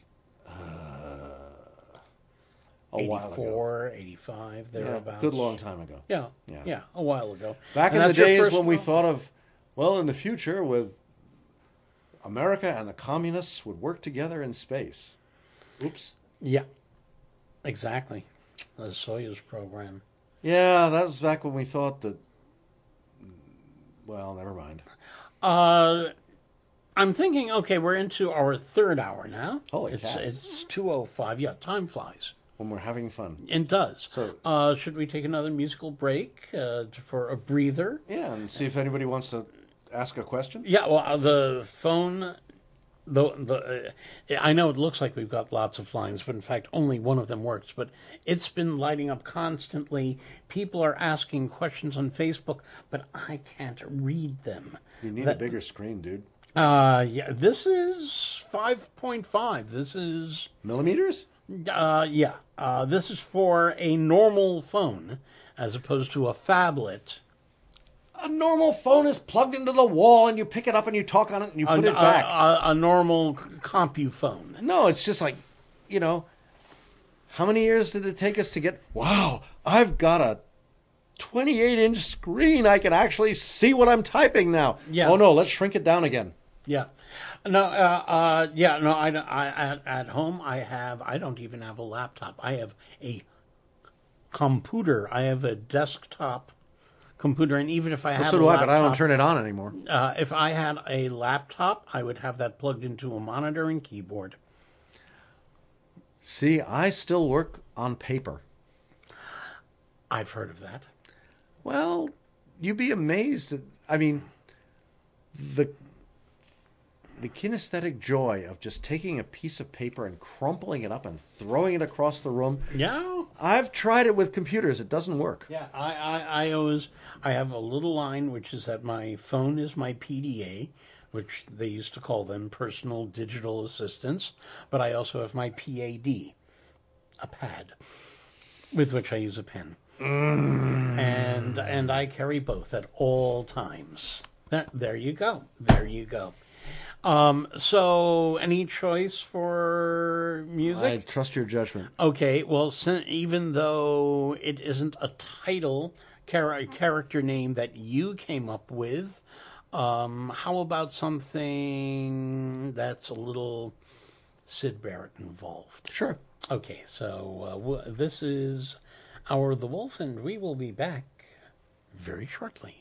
A while ago. eighty-four, eighty-five, Yeah, thereabouts. good long time ago. Yeah, Yeah. yeah, a while ago. Back And in the that's your days first when we novel? thought of, well, in the future, with America and the communists would work together in space. Oops. Yeah, exactly. The Soyuz program. Yeah, that was back when we thought that. Well, never mind. Uh, I'm thinking, okay, we're into our third hour now. Holy it's, cats. It's two oh five. Yeah, time flies. When we're having fun. It does. So- uh, should we take another musical break uh, for a breather? Yeah, and see if anybody wants to ask a question. Yeah, well, uh, the phone, the the, uh, I know it looks like we've got lots of lines, but in fact, only one of them works. But it's been lighting up constantly. People are asking questions on Facebook, but I can't read them. You need That- a bigger screen, dude. Uh, yeah, this is five point five. This is, Millimeters? uh, yeah, uh, this is for a normal phone as opposed to a phablet. A normal phone is plugged into the wall, and you pick it up and you talk on it and you put a, it back. A, a, a normal CompuPhone. No, it's just like, you know, how many years did it take us to get, wow, I've got a twenty-eight inch screen. I can actually see what I'm typing now. Yeah. Oh, no, let's shrink it down again. Yeah. No, uh, uh, yeah, no, I, I, at, at home I have, I don't even have a laptop. I have a computer. I have a desktop computer, and even if I Well, had so a do I, laptop, but I don't turn it on anymore. uh, if I had a laptop, I would have that plugged into a monitor and keyboard. See, I still work on paper. I've heard of that. Well, you'd be amazed. At, I mean, the the kinesthetic joy of just taking a piece of paper and crumpling it up and throwing it across the room. Yeah. I've tried it with computers. It doesn't work. Yeah, I, I, I always, I have a little line, which is that my phone is my P D A, which they used to call them personal digital assistants, but I also have my P A D, a pad, with which I use a pen. Mm. And and I carry both at all times. There, there you go. There you go. Um, so, any choice for music? I trust your judgment. Okay, well, sin- even though it isn't a title, char- character name that you came up with, um, how about something that's a little Syd Barrett involved? Sure. Okay, so uh, w- this is Hour of the Wolf, and we will be back very shortly.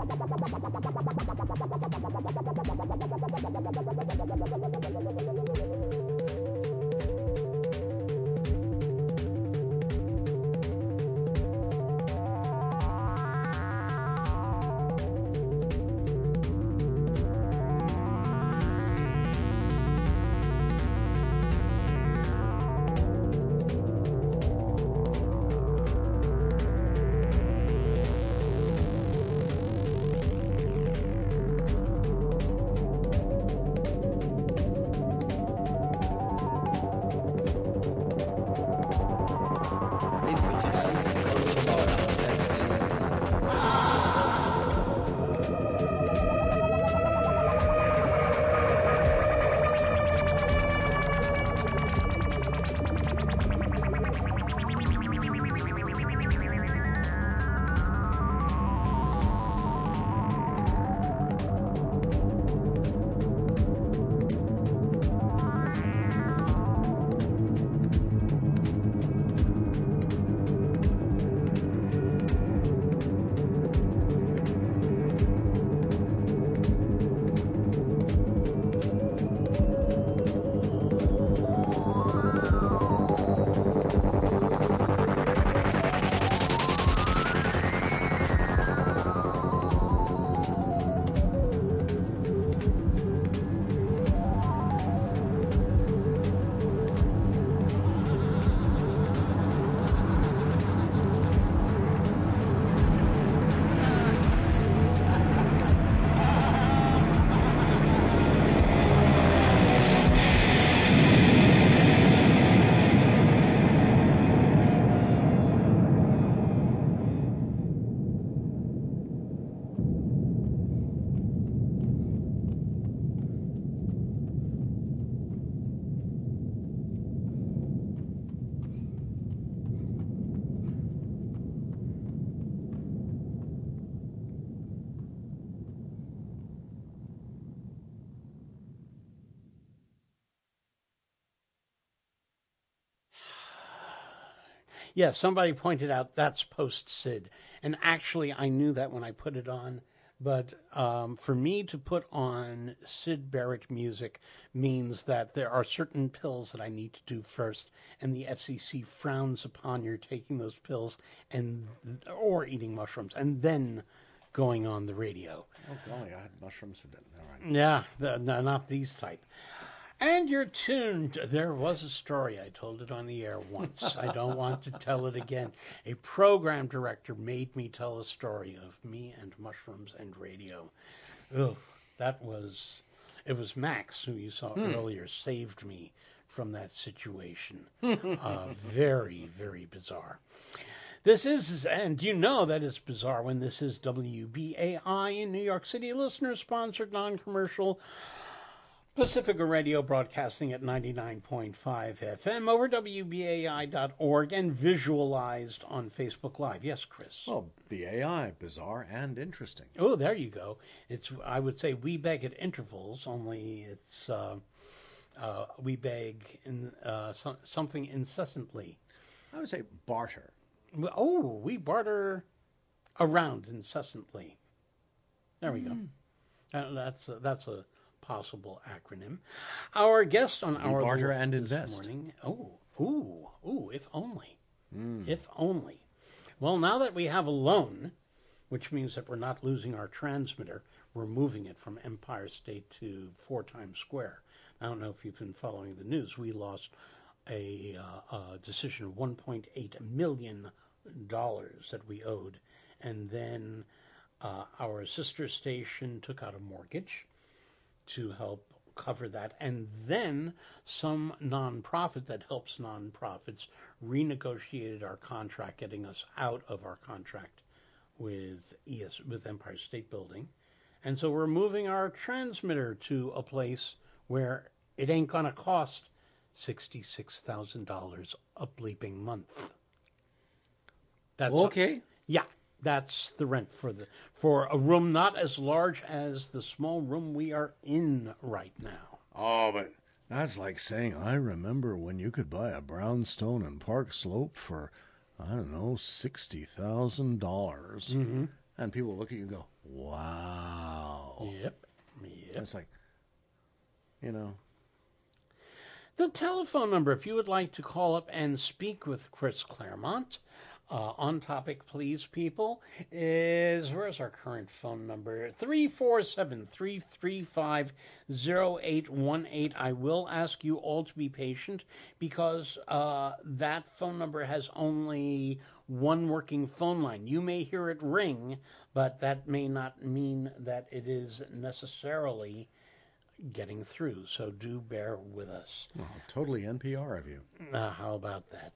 Yeah, somebody pointed out that's post-Sid. And actually, I knew that when I put it on. But um, for me to put on Syd Barrett music means that there are certain pills that I need to do first. And the F C C frowns upon your taking those pills and or eating mushrooms and then going on the radio. Oh, golly, I had mushrooms for dinner. All right. Yeah, the, no, not these type. And you're tuned. There was a story. I told it on the air once. I don't want to tell it again. A program director made me tell a story of me and mushrooms and radio. Ugh, that was, it was Max, who you saw Hmm. earlier, saved me from that situation. uh, very, very bizarre. This is, and you know that it's bizarre when this is W B A I in New York City, listener-sponsored, non-commercial, Pacifica Radio, broadcasting at ninety-nine point five F M over W B A I dot org and visualized on Facebook Live. Yes, Chris? Well, B A I, bizarre and interesting. Oh, there you go. It's, I would say, we beg at intervals, only it's uh, uh, we beg in uh, so, something incessantly. I would say barter. Oh, we barter around incessantly. There we go. Uh, that's a, that's a possible acronym. Our guest on We our barter Wolf and this invest. morning. Oh, ooh, ooh! If only, if only. Well, now that we have a loan, which means that we're not losing our transmitter, we're moving it from Empire State to Four Times Square. I don't know if you've been following the news. We lost a, uh, a decision of one point eight million dollars that we owed, and then uh, our sister station took out a mortgage to help cover that, and then some nonprofit that helps nonprofits renegotiated our contract, getting us out of our contract with E S with Empire State Building, and so we're moving our transmitter to a place where it ain't gonna cost sixty-six thousand dollars a bleeping month. That's Okay. yeah, that's the rent for the for a room not as large as the small room we are in right now. Oh, but that's like saying, I remember when you could buy a brownstone in Park Slope for, I don't know, sixty thousand dollars. Mm-hmm. And people look at you and go, Wow. Yep. Yep. It's like, you know. The telephone number, if you would like to call up and speak with Chris Claremont, uh, on topic, please, people, is, where's our current phone number? three four seven, three three five, zero eight one eight. I will ask you all to be patient because uh, that phone number has only one working phone line. You may hear it ring, but that may not mean that it is necessarily getting through, so do bear with us. Oh, totally N P R of you. Uh, how about that?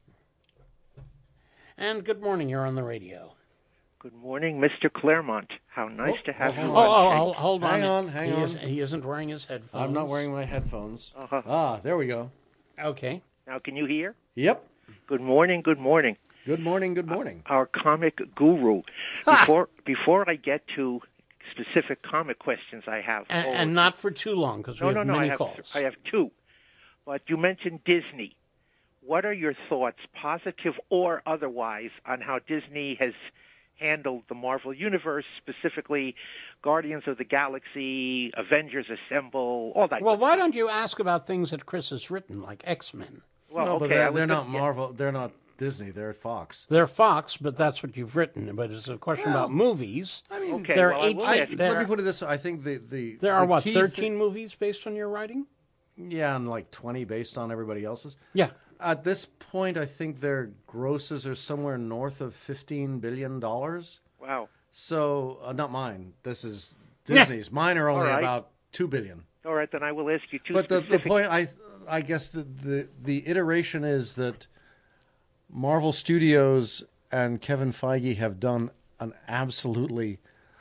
And good morning, you're on the radio. Good morning, Mister Claremont. How nice Oh, to have oh, you Oh, on. oh, Jake. hold, hold on. Hang on, hang he on. Is, he isn't wearing his headphones. I'm not wearing my headphones. Uh-huh. Ah, there we go. Okay. Now, can you hear? Yep. Good morning, good morning. Good morning, good morning. Our comic guru. Before before I get to specific comic questions I have. And, oh, and not for too long, because we no, no, have no. many I have, calls. I have two. But you mentioned Disney. What are your thoughts, positive or otherwise, on how Disney has handled the Marvel Universe, specifically Guardians of the Galaxy, Avengers Assemble, all that? Well, good why stuff? don't you ask about things that Chris has written, like X-Men? Well, no, okay, but I they're, was they're gonna- not yeah. Marvel. They're not Disney. They're Fox. They're Fox, but that's what you've written. But it's a question Well, about movies. I mean, Okay, there are well, I will eighteen ask- there let me are- put it this way. I think the... the There are, the what, key thirteen thi- movies based on your writing? yeah, and like twenty based on everybody else's. Yeah. At this point, I think their grosses are somewhere north of fifteen billion dollars. Wow. So, uh, not mine. This is Disney's. Mine are only All right. about two billion All right, then I will ask you two dollars. But the, the specific... point, I I guess the, the the iteration is that Marvel Studios and Kevin Feige have done an absolutely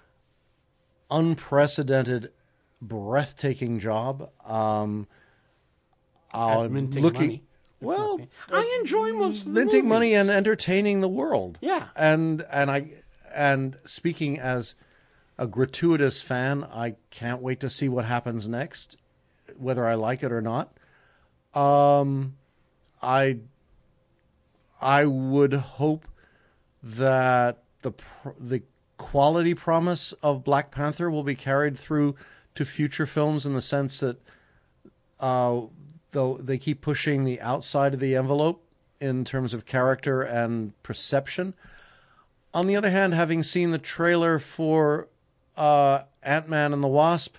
unprecedented, breathtaking job. Um, At uh, minting looking, money. well, I enjoy most of the minting movies. money and entertaining the world. Yeah. and and I and speaking as a gratuitous fan, I can't wait to see what happens next, whether I like it or not. Um, I I would hope that the pr- the quality promise of Black Panther will be carried through to future films in the sense that uh, though they keep pushing the outside of the envelope in terms of character and perception. On the other hand, having seen the trailer for uh, Ant-Man and the Wasp,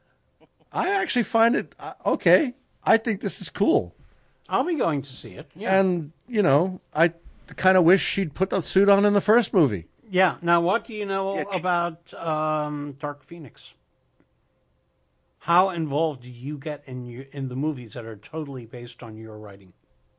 I actually find it uh, okay. I think this is cool. I'll be going to see it. Yeah. And, you know, I kind of wish she'd put the suit on in the first movie. Yeah. Now, what do you know Yeah. about um, Dark Phoenix? How involved do you get in your, in the movies that are totally based on your writing?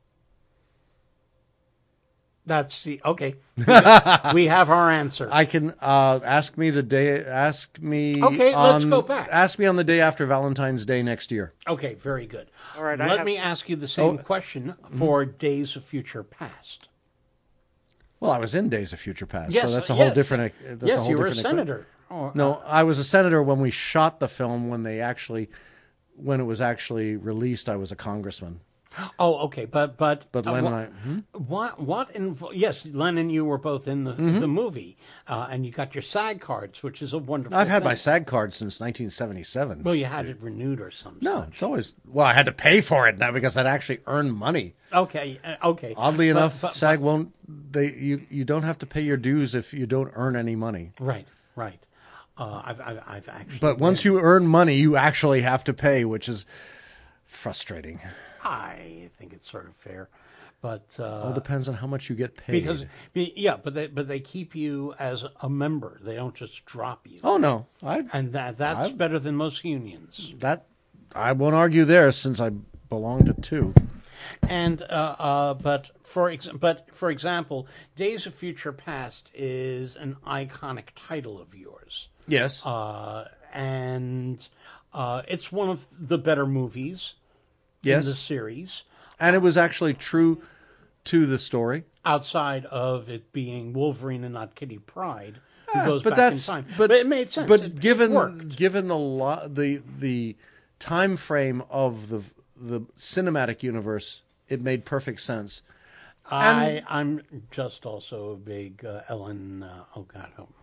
That's the okay. We have our answer. I can uh, ask me the day. Ask me. Okay, on, let's go back. Ask me on the day after Valentine's Day next year. Okay, very good. All right, I Let have- me ask you the same Oh. question for Days of Future Past. Well, I was in Days of Future Past, Yes, so that's a whole yes. different. That's yes, a whole you were a different senator. Oh, No, I was a senator when we shot the film. When they actually, when it was actually released, I was a congressman. Oh, okay, but but But uh, Len what, and I, hmm? what what invo- yes, Len and you were both in the Mm-hmm. the movie, uh, and you got your SAG cards, which is a wonderful. I've had thing. my SAG card since nineteen seventy-seven. Well, you had it renewed or something. no, it's always well. I had to pay for it now because I'd actually earned money. Okay, uh, okay. Oddly But- enough, but- SAG won't. They you you don't have to pay your dues if you don't earn any money. Right, right. Uh, I've, I've I've actually. But once you earn money, you actually have to pay, which is frustrating. I think it's sort of fair, but uh, All depends on how much you get paid. because be, yeah, but they but they keep you as a member. They don't just drop you, oh no, I and that that's I've- better than most unions. that I won't argue there since I belong to two. And uh, uh, but for ex- but for example, Days of Future Past is an iconic title of yours, Yes. uh, and uh, it's one of the better movies Yes. in the series. And it was actually true to the story. Outside of it being Wolverine and not Kitty Pryde, who Ah, goes but back that's in time. but, it made sense. But It- it given worked. given the lo- the the time frame of the the cinematic universe, it made perfect sense. I I'm just also a big uh, Ellen. Uh, oh God, oh,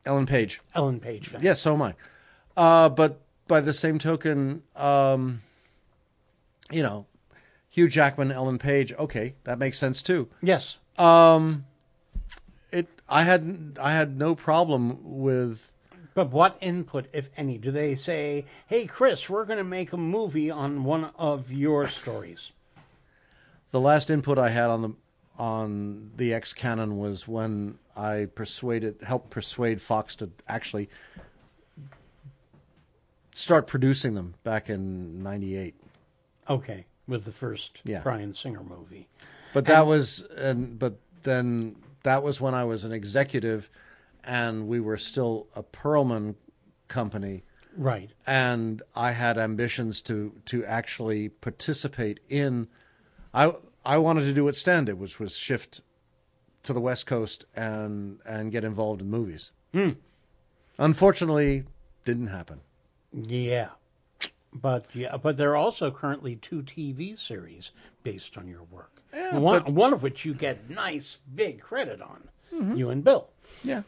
Ellen Page. Ellen Page fan. Yes, so am I. Uh, but by the same token, um, you know, Hugh Jackman, Ellen Page. Okay, that makes sense too. Yes. Um, it. I had I had no problem with. But what input, if any, do they say, hey, Chris, we're going to make a movie on one of your stories? The last input I had on the on the X canon was when I persuaded, helped persuade Fox to actually start producing them back in ninety-eight. Okay, with the first Yeah. Bryan Singer movie. But that was, and but then that was when I was an executive, and we were still a Perlman company, Right. and I had ambitions to to actually participate in. I I wanted to do what Stan did, which was shift to the West Coast and and get involved in movies. Hmm. Unfortunately, didn't happen. Yeah. But yeah, but there are also currently two T V series based on your work. Yeah, one, but- one of which you get nice big credit on, Mm-hmm. you and Bill. Yeah.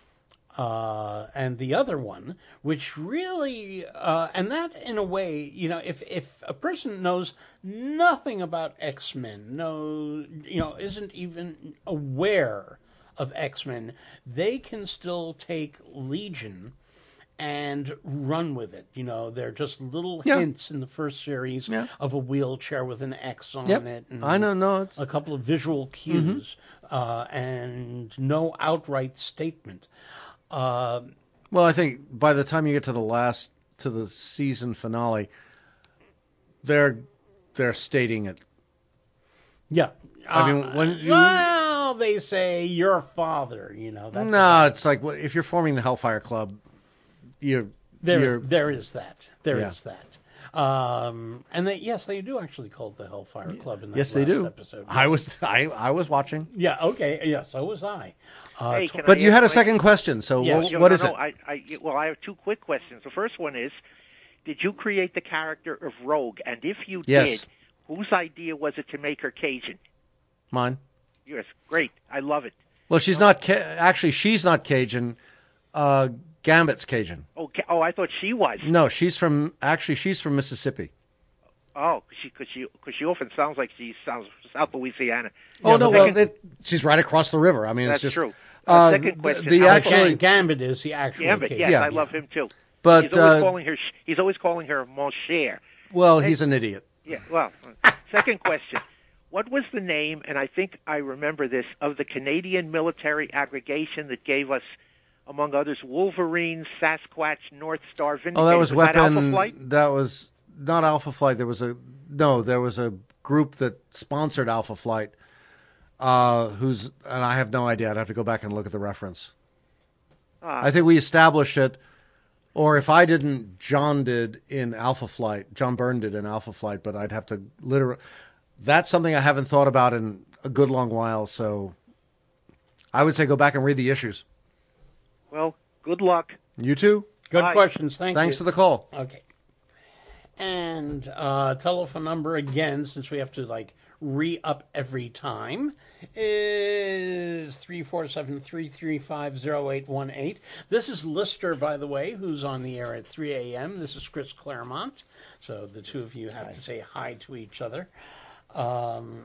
Uh, and the other one, which really, uh, and that in a way, you know, if if a person knows nothing about X-Men, no, you know, isn't even aware of X-Men, they can still take Legion and run with it. You know, they're just little Yeah. hints in the first series Yeah. of a wheelchair with an X on Yep. it. And I know. No, it's a couple of visual cues, uh, and no outright statement. Uh, well. I think by the time you get to the last to the season finale, they're they're stating it. yeah. I mean, Uh, when you- well, they say your father. You know, that's No, it's like what- if you're forming the Hellfire Club, you're there you're is there is that there is Yeah. that. Um, and they, yes, they do actually call it the Hellfire Club in that yes, they last do. episode. I was I I was watching, Yeah. Okay. Yeah. So was I. Uh, Hey, tw- can but I you ask had a my- second question. So Yes. wh- Yeah, what no, is no, it? I, I, well, I have two quick questions. The first one is, did you create the character of Rogue? And if you Yes. did, whose idea was it to make her Cajun? Mine. Yes, great. I love it. Well, she's not Ca- actually. She's not Cajun. Uh, Gambit's Cajun. Okay. Oh, I thought she was. No, she's from actually she's from Mississippi. Oh, because she, cause she, cause she often sounds like she sounds South Louisiana. Oh no, the well second- it, she's right across the river. I mean, That's it's just true. Uh, Uh, second the- question, the how- actually, Gam- Gambit is the actual Gambit, case. yes, Yeah. I love him too. but he's always uh, calling her. He's always calling her mon cher. well, he's an idiot. Yeah. Well, second question. What was the name, and I think I remember this, of the Canadian military aggregation that gave us, among others, Wolverine, Sasquatch, North Star, Vindicator? Oh, that was That Alpha weapon. Flight? That was not Alpha Flight. There was a no. There was a group that sponsored Alpha Flight. Uh, who's and I have no idea. I'd have to go back and look at the reference. Ah. I think we established it, or if I didn't, John did in Alpha Flight. John Byrne did in Alpha Flight, but I'd have to literally. That's something I haven't thought about in a good long while. So, I would say go back and read the issues. Well, good luck. You too. Good Bye. questions. Thank Thanks you. for the call. Okay. And uh, telephone number again, since we have to like re-up every time, is three four seven, three three five, zero eight one eight. This is Lister, by the way, who's on the air at three a.m. This is Chris Claremont. So the two of you have to say hi to each other. Um,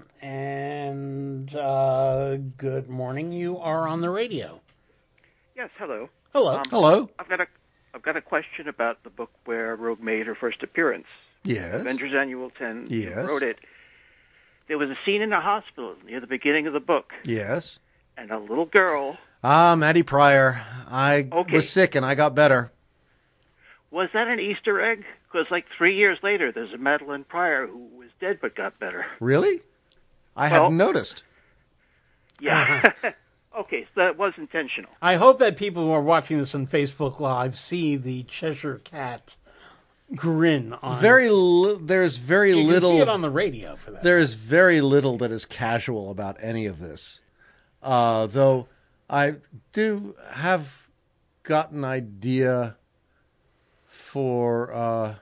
and uh, good morning. You are on the radio. Yes, hello. Hello. Um, Hello. I've got a I've got a question about the book where Rogue made her first appearance. Yes. Avengers Annual ten. You Yes. wrote it. There was a scene in a hospital near the beginning of the book, Yes. and a little girl. Ah, Maddie Pryor. I Okay. was sick and I got better. Was that an Easter egg? Because like three years later, there's a Madeline Pryor who was dead but got better. Really? I Well- hadn't noticed. Yeah. Okay, so that was intentional. I hope that people who are watching this on Facebook Live see the Cheshire Cat grin on. Very li- there's very you little can see it on the radio for that. there is very little that is casual about any of this. Uh, though I do have got an idea for uh,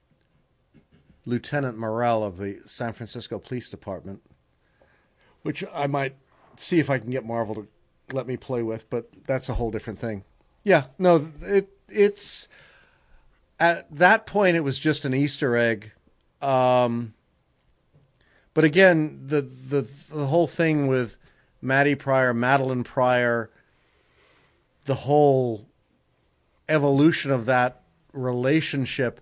Lieutenant Morrell of the San Francisco Police Department, which I might see if I can get Marvel to let me play with, but that's a whole different thing. Yeah, no, it it's at that point it was just an Easter egg. Um, but again, the the the whole thing with Maddie Pryor, Madeline Pryor, the whole evolution of that relationship,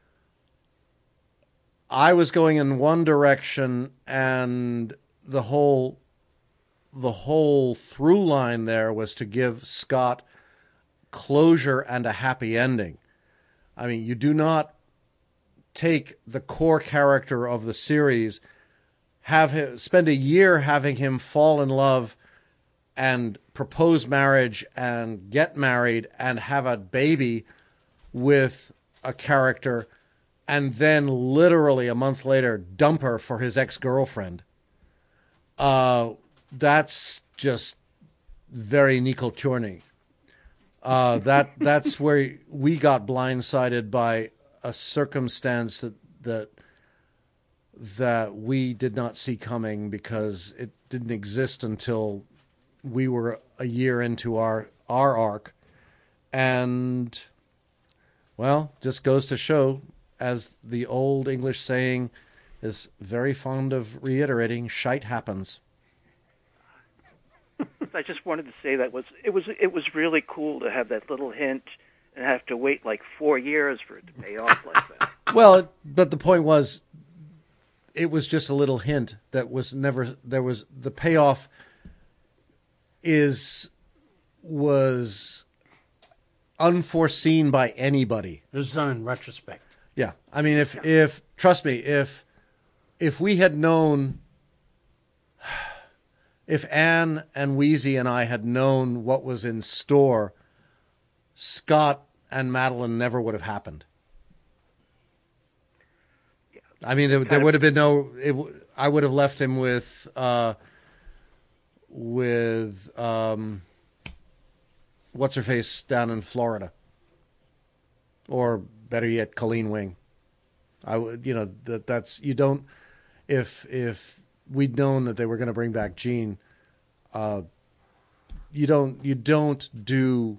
I was going in one direction, and the whole the whole through line there was to give Scott closure and a happy ending. I mean, you do not take the core character of the series, have him spend a year having him fall in love and propose marriage and get married and have a baby with a character, and then literally a month later dump her for his ex-girlfriend. Uh, that's just very Nicole Chorny. Uh, that that's where we got blindsided by a circumstance that that that we did not see coming, because it didn't exist until we were a year into our our arc, and well, just goes to show, as the old English saying is very fond of reiterating, shite happens. I just wanted to say that was it was it was really cool to have that little hint and have to wait like four years for it to pay off like that. Well, but the point was, it was just a little hint that was never there was the payoff is was unforeseen by anybody. It was done in retrospect. Yeah, I mean, if if trust me, if if we had known. If Anne and Wheezy and I had known what was in store, Scott and Madeline never would have happened. Yeah. I mean, it, there would have been no. It, I would have left him with, uh, with um, what's her face down in Florida, or better yet, Colleen Wing. I would, you know, that that's you don't. If if we'd known that they were going to bring back Gene, uh, you don't you don't do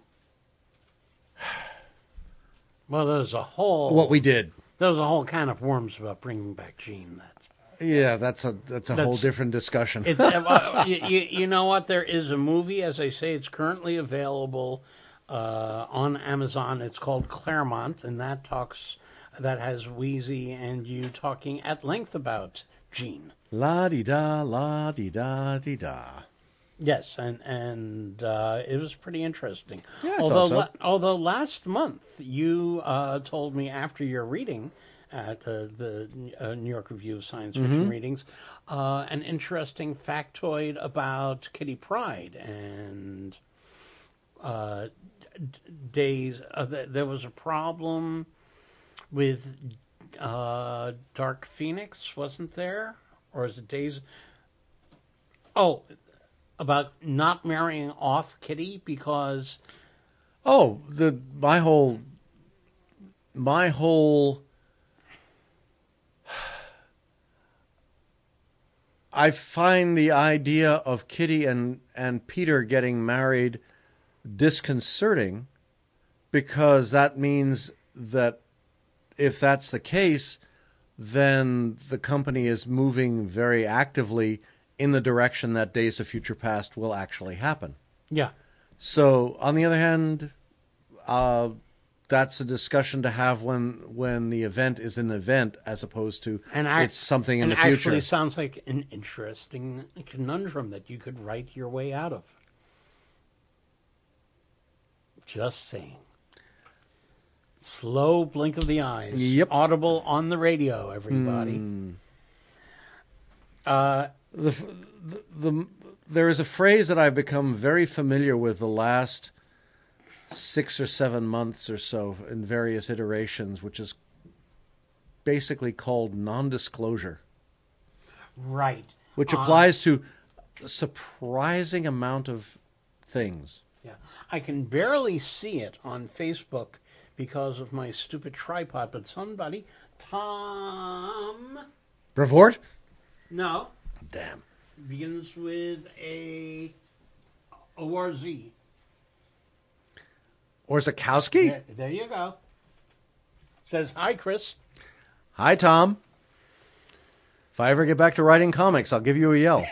Well, there's a whole what we did. There was a whole can of worms about bringing back Gene. That's Yeah, that's a that's a That's- whole different discussion. it, uh, you, you, you know what? There is a movie, as I say, it's currently available uh, on Amazon. It's called Claremont, and that talks that has Wheezy and you talking at length about Gene. La di da, la di da di da. Yes, and and uh, it was pretty interesting. Yeah, I although thought so. la- although last month you uh, told me after your reading at the the uh, New York Review of Science Fiction Mm-hmm. Readings, uh, an interesting factoid about Kitty Pryde and uh, d- days. Uh, th- there was a problem with uh, Dark Phoenix, wasn't there? Or is it Days? Oh, about not marrying off Kitty because Oh, the my whole my whole I find the idea of Kitty and and Peter getting married disconcerting, because that means that if that's the case, then the company is moving very actively in the direction that Days of Future Past will actually happen. yeah. So, on the other hand, uh, that's a discussion to have when when the event is an event, as opposed to And I, it's something in and the future. actually sounds like an interesting conundrum that you could write your way out of. Just saying. Slow blink of the eyes. Yep. Audible on the radio, everybody. Uh, the, the, the there is a phrase that I've become very familiar with the last six or seven months or so in various iterations, which is basically called non-disclosure, right. which Uh, applies to a surprising amount of things. Yeah. I can barely see it on Facebook because of my stupid tripod, but somebody, Tom, Revort? no, Damn. begins with a O R Z. Orzechowski? There, there you go. Says, hi, Chris. Hi, Tom. If I ever get back to writing comics, I'll give you a yell.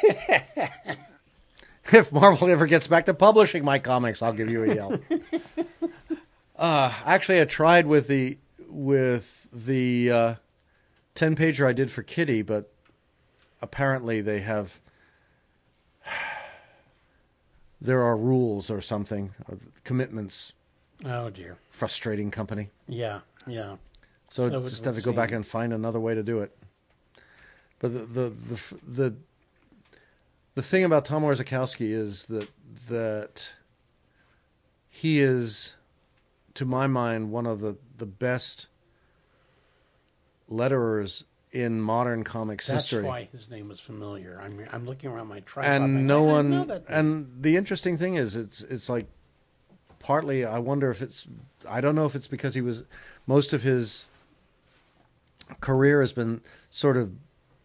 If Marvel ever gets back to publishing my comics, I'll give you a yell. uh, actually, I tried with the with the uh, ten pager I did for Kitty, but apparently they have there are rules or something, uh, commitments. Oh, dear. Frustrating company. Yeah, yeah. So, So it just would have to go seem- back and find another way to do it. But the the the the, the thing about Tom Orzechowski is that that he is, to my mind, one of the, the best letterers in modern comics That's history. why his name was familiar. I'm I'm looking around my tripod. And I'm no like, I didn't know one. that name. And the interesting thing is, it's it's like partly. I wonder if it's. I don't know if it's because he was. Most of his career has been sort of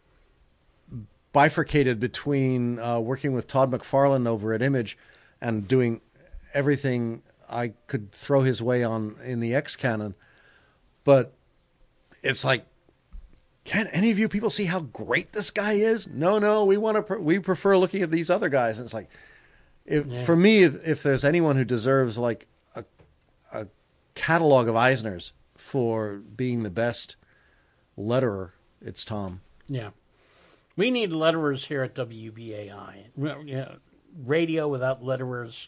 bifurcated between uh, working with Todd McFarlane over at Image and doing everything I could throw his way on in the X canon. But it's like, can't any of you people see how great this guy is? No, no, we want to. Pre- we prefer looking at these other guys. And it's like, if Yeah. for me, if, if there's anyone who deserves like a, a catalog of Eisners for being the best letterer, it's Tom. Yeah. We need letterers here at W B A I. Well, yeah, radio without letterers,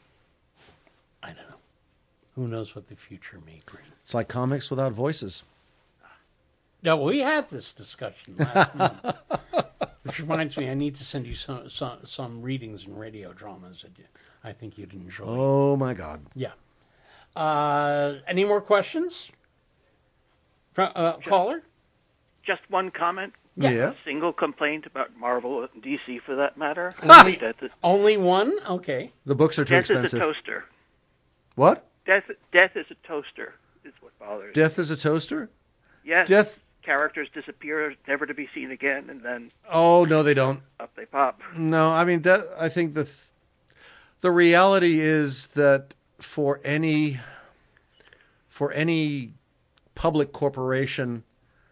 I don't know. Who knows what the future may bring. It's like comics without voices. No, we had this discussion last month. Which reminds me, I need to send you some some, some readings in radio dramas that you, I think you'd enjoy. Oh my God. Yeah. Uh, any more questions? Fro- uh, caller? Just one comment. Yeah. A single complaint about Marvel and D C, for that matter. Only, Death is, only one? Okay. The books are too death is a expensive. toaster. What? Death, death is a toaster. Is what bothers. me. Death is a toaster? Yes. Death. Characters disappear, never to be seen again, and then Oh no, they don't. up they pop. No, I mean, that, I think the th- the reality is that for any for any public corporation,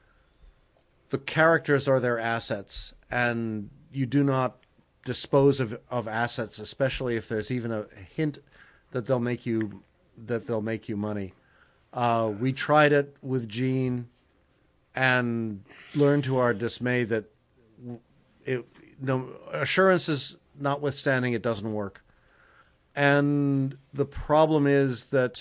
the characters are their assets, and you do not dispose of, of assets, especially if there's even a hint that they'll make you that they'll make you money. Uh, we tried it with Gene, and learned to our dismay that it no assurances notwithstanding, it doesn't work. And the problem is that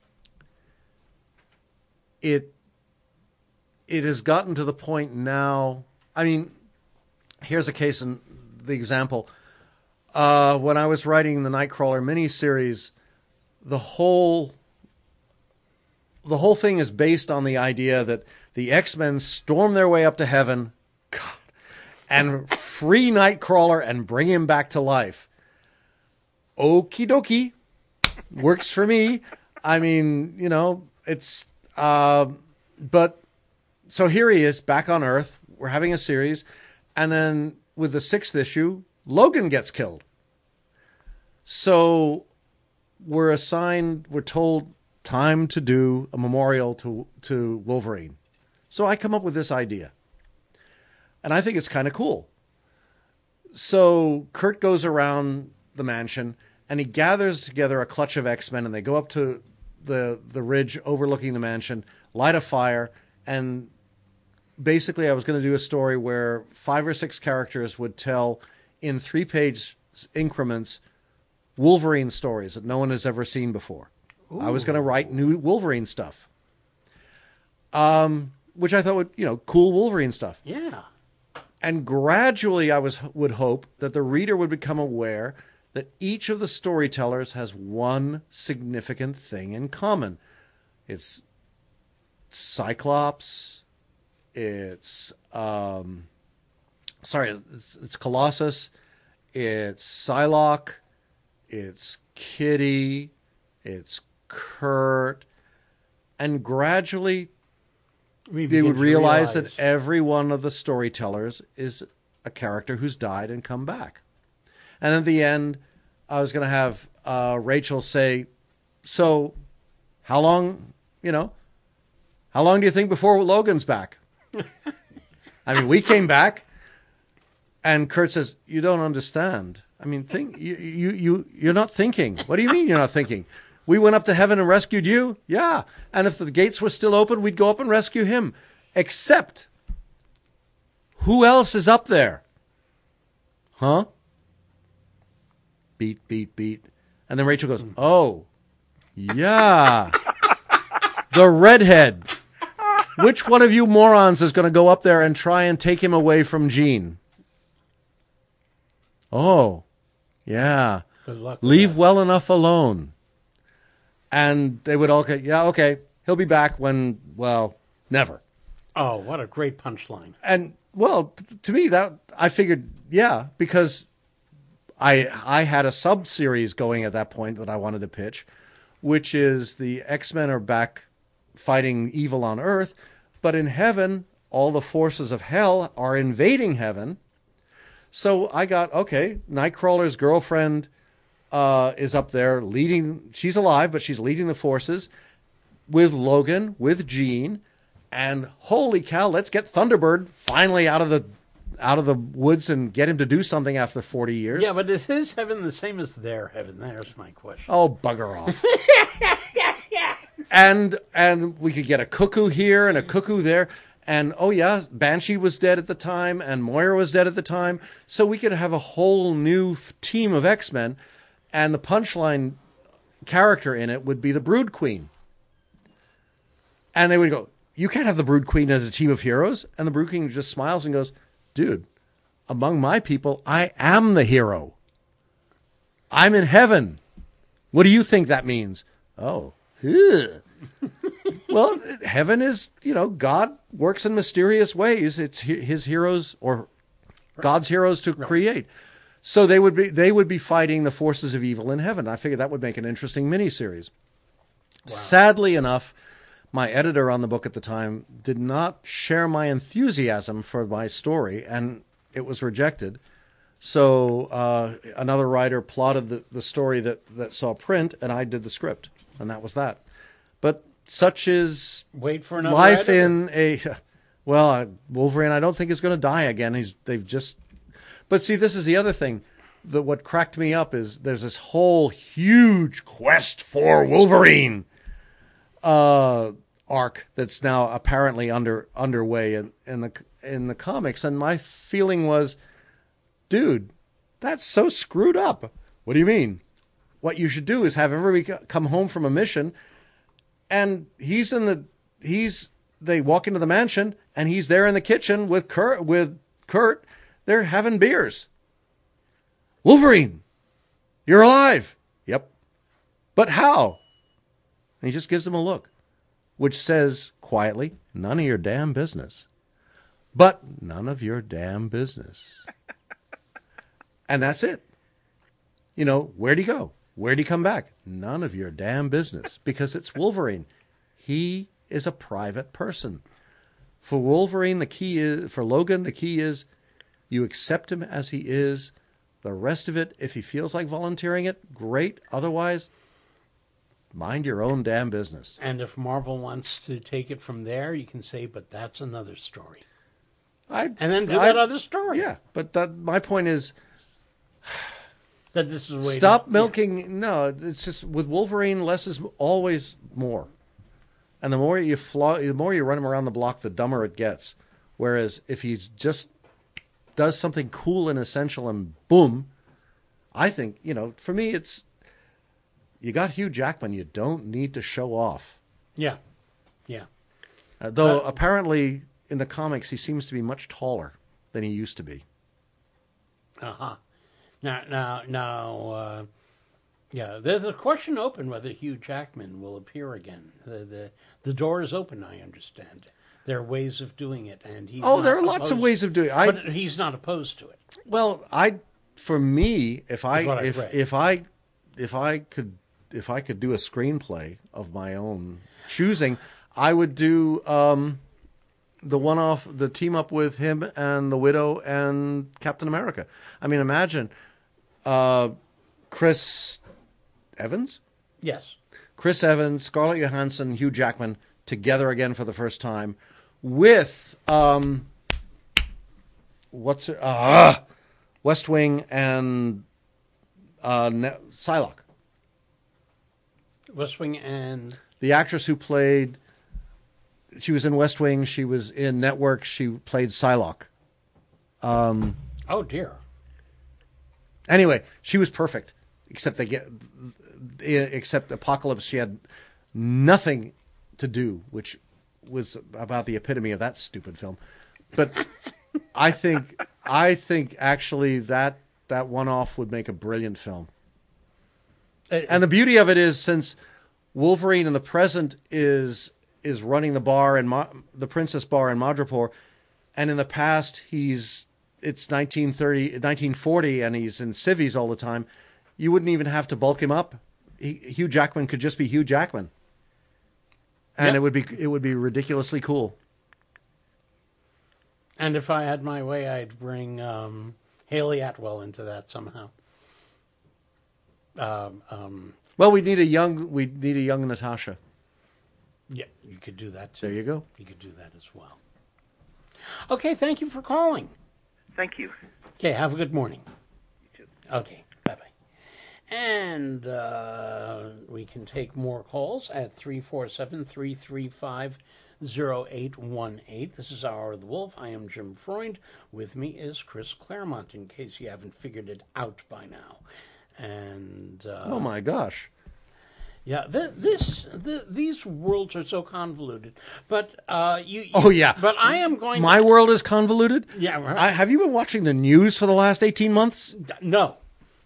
it it has gotten to the point now. I mean, here's a case in the example. Uh, when I was writing the Nightcrawler miniseries, the whole the whole thing is based on the idea that the X-Men storm their way up to heaven, God, and free Nightcrawler and bring him back to life. Okie dokie. Works for me. I mean, you know, it's... Uh, but, so here he is, back on Earth. We're having a series. And then, with the sixth issue, Logan gets killed. So, we're assigned, we're told, time to do a memorial to to Wolverine. So I come up with this idea. And I think it's kind of cool. So Kurt goes around the mansion and he gathers together a clutch of X-Men and they go up to the the ridge overlooking the mansion, light a fire, and basically I was going to do a story where five or six characters would tell in three-page increments Wolverine stories that no one has ever seen before. Ooh. I was going to write new Wolverine stuff. Um, which I thought would, you know, cool Wolverine stuff. Yeah. And gradually I was would hope that the reader would become aware that each of the storytellers has one significant thing in common. It's Cyclops, it's um, sorry, it's, it's Colossus, it's Psylocke, it's Kitty, it's Kurt, and gradually We they begin would to realize, realize that every one of the storytellers is a character who's died and come back. And at the end, I was going to have uh, Rachel say, so How long, you know, how long do you think before Logan's back? I mean, we came back, and Kurt says, "You don't understand. I mean, think you you you you're not thinking. What do you mean you're not thinking? We went up to heaven and rescued you? Yeah. And if the gates were still open, we'd go up and rescue him. Except, who else is up there? Huh? Beat, beat, beat. And then Rachel goes, oh, yeah. The redhead. Which one of you morons is going to go up there and try and take him away from Jean? Oh, yeah. Good luck with Leave that. well enough alone. And they would all go, yeah, okay, he'll be back when, well, never. Oh, what a great punchline. And, well, t- to me, that I figured, yeah, because I I had a sub-series going at that point that I wanted to pitch, which is the X-Men are back fighting evil on Earth, but in heaven, all the forces of hell are invading heaven. So I got, okay, Nightcrawler's girlfriend uh, is up there leading, she's alive, but she's leading the forces with Logan, with Jean, and holy cow, let's get Thunderbird finally out of the out of the woods and get him to do something after forty years. Yeah, but is his heaven the same as their heaven? There's my question. Oh, bugger off. and and we could get a cuckoo here and a cuckoo there. And, oh, yeah, Banshee was dead at the time, and Moira was dead at the time. So we could have a whole new f- team of X-Men, and the punchline character in it would be the Brood Queen. And they would go, you can't have the Brood Queen as a team of heroes. And the Brood Queen just smiles and goes, dude, among my people, I am the hero. I'm in heaven. What do you think that means? Oh, ugh. Well, heaven is, you know, God works in mysterious ways. It's he- his heroes or God's heroes to create. So they would be they would be fighting the forces of evil in heaven. I figured that would make an interesting miniseries. Sadly enough, my editor on the book at the time did not share my enthusiasm for my story, and it was rejected. So uh, another writer plotted the, the story that, that saw print, and I did the script, and that was that. But such is Wait for another life editor. in a well, uh, Wolverine. I don't think is going to die again. He's they've just. But see, this is the other thing. That what cracked me up is there's this whole huge quest for Wolverine uh, arc that's now apparently under underway in, in the in the comics, and my feeling was, dude, that's so screwed up. What do you mean? What you should do is have everybody come home from a mission. And he's in the, he's, they walk into the mansion and he's there in the kitchen with Kurt, with Kurt. They're having beers. Wolverine, you're alive. Yep. But how? And he just gives them a look, which says quietly, none of your damn business. But none of your damn business. And that's it. You know, where'd he go? Where'd he come back? None of your damn business, because it's Wolverine. He is a private person. For Wolverine, the key is, for Logan, the key is you accept him as he is. The rest of it, if he feels like volunteering it, great. Otherwise, mind your own damn business. And if Marvel wants to take it from there, you can say, but that's another story. I, And then do I- that other story. Yeah, but that, my point is, That this is a way stop to, milking. No, it's just with Wolverine, less is always more. And the more you flaw, the more you run him around the block, the dumber it gets. Whereas if he's just does something cool and essential, and boom, I think, you know, for me, it's you got Hugh Jackman. You don't need to show off. Yeah. Yeah. Uh, though Uh, apparently in the comics he seems to be much taller than he used to be. Uh-huh. Now, now, now, uh, yeah, there's a question open whether Hugh Jackman will appear again. The, the the door is open, I understand. There are ways of doing it, and he's Oh, not there are lots of opposed- ways of doing it. I, But he's not opposed to it. Well, I, for me, if I what I've if read. if I if I could if I could do a screenplay of my own choosing, I would do um, the one off the team up with him and the Widow and Captain America. I mean, imagine uh, Chris Evans, Yes. Chris Evans, Scarlett Johansson, Hugh Jackman together again for the first time with um, what's it? Uh, West Wing and uh, ne- Psylocke. West Wing and The actress who played, she was in West Wing, she was in Network, she played Psylocke. Um, oh dear. Anyway, she was perfect, except they get, except Apocalypse, she had nothing to do, which was about the epitome of that stupid film. But I think, I think actually that that one-off would make a brilliant film. It, And the beauty of it is, since Wolverine in the present is is running the bar in Ma- the Princess Bar in Madripoor, and in the past he's it's nineteen thirty, nineteen forty, and he's in civvies all the time, you wouldn't even have to bulk him up. He, Hugh Jackman could just be Hugh Jackman, and Yep. it would be it would be ridiculously cool. And if I had my way, I'd bring um, Haley Atwell into that somehow. Um, um, Well, we need a young we need a young Natasha. yeah, you could do that too. There you go. You could do that as well. Okay, thank you for calling. Thank you. Okay, have a good morning. You too. Okay, bye-bye. And uh, we can take more calls at three four seven, three three five, zero eight one eight. This is Hour of the Wolf. I am Jim Freund. With me is Chris Claremont, in case you haven't figured it out by now. And uh, Oh my gosh. yeah, th- this th- these worlds are so convoluted. But uh, you, you. Oh, yeah. But I am going. My to, world is convoluted. Yeah. Right. I, have you been watching the news for the last eighteen months? no.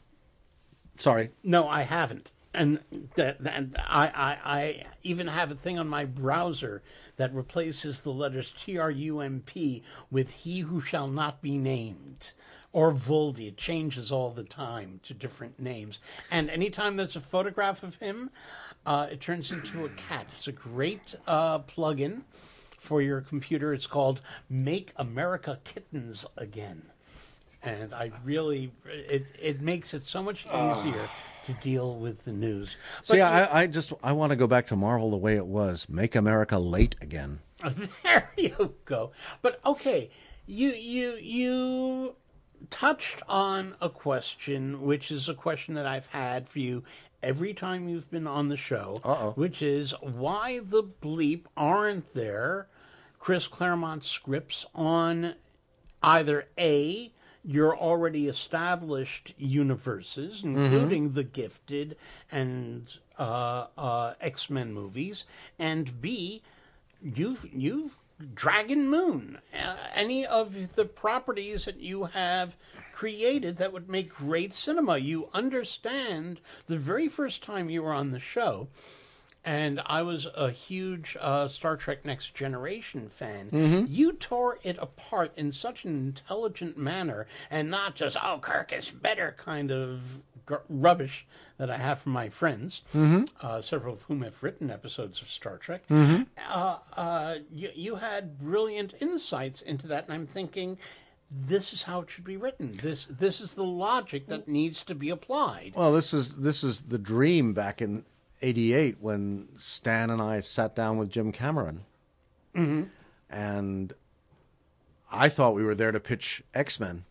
Sorry. No, I haven't. And that, that I, I, I even have a thing on my browser that replaces the letters T R U M P with he who shall not be named. Or Voldy. It changes all the time to different names. And anytime there's a photograph of him, uh, it turns into a cat. It's a great uh, plug-in for your computer. It's called Make America Kittens Again. And I really, it, it makes it so much easier to deal with the news. See, But I, I just I want to go back to Marvel the way it was. Make America late again. there you go. But okay, you you you touched on a question, which is a question that I've had for you every time you've been on the show, Uh-oh. which is why the bleep aren't there Chris Claremont scripts on either A, your already established universes, including The Gifted and uh, uh, X-Men movies, and B, you've you've Dragon Moon, uh, any of the properties that you have created that would make great cinema. You understand the very first time you were on the show, and I was a huge uh, Star Trek Next Generation fan, Mm-hmm. you tore it apart in such an intelligent manner, and not just, oh, Kirk is better kind of g- rubbish that I have from my friends, Mm-hmm. uh, several of whom have written episodes of Star Trek. Mm-hmm. Uh, uh, you, you had brilliant insights into that, and I'm thinking, this is how it should be written. This this is the logic that needs to be applied. Well, this is this is the dream back in eighty-eight when Stan and I sat down with Jim Cameron. Mm-hmm. And I thought we were there to pitch X-Men.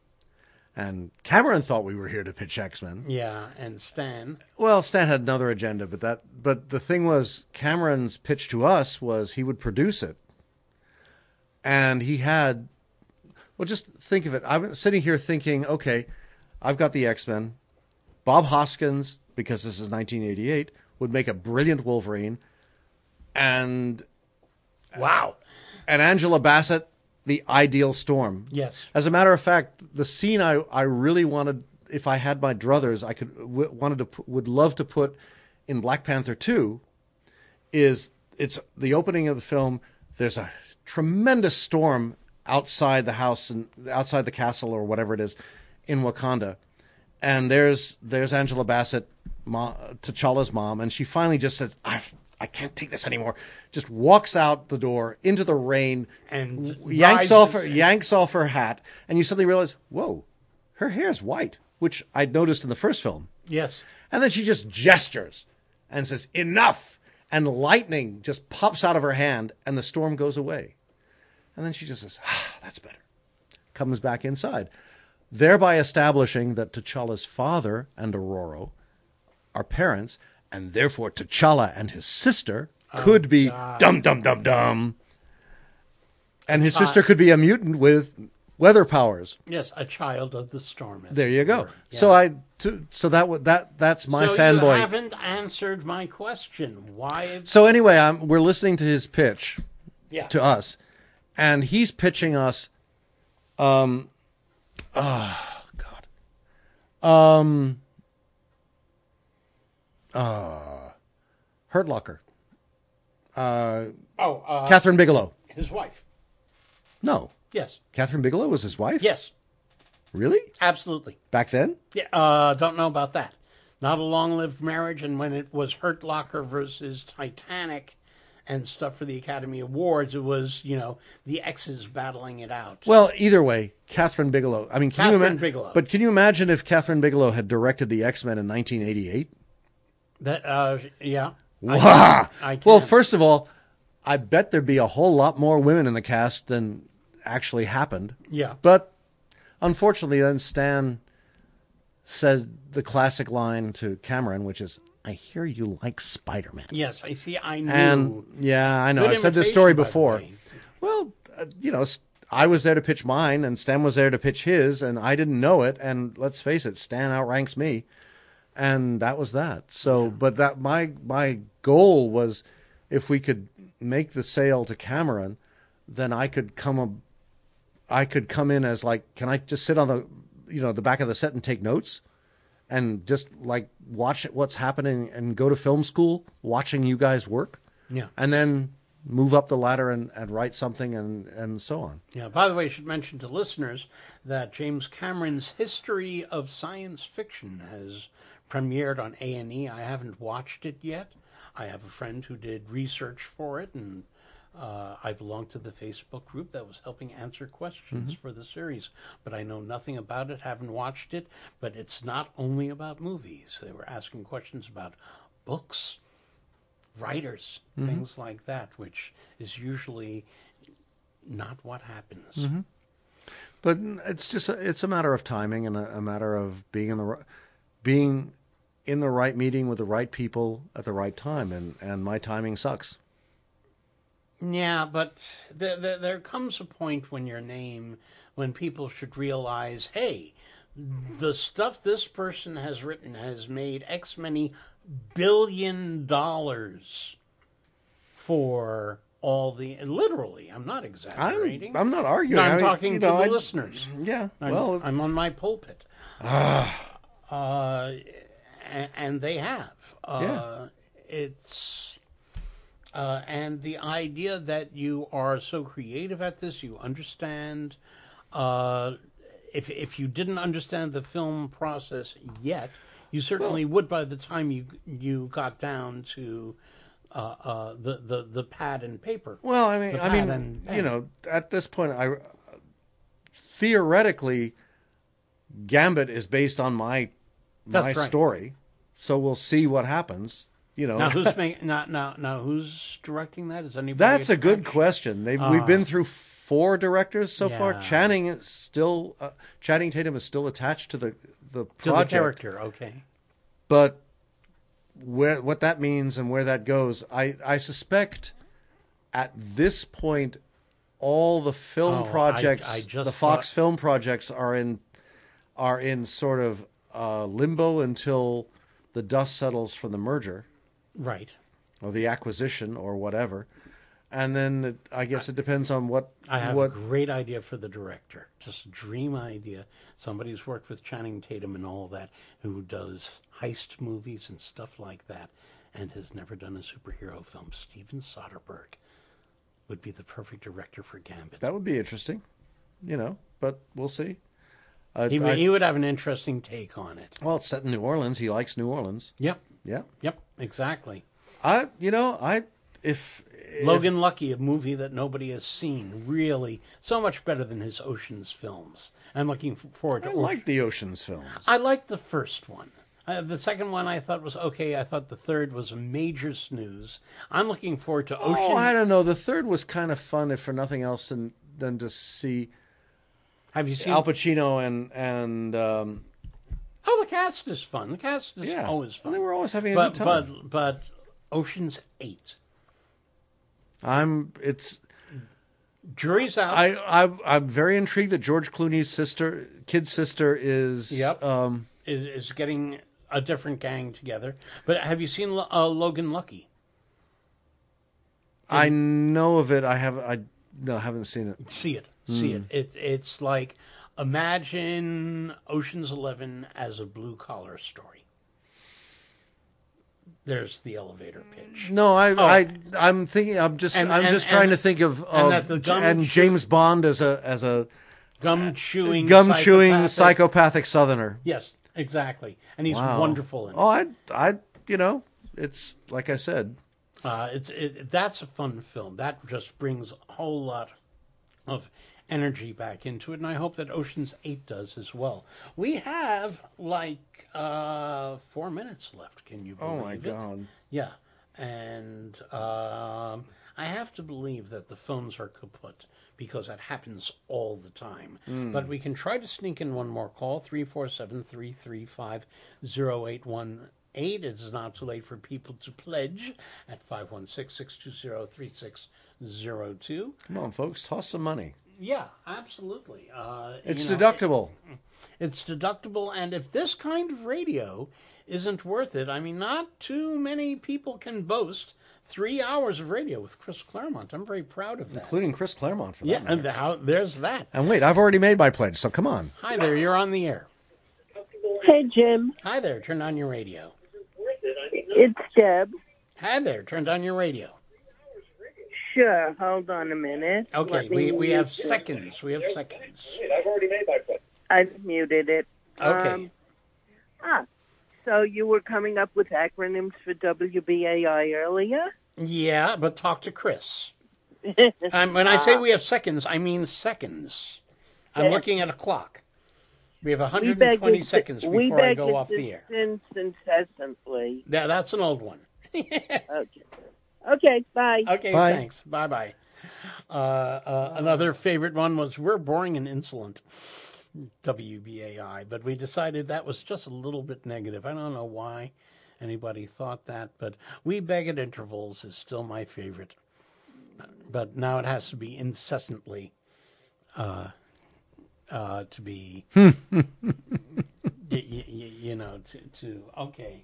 And Cameron thought we were here to pitch X-Men. Yeah, and Stan. Well, Stan had another agenda, but that but the thing was, Cameron's pitch to us was he would produce it. And he had, well, just think of it. I'm sitting here thinking, okay, I've got the X-Men. Bob Hoskins, because this is nineteen eighty-eight, would make a brilliant Wolverine. And Wow. and Angela Bassett, the ideal Storm. Yes. As a matter of fact, the scene I, I really wanted, if I had my druthers, I could w- wanted to put, would love to put in Black Panther two, is it's the opening of the film. There's a tremendous storm outside the house and outside the castle or whatever it is in Wakanda, and there's there's Angela Bassett, Ma, T'Challa's mom, and she finally just says, I I can't take this anymore. Just walks out the door into the rain And yanks off her rises- yanks off her hat, and you suddenly realize, whoa, her hair's white, which I'd noticed in the first film. Yes. And then she just gestures, and says, "Enough!" And lightning just pops out of her hand, and the storm goes away. And then she just says, "Ah, that's better." Comes back inside, thereby establishing that T'Challa's father and Aurora are parents, and therefore T'Challa and his sister could be dum dum dum dum. And his sister could be a mutant with weather powers. Yes, a child of the storm. as There you it go. were. Yeah. So I, to, so that would that that's my so fanboy. you haven't answered my question. Why? So anyway, I'm, we're listening to his pitch Yeah. to us, and he's pitching us. Um, oh God. Um. Uh, Hurt Locker. Uh, Oh, uh, Catherine Bigelow. his wife. No, Yes. Catherine Bigelow was his wife. Yes. Really? Absolutely. Back then? Yeah. Uh, don't know about that. Not a long-lived marriage, and when it was Hurt Locker versus Titanic and stuff for the Academy Awards, it was, you know, the exes battling it out. Well, either way, Catherine Bigelow. I mean, can you Catherine ima- Bigelow. But can you imagine if Catherine Bigelow had directed the X-Men in nineteen eighty-eight? That, uh, yeah. Wow. I Well, can. first of all, I bet there'd be a whole lot more women in the cast than actually happened. Yeah. But unfortunately, then Stan says the classic line to Cameron, which is, "I hear you like Spider-Man." Yes, I see. I knew. And yeah, I know. Good I've said this imitation, story by the before. way. Well, uh, you know, s- I was there to pitch mine, and Stan was there to pitch his, and I didn't know it. And let's face it, Stan outranks me, and that was that. So, but that my my goal was, if we could make the sale to Cameron, then I could come a, I could come in as like, can I just sit on the, you know, the back of the set and take notes? And just like watch what's happening and go to film school watching you guys work. Yeah. And then move up the ladder and, and write something and, and so on. Yeah. By the way, I should mention to listeners that James Cameron's History of Science Fiction has premiered on A and E. I haven't watched it yet. I have a friend who did research for it, and uh, I belong to the Facebook group that was helping answer questions for the series. But I know nothing about it, haven't watched it. But it's not only about movies. They were asking questions about books, writers, things like that, which is usually not what happens. But it's just a, it's a matter of timing and a, a matter of being in the ri- being in the right meeting with the right people at the right time. And, and my timing sucks. Yeah, but there, there, there comes a point when your name, when people should realize, hey, the stuff this person has written has made X many billion dollars for all the, literally, I'm not exaggerating. I'm, I'm not arguing. No, I'm I mean, talking you to know, the I- listeners. Yeah. I'm, Well, I'm on my pulpit. Uh, and, and they have. Uh, Yeah. It's... Uh, and the idea that you are so creative at this, you understand. Uh, if if you didn't understand the film process yet, you certainly would by the time you you got down to uh, uh, the, the the pad and paper. Well, I mean, The I pad mean, and pen. you know, at this point, I theoretically, Gambit is based on my my That's right. story, so we'll see what happens. You know, Now who's make, now, now now who's directing that? Is anybody? that's a good attached? question. They've we've been through four directors so far. Yeah. Channing is still uh, Channing Tatum is still attached to the the To project, the character, okay. but where what that means and where that goes, I I suspect at this point all the film Oh, I- projects, I just the Fox thought- film projects are in are in sort of uh, limbo until the dust settles from the merger Right. or the acquisition or whatever. And then it, I guess it depends on what I have what a great idea for the director. Just a dream idea. Somebody who's worked with Channing Tatum and all that, who does heist movies and stuff like that, and has never done a superhero film. Steven Soderbergh would be the perfect director for Gambit. that would be interesting, you know. But we'll see. Uh, he, I- he would have an interesting take on it. well, it's set in New Orleans. He likes New Orleans. Yep. Yeah. Yep. Exactly. I you know I if, if Logan Lucky, a movie that nobody has seen, really so much better than his Ocean's films. I'm looking f- forward to. I Ocean- like the Ocean's films. I liked the first one. Uh, the second one I thought was okay. I thought the third was a major snooze. I'm looking forward to Ocean. Oh, I don't know. The third was kind of fun, if for nothing else, than than to see Have you seen? Al Pacino and and um, Oh, the cast is fun. The cast is yeah, always fun. And they were always having a but, good time. But but Ocean's Eight. I'm it's. Jury's out. I, I I'm very intrigued that George Clooney's sister, kid sister, is Yep. um is, is getting a different gang together. But have you seen uh, Logan Lucky? I know of it. I have I no haven't seen it. See it. See Hmm. it. It. It's like imagine Ocean's Eleven as a blue collar story. There's the elevator pitch. No, I Oh. I I'm thinking. I'm just And- I'm and- just trying and- to think of, and of that the gum and chew- James Bond as a as a Gum chewing, gum chewing psychopathic- psychopathic Southerner. Yes, exactly, and he's Wow. wonderful in it. Oh, I I you know it's like I said. Uh, it's it, that's a fun film. That just brings a whole lot of energy back into it, and I hope that Ocean's Eight does as well. We have like uh, four minutes left. Can you believe Oh my it? God. Yeah, and um, I have to believe that the phones are kaput because that happens all the time. Mm. But we can try to sneak in one more call: three four seven three three five zero eight one. Eight. It is not too late for people to pledge at five one six, six two zero, three six zero two. Come on, folks, toss some money. Yeah, absolutely. Uh, It's you know, deductible. it- it's deductible, and if this kind of radio isn't worth it, I mean, not too many people can boast three hours of radio with Chris Claremont. I'm very proud of that. Including Chris Claremont for that Yeah, matter. and how, there's that. And wait, I've already made my pledge, so come on. Hi there, you're on the air. Hey, Jim. Hi there, turn on your radio. It's Deb. Hi there, turn on your radio. Sure. Hold on a minute. Okay, Let me we, we have mute it. seconds. We have seconds. I muted it. Okay. Um, ah, so you were coming up with acronyms for W B A I earlier? Yeah, but talk to Chris. Um, when I say we have seconds, I mean seconds. I'm Yeah. looking at a clock. We have We one hundred beg twenty your- seconds we before I beg go your off the air. assistance incessantly. Yeah, that's an old one. Okay. Okay, bye. Okay, Bye. thanks. Bye bye. Uh, uh, another favorite one was We're Boring and Insolent, W B A I, but we decided that was just a little bit negative. I don't know why anybody thought that, but We Beg at Intervals is still my favorite. But now it has to be incessantly uh, uh, to be, y- y- y- you know, to, to okay.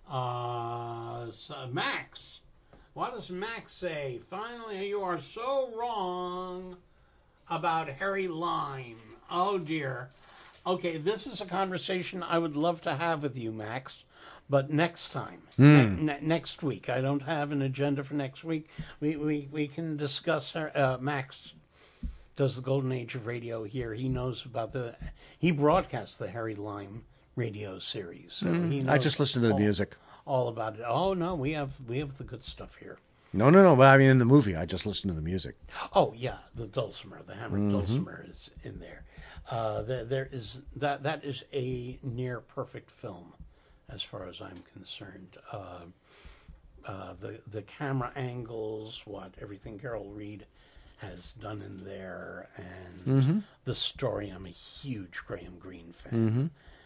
Uh, so Max. What does Max say? Finally, you are so wrong about Harry Lime. Oh, dear. Okay, this is a conversation I would love to have with you, Max, but next time, ne- ne- next week. I don't have an agenda for next week. We we, we can discuss. Her, uh, Max does the golden age of radio here. He knows about the. He broadcasts the Harry Lime radio series. So he I knows just listen to the all- music. all about it. Oh no, we have we have the good stuff here. No, no, no. But I mean, in the movie, I just listen to the music. Oh yeah, the dulcimer, the hammered Mm-hmm. dulcimer is in there. Uh, there, there is that that is a near perfect film, as far as I'm concerned. Uh, uh, the the camera angles, what everything Carol Reed has done in there, and Mm-hmm. the story. I'm a huge Graham Greene fan,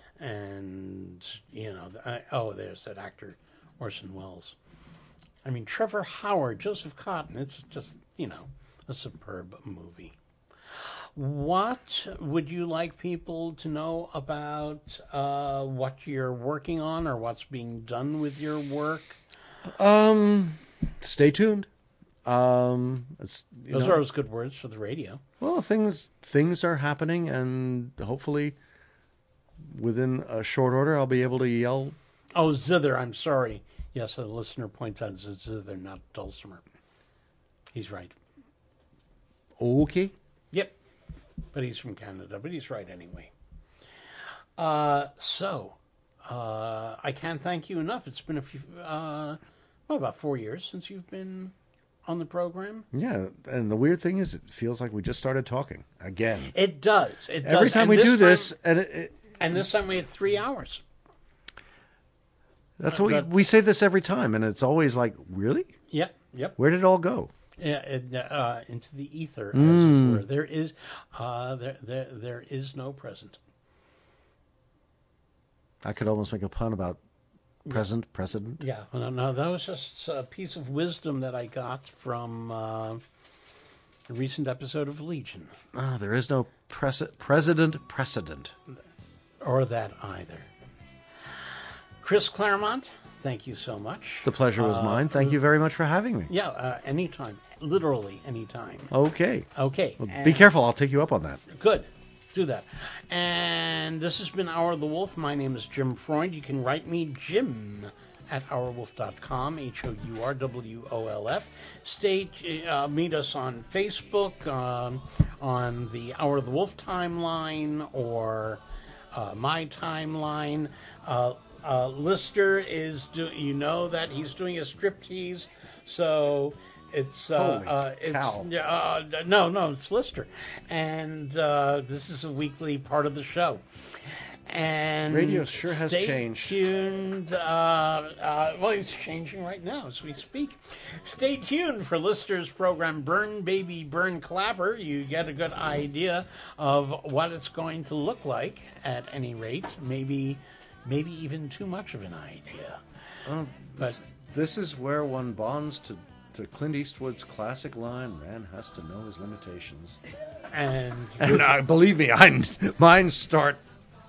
and you know, the, I, oh, there's that actor Orson Welles. I mean, Trevor Howard, Joseph Cotton. It's just, you know, a superb movie. What would you like people to know about uh, what you're working on or what's being done with your work? Um, stay tuned. Um, it's, you Those know, are always good words for the radio. well, things things are happening, and hopefully, within a short order, I'll be able to yell. Oh, zither, I'm sorry. Yes, a listener points out it's zither, not dulcimer. He's right. Okay. Yep. But he's from Canada, but he's right anyway. Uh, so, uh, I can't thank you enough. It's been a few, uh, well, about four years since you've been on the program. Yeah, and the weird thing is, it feels like we just started talking again. It does. It does. Every time And we this do time- this, and it, it, and this time we had three hours. That's what we, we say this every time, and it's always like, really? Yep, yep. Where did it all go? Yeah, it, uh, into the ether, as Mm. it were. There is, uh, there, there, there is no present. I could almost make a pun about present, precedent. Yeah, no, no, that was just a piece of wisdom that I got from uh, a recent episode of Legion. Ah, there is no pres- president precedent. Or that either. Chris Claremont, thank you so much. The pleasure was Uh, mine. Thank you very much for having me. Yeah, uh, anytime. Literally anytime. Okay. Okay. Well, be and- careful. I'll take you up on that. Good. Do that. And this has been Hour of the Wolf. My name is Jim Freund. You can write me, Jim, at our wolf dot com, H O U R W O L F. Stay, uh, meet us on Facebook, um, on the Hour of the Wolf timeline, or uh, my timeline. Uh, uh, Lister is, do, you know that he's doing a striptease, so... It's uh, Holy uh it's cow. uh, no no it's Lister, and uh, this is a weekly part of the show. And Radio sure has stay changed. tuned. Uh, uh, well, it's changing right now as we speak. Stay tuned for Lister's program, Burn Baby Burn Clapper. You get a good idea of what it's going to look like. At any rate, maybe maybe even too much of an idea. Oh, But- this, this is where one bonds to, to Clint Eastwood's classic line, man has to know his limitations. And And uh, believe me, I, mine start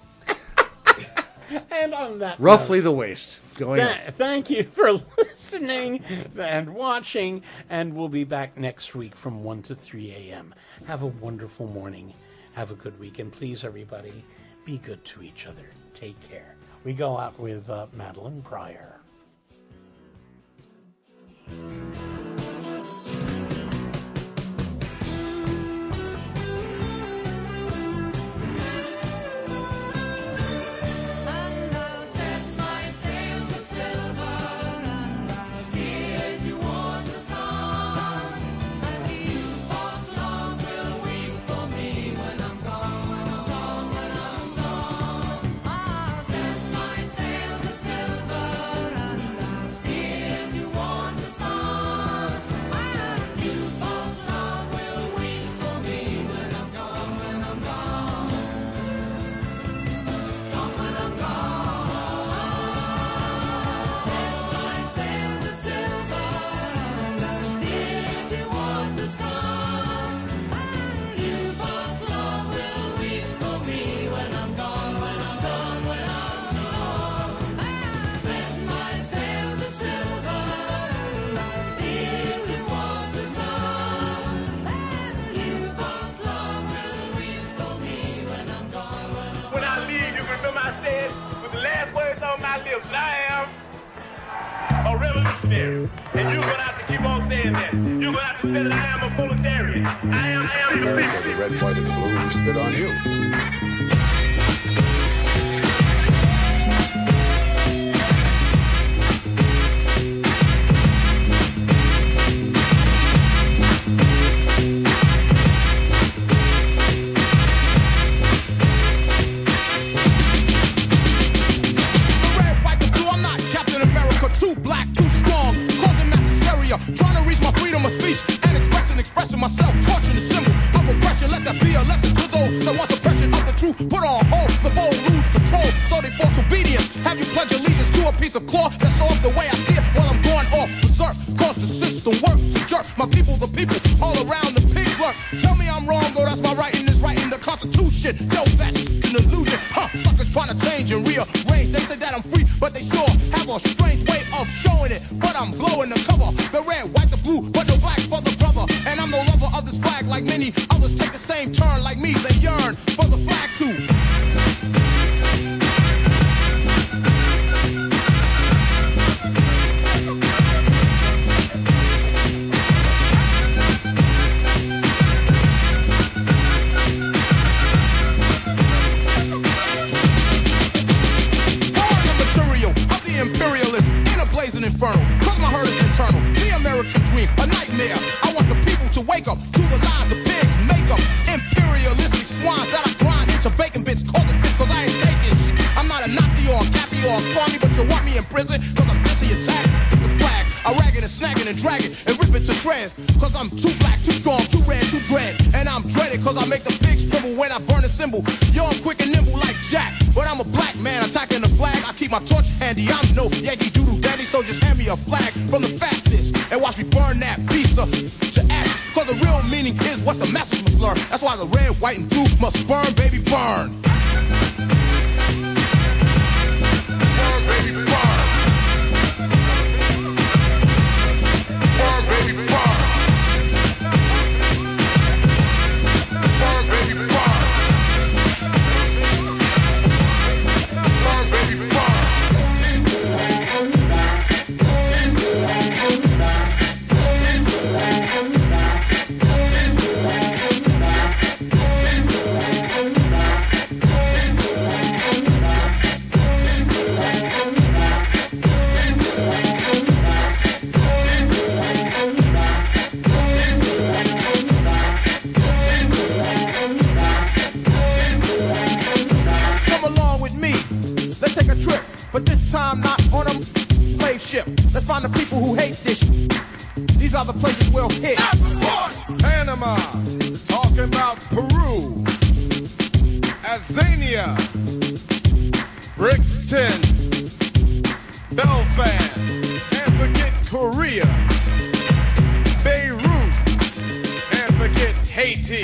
and on that roughly note, the waist. Going Th- up. thank you for listening and watching, and we'll be back next week from one to three a.m. Have a wonderful morning. Have a good week. And please, everybody, be good to each other. Take care. We go out with uh, Madeline Pryor. And I'll set my sails of silver, and I'll steer towards the sun. And you, false love, will weep for me when I'm gone, when I'm gone, when I'm gone. I'll set my sails of silver, and I'll steer towards the sun. And you, false love, will weep for me when I'm gone, when I'm gone. Gone when I'm gone. Set my sails of silver, and I'll steer towards the sun. And you, false love, will weep for me when I'm gone, when I'm gone, when I'm gone. Set my sails of silver, and I'll steer towards the sun. And you, false love, will weep for me when I'm gone, when I'm When I leave, you remember I said, with the last words on my lips, I am a revolutionary. And you're going to have to keep on saying that. You're going to have to say that I am a proletarian. I am, I am the America, the red, white, and blue who spit on you. The red, white, the blue, I'm not Captain America. Too black, too strong, causing mass hysteria. Trying to reach my freedom of speech and expressing, expressing myself. Torturing the symbol of oppression. Let that be a lesson to those that want suppression of the truth. Put on hold, the bold lose control, so they force obedience. Have you pledge allegiance to a piece of cloth that's off the way I see it? While I'm going off berserk, cause the system work to jerk. My people, the people, all around the pigs lurk. Tell me I'm wrong, though that's my writing is writing the Constitution. Yo, that's an illusion. Huh, suckers trying to change and rearrange. They say that I'm free, but they sure have a strange way of showing it. But I'm blowing the cover, the red, white, the blue, but no black for the brother. And I'm no lover of this flag like many others take the same turn like me. They yearn for the flag too. Born the material of the imperialist in a blazing inferno. Cause my hurt is internal. The American dream, a nightmare. I want the people to wake up to the lies the pigs make up. Imperialistic swines that I grind into bacon bits. Call it bits cause I ain't taking shit. I'm not a Nazi or a Cappy or a Crummy, but you want me in prison. cause I'm too black, too strong, too red, too dread. And I'm dreaded cause I make the pigs tremble when I burn a symbol. Yo, I'm quick and nimble like Jack, but I'm a black man attacking the flag. I keep my torch handy, I'm no Yankee Doodle Dandy, so just hand me a flag from the fastest and watch me burn that piece of to ashes. Cause the real meaning is what the masses must learn. That's why the red, white, and blue must burn, baby, burn. Burn, baby, burn. Burn, baby, burn. Burn, baby, burn. Burn, baby, burn. But this time not on a slave ship. Let's find the people who hate this shit. These are the places we'll hit. Panama, talking about Peru, Azania, Brixton, Belfast, and forget Korea, Beirut, and forget Haiti,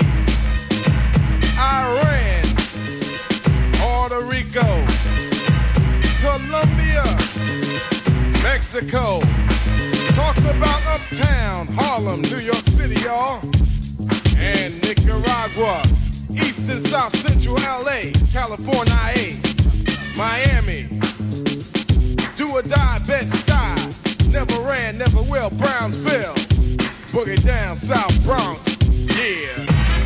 Iran, Puerto Rico, Colombia, Mexico, talking about Uptown, Harlem, New York City, y'all, and Nicaragua, East and South Central L A, California, Miami, do or die, Bed-Stuy, never ran, never will, Brownsville, boogie down, South Bronx, yeah.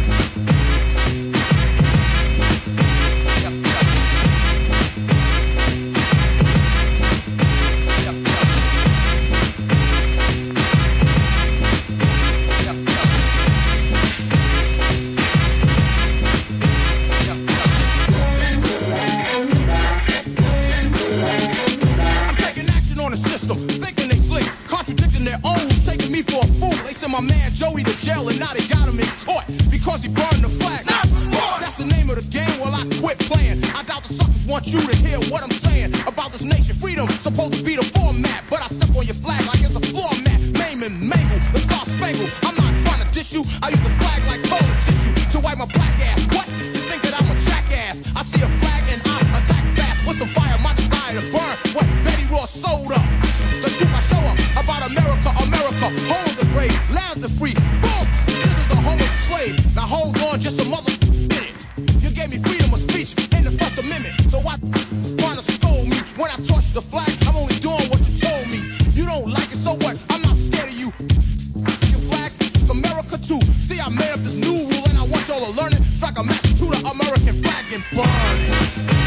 Thinking they slick, contradicting their own, taking me for a fool. They sent my man Joey to jail and now they got him in court because he burned the flag. That's the name of the game. Well, I quit playing. I doubt the suckers want you to hear what I'm saying about this nation. Freedom supposed to be the format, but I step on your flag like it's a floor mat. Maim and mangle the star spangled. I'm not trying to dish you. I use the flag like toilet tissue to wipe my black ass. What? You think that I'm a jackass? I see a flag and I attack fast with some fire. My desire to burn what Betty Ross sold up. The truth I show up about America, America, home of the brave, land of the free. Boom! This is the home of the slave. Now hold on just a mother minute. You gave me freedom of speech in the First Amendment. So why wanna scold me when I torch the flag? I'm only doing what you told me. You don't like it, so what? I'm not scared of you. Your flag, America too. See, I made up this new rule and I want y'all to learn it. Strike a match to the American flag and burn it.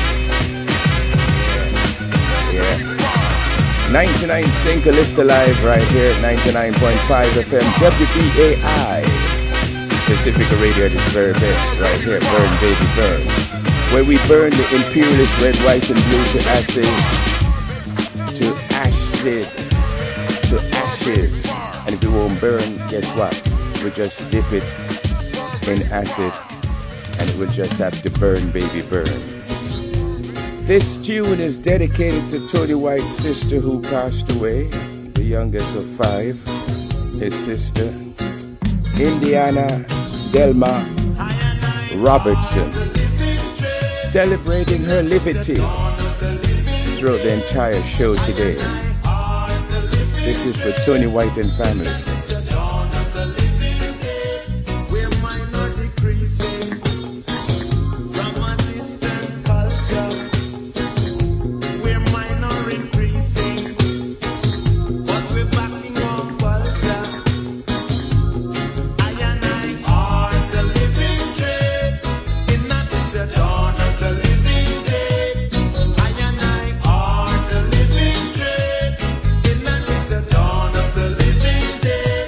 Yeah. ninety-nine Single List Alive right here at ninety-nine point five F M W B A I Pacifica Radio at its very best right here, Burn Baby Burn, where we burn the imperialist red, white and blue to ashes, to acid, to ashes. And if it won't burn, guess what? We just dip it in acid and it will just have to burn, baby, burn. This tune is dedicated to Tony White's sister who passed away, the youngest of five, his sister, Indiana Delma Robertson, celebrating her liberty throughout the entire show today. This is for Tony White and family. Dawn of the living day.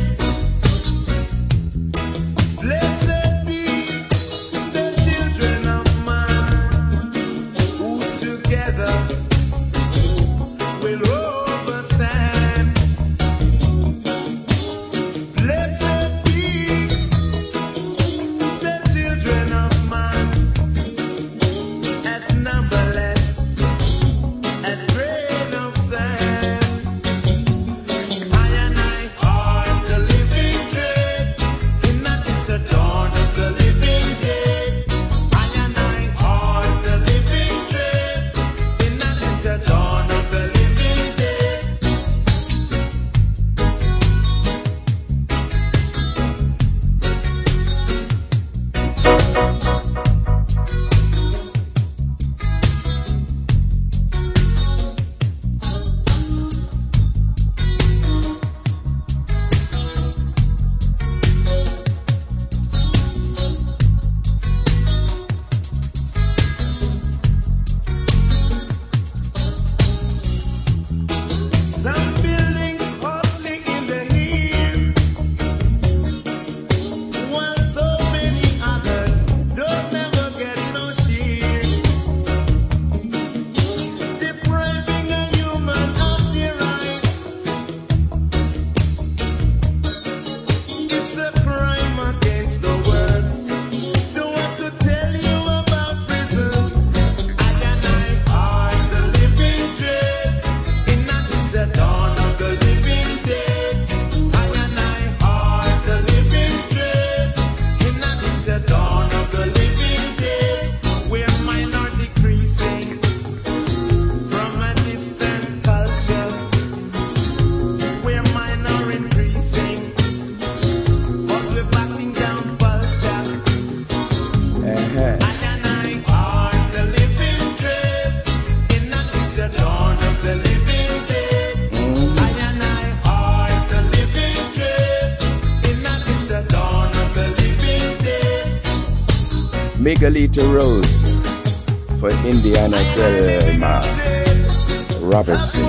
Miguelito Rose for Indiana Delma Robertson.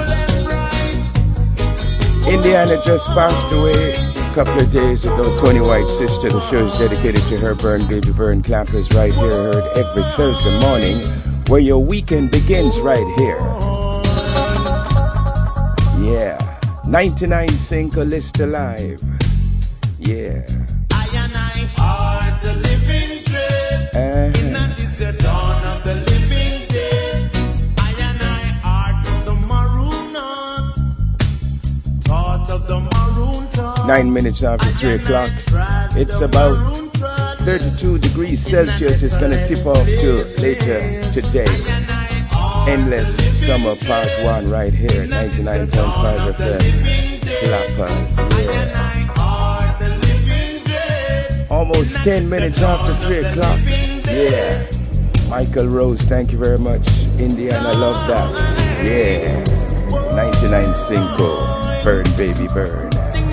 Indiana just passed away a couple of days ago. Tony White's sister. The show is dedicated to her. Burn Baby Burn Clappers right here, heard every Thursday morning, where your weekend begins right here. Yeah, ninety-nine Cinco List Alive. Yeah. I and I are the living dread. Uh-huh. In that is the dawn of the living dead. I and I are the maroon heart. Thought of the maroon thought. Nine minutes after three o'clock. It's about thirty-two degrees Celsius. It's gonna tip off to later today. Endless Summer Part One right here, ninety-nine point five F M. Clappers, yeah. Almost ten minutes after three o'clock. Yeah. Michael Rose, thank you very much. Indiana, I love that. Yeah. ninety-nine Cinco. Burn, baby, burn.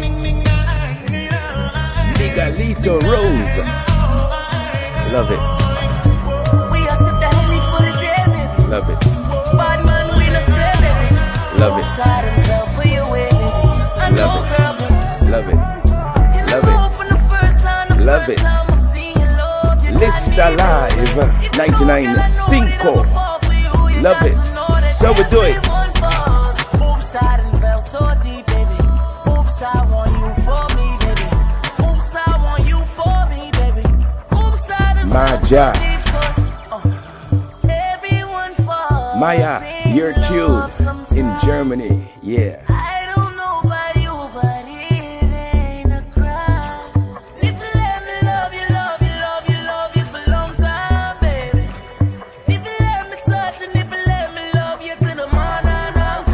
Miguelito Rose. Love it. We are sit down for the day, baby. Love it. Bad man, we no spare, baby. Love it. Side and tell for your way, baby. I know, girl, but Love it. Love know it. from the first time, the Love first it. time I see you, love you. List Alive. ninety-nine Cinco. Love it. So we do it. Oops, I done fell so deep, baby. Oops, I want you for me, baby. Oops, I want you for me, baby. Oops, I done My fell so job. deep, 'cause, uh, everyone falls Maya, in you're love tuned sometimes. in Germany. Yeah. I don't know about you, but it ain't a crime. If you let me love you, love you, love you, love you for a long time, baby. If you let me touch and if you let me love you to the morning,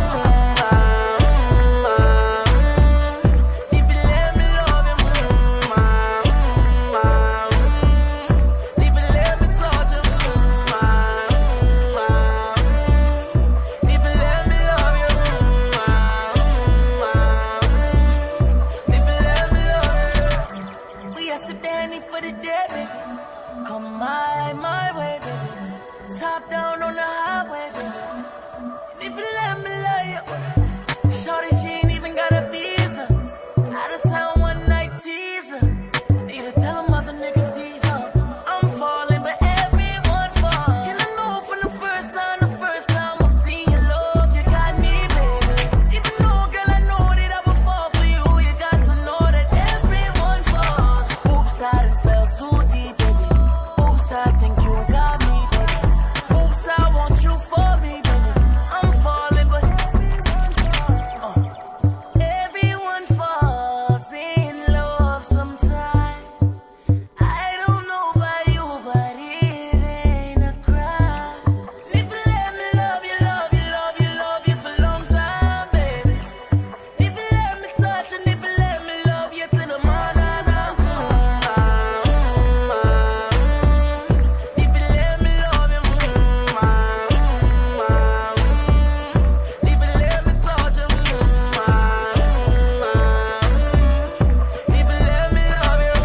if you let me love you, if you let me touch you, if you let me love you, if you let me love you. We are sit down for the day, baby. Come my, my way, baby. Top down on the highway, baby. And if you let me love you, shorty, she ain't even got a visa. Out of town one night teaser. Need to tell them other niggas he's off. I'm falling, but everyone falls. And I know from the first time, the first time I see you, love, you got me, baby. Even though, girl, I know that I would fall for you. You got to know that everyone falls. Oops, I done fell too deep, baby. Oops, I think you got me, baby. Oops, I want you for me, baby. I'm falling, but uh, everyone falls in love sometime. I don't know about you, but it ain't a crime. If you let me love you, love you, love you, love you for a long time, baby. If you let me touch and if you let me love you to the morning, if you let me love you, if you let me touch you, if you let me love you.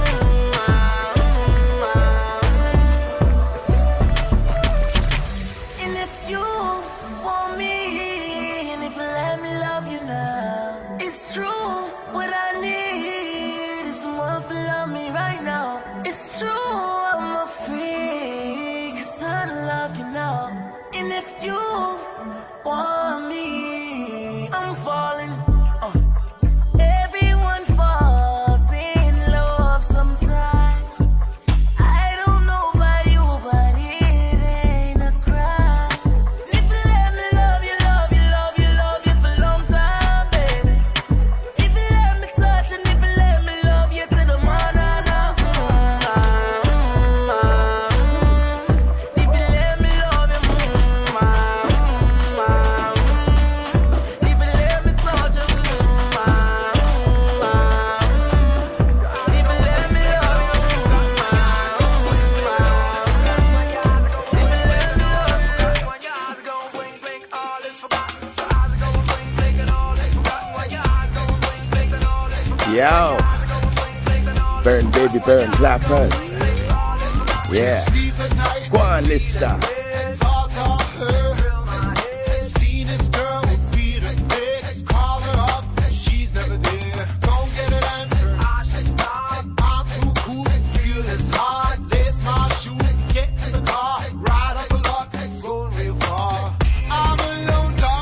And if you want me, and if you let me love you now, it's true. What I need is someone to love me right now. It's true, I'm a freak, it's time to love you now. And if you want me, I'm falling. Uh, everyone falls in love sometime. I don't know about you, but it ain't a crime. If you let me love you, love you, love you, love you for a long time, baby. If you let me touch and if you let me love you to the morning, if you let me love you, if you let me touch you, if you let me love Yo. Burn, baby, burn. Clappers. Yeah. Go on, Lister.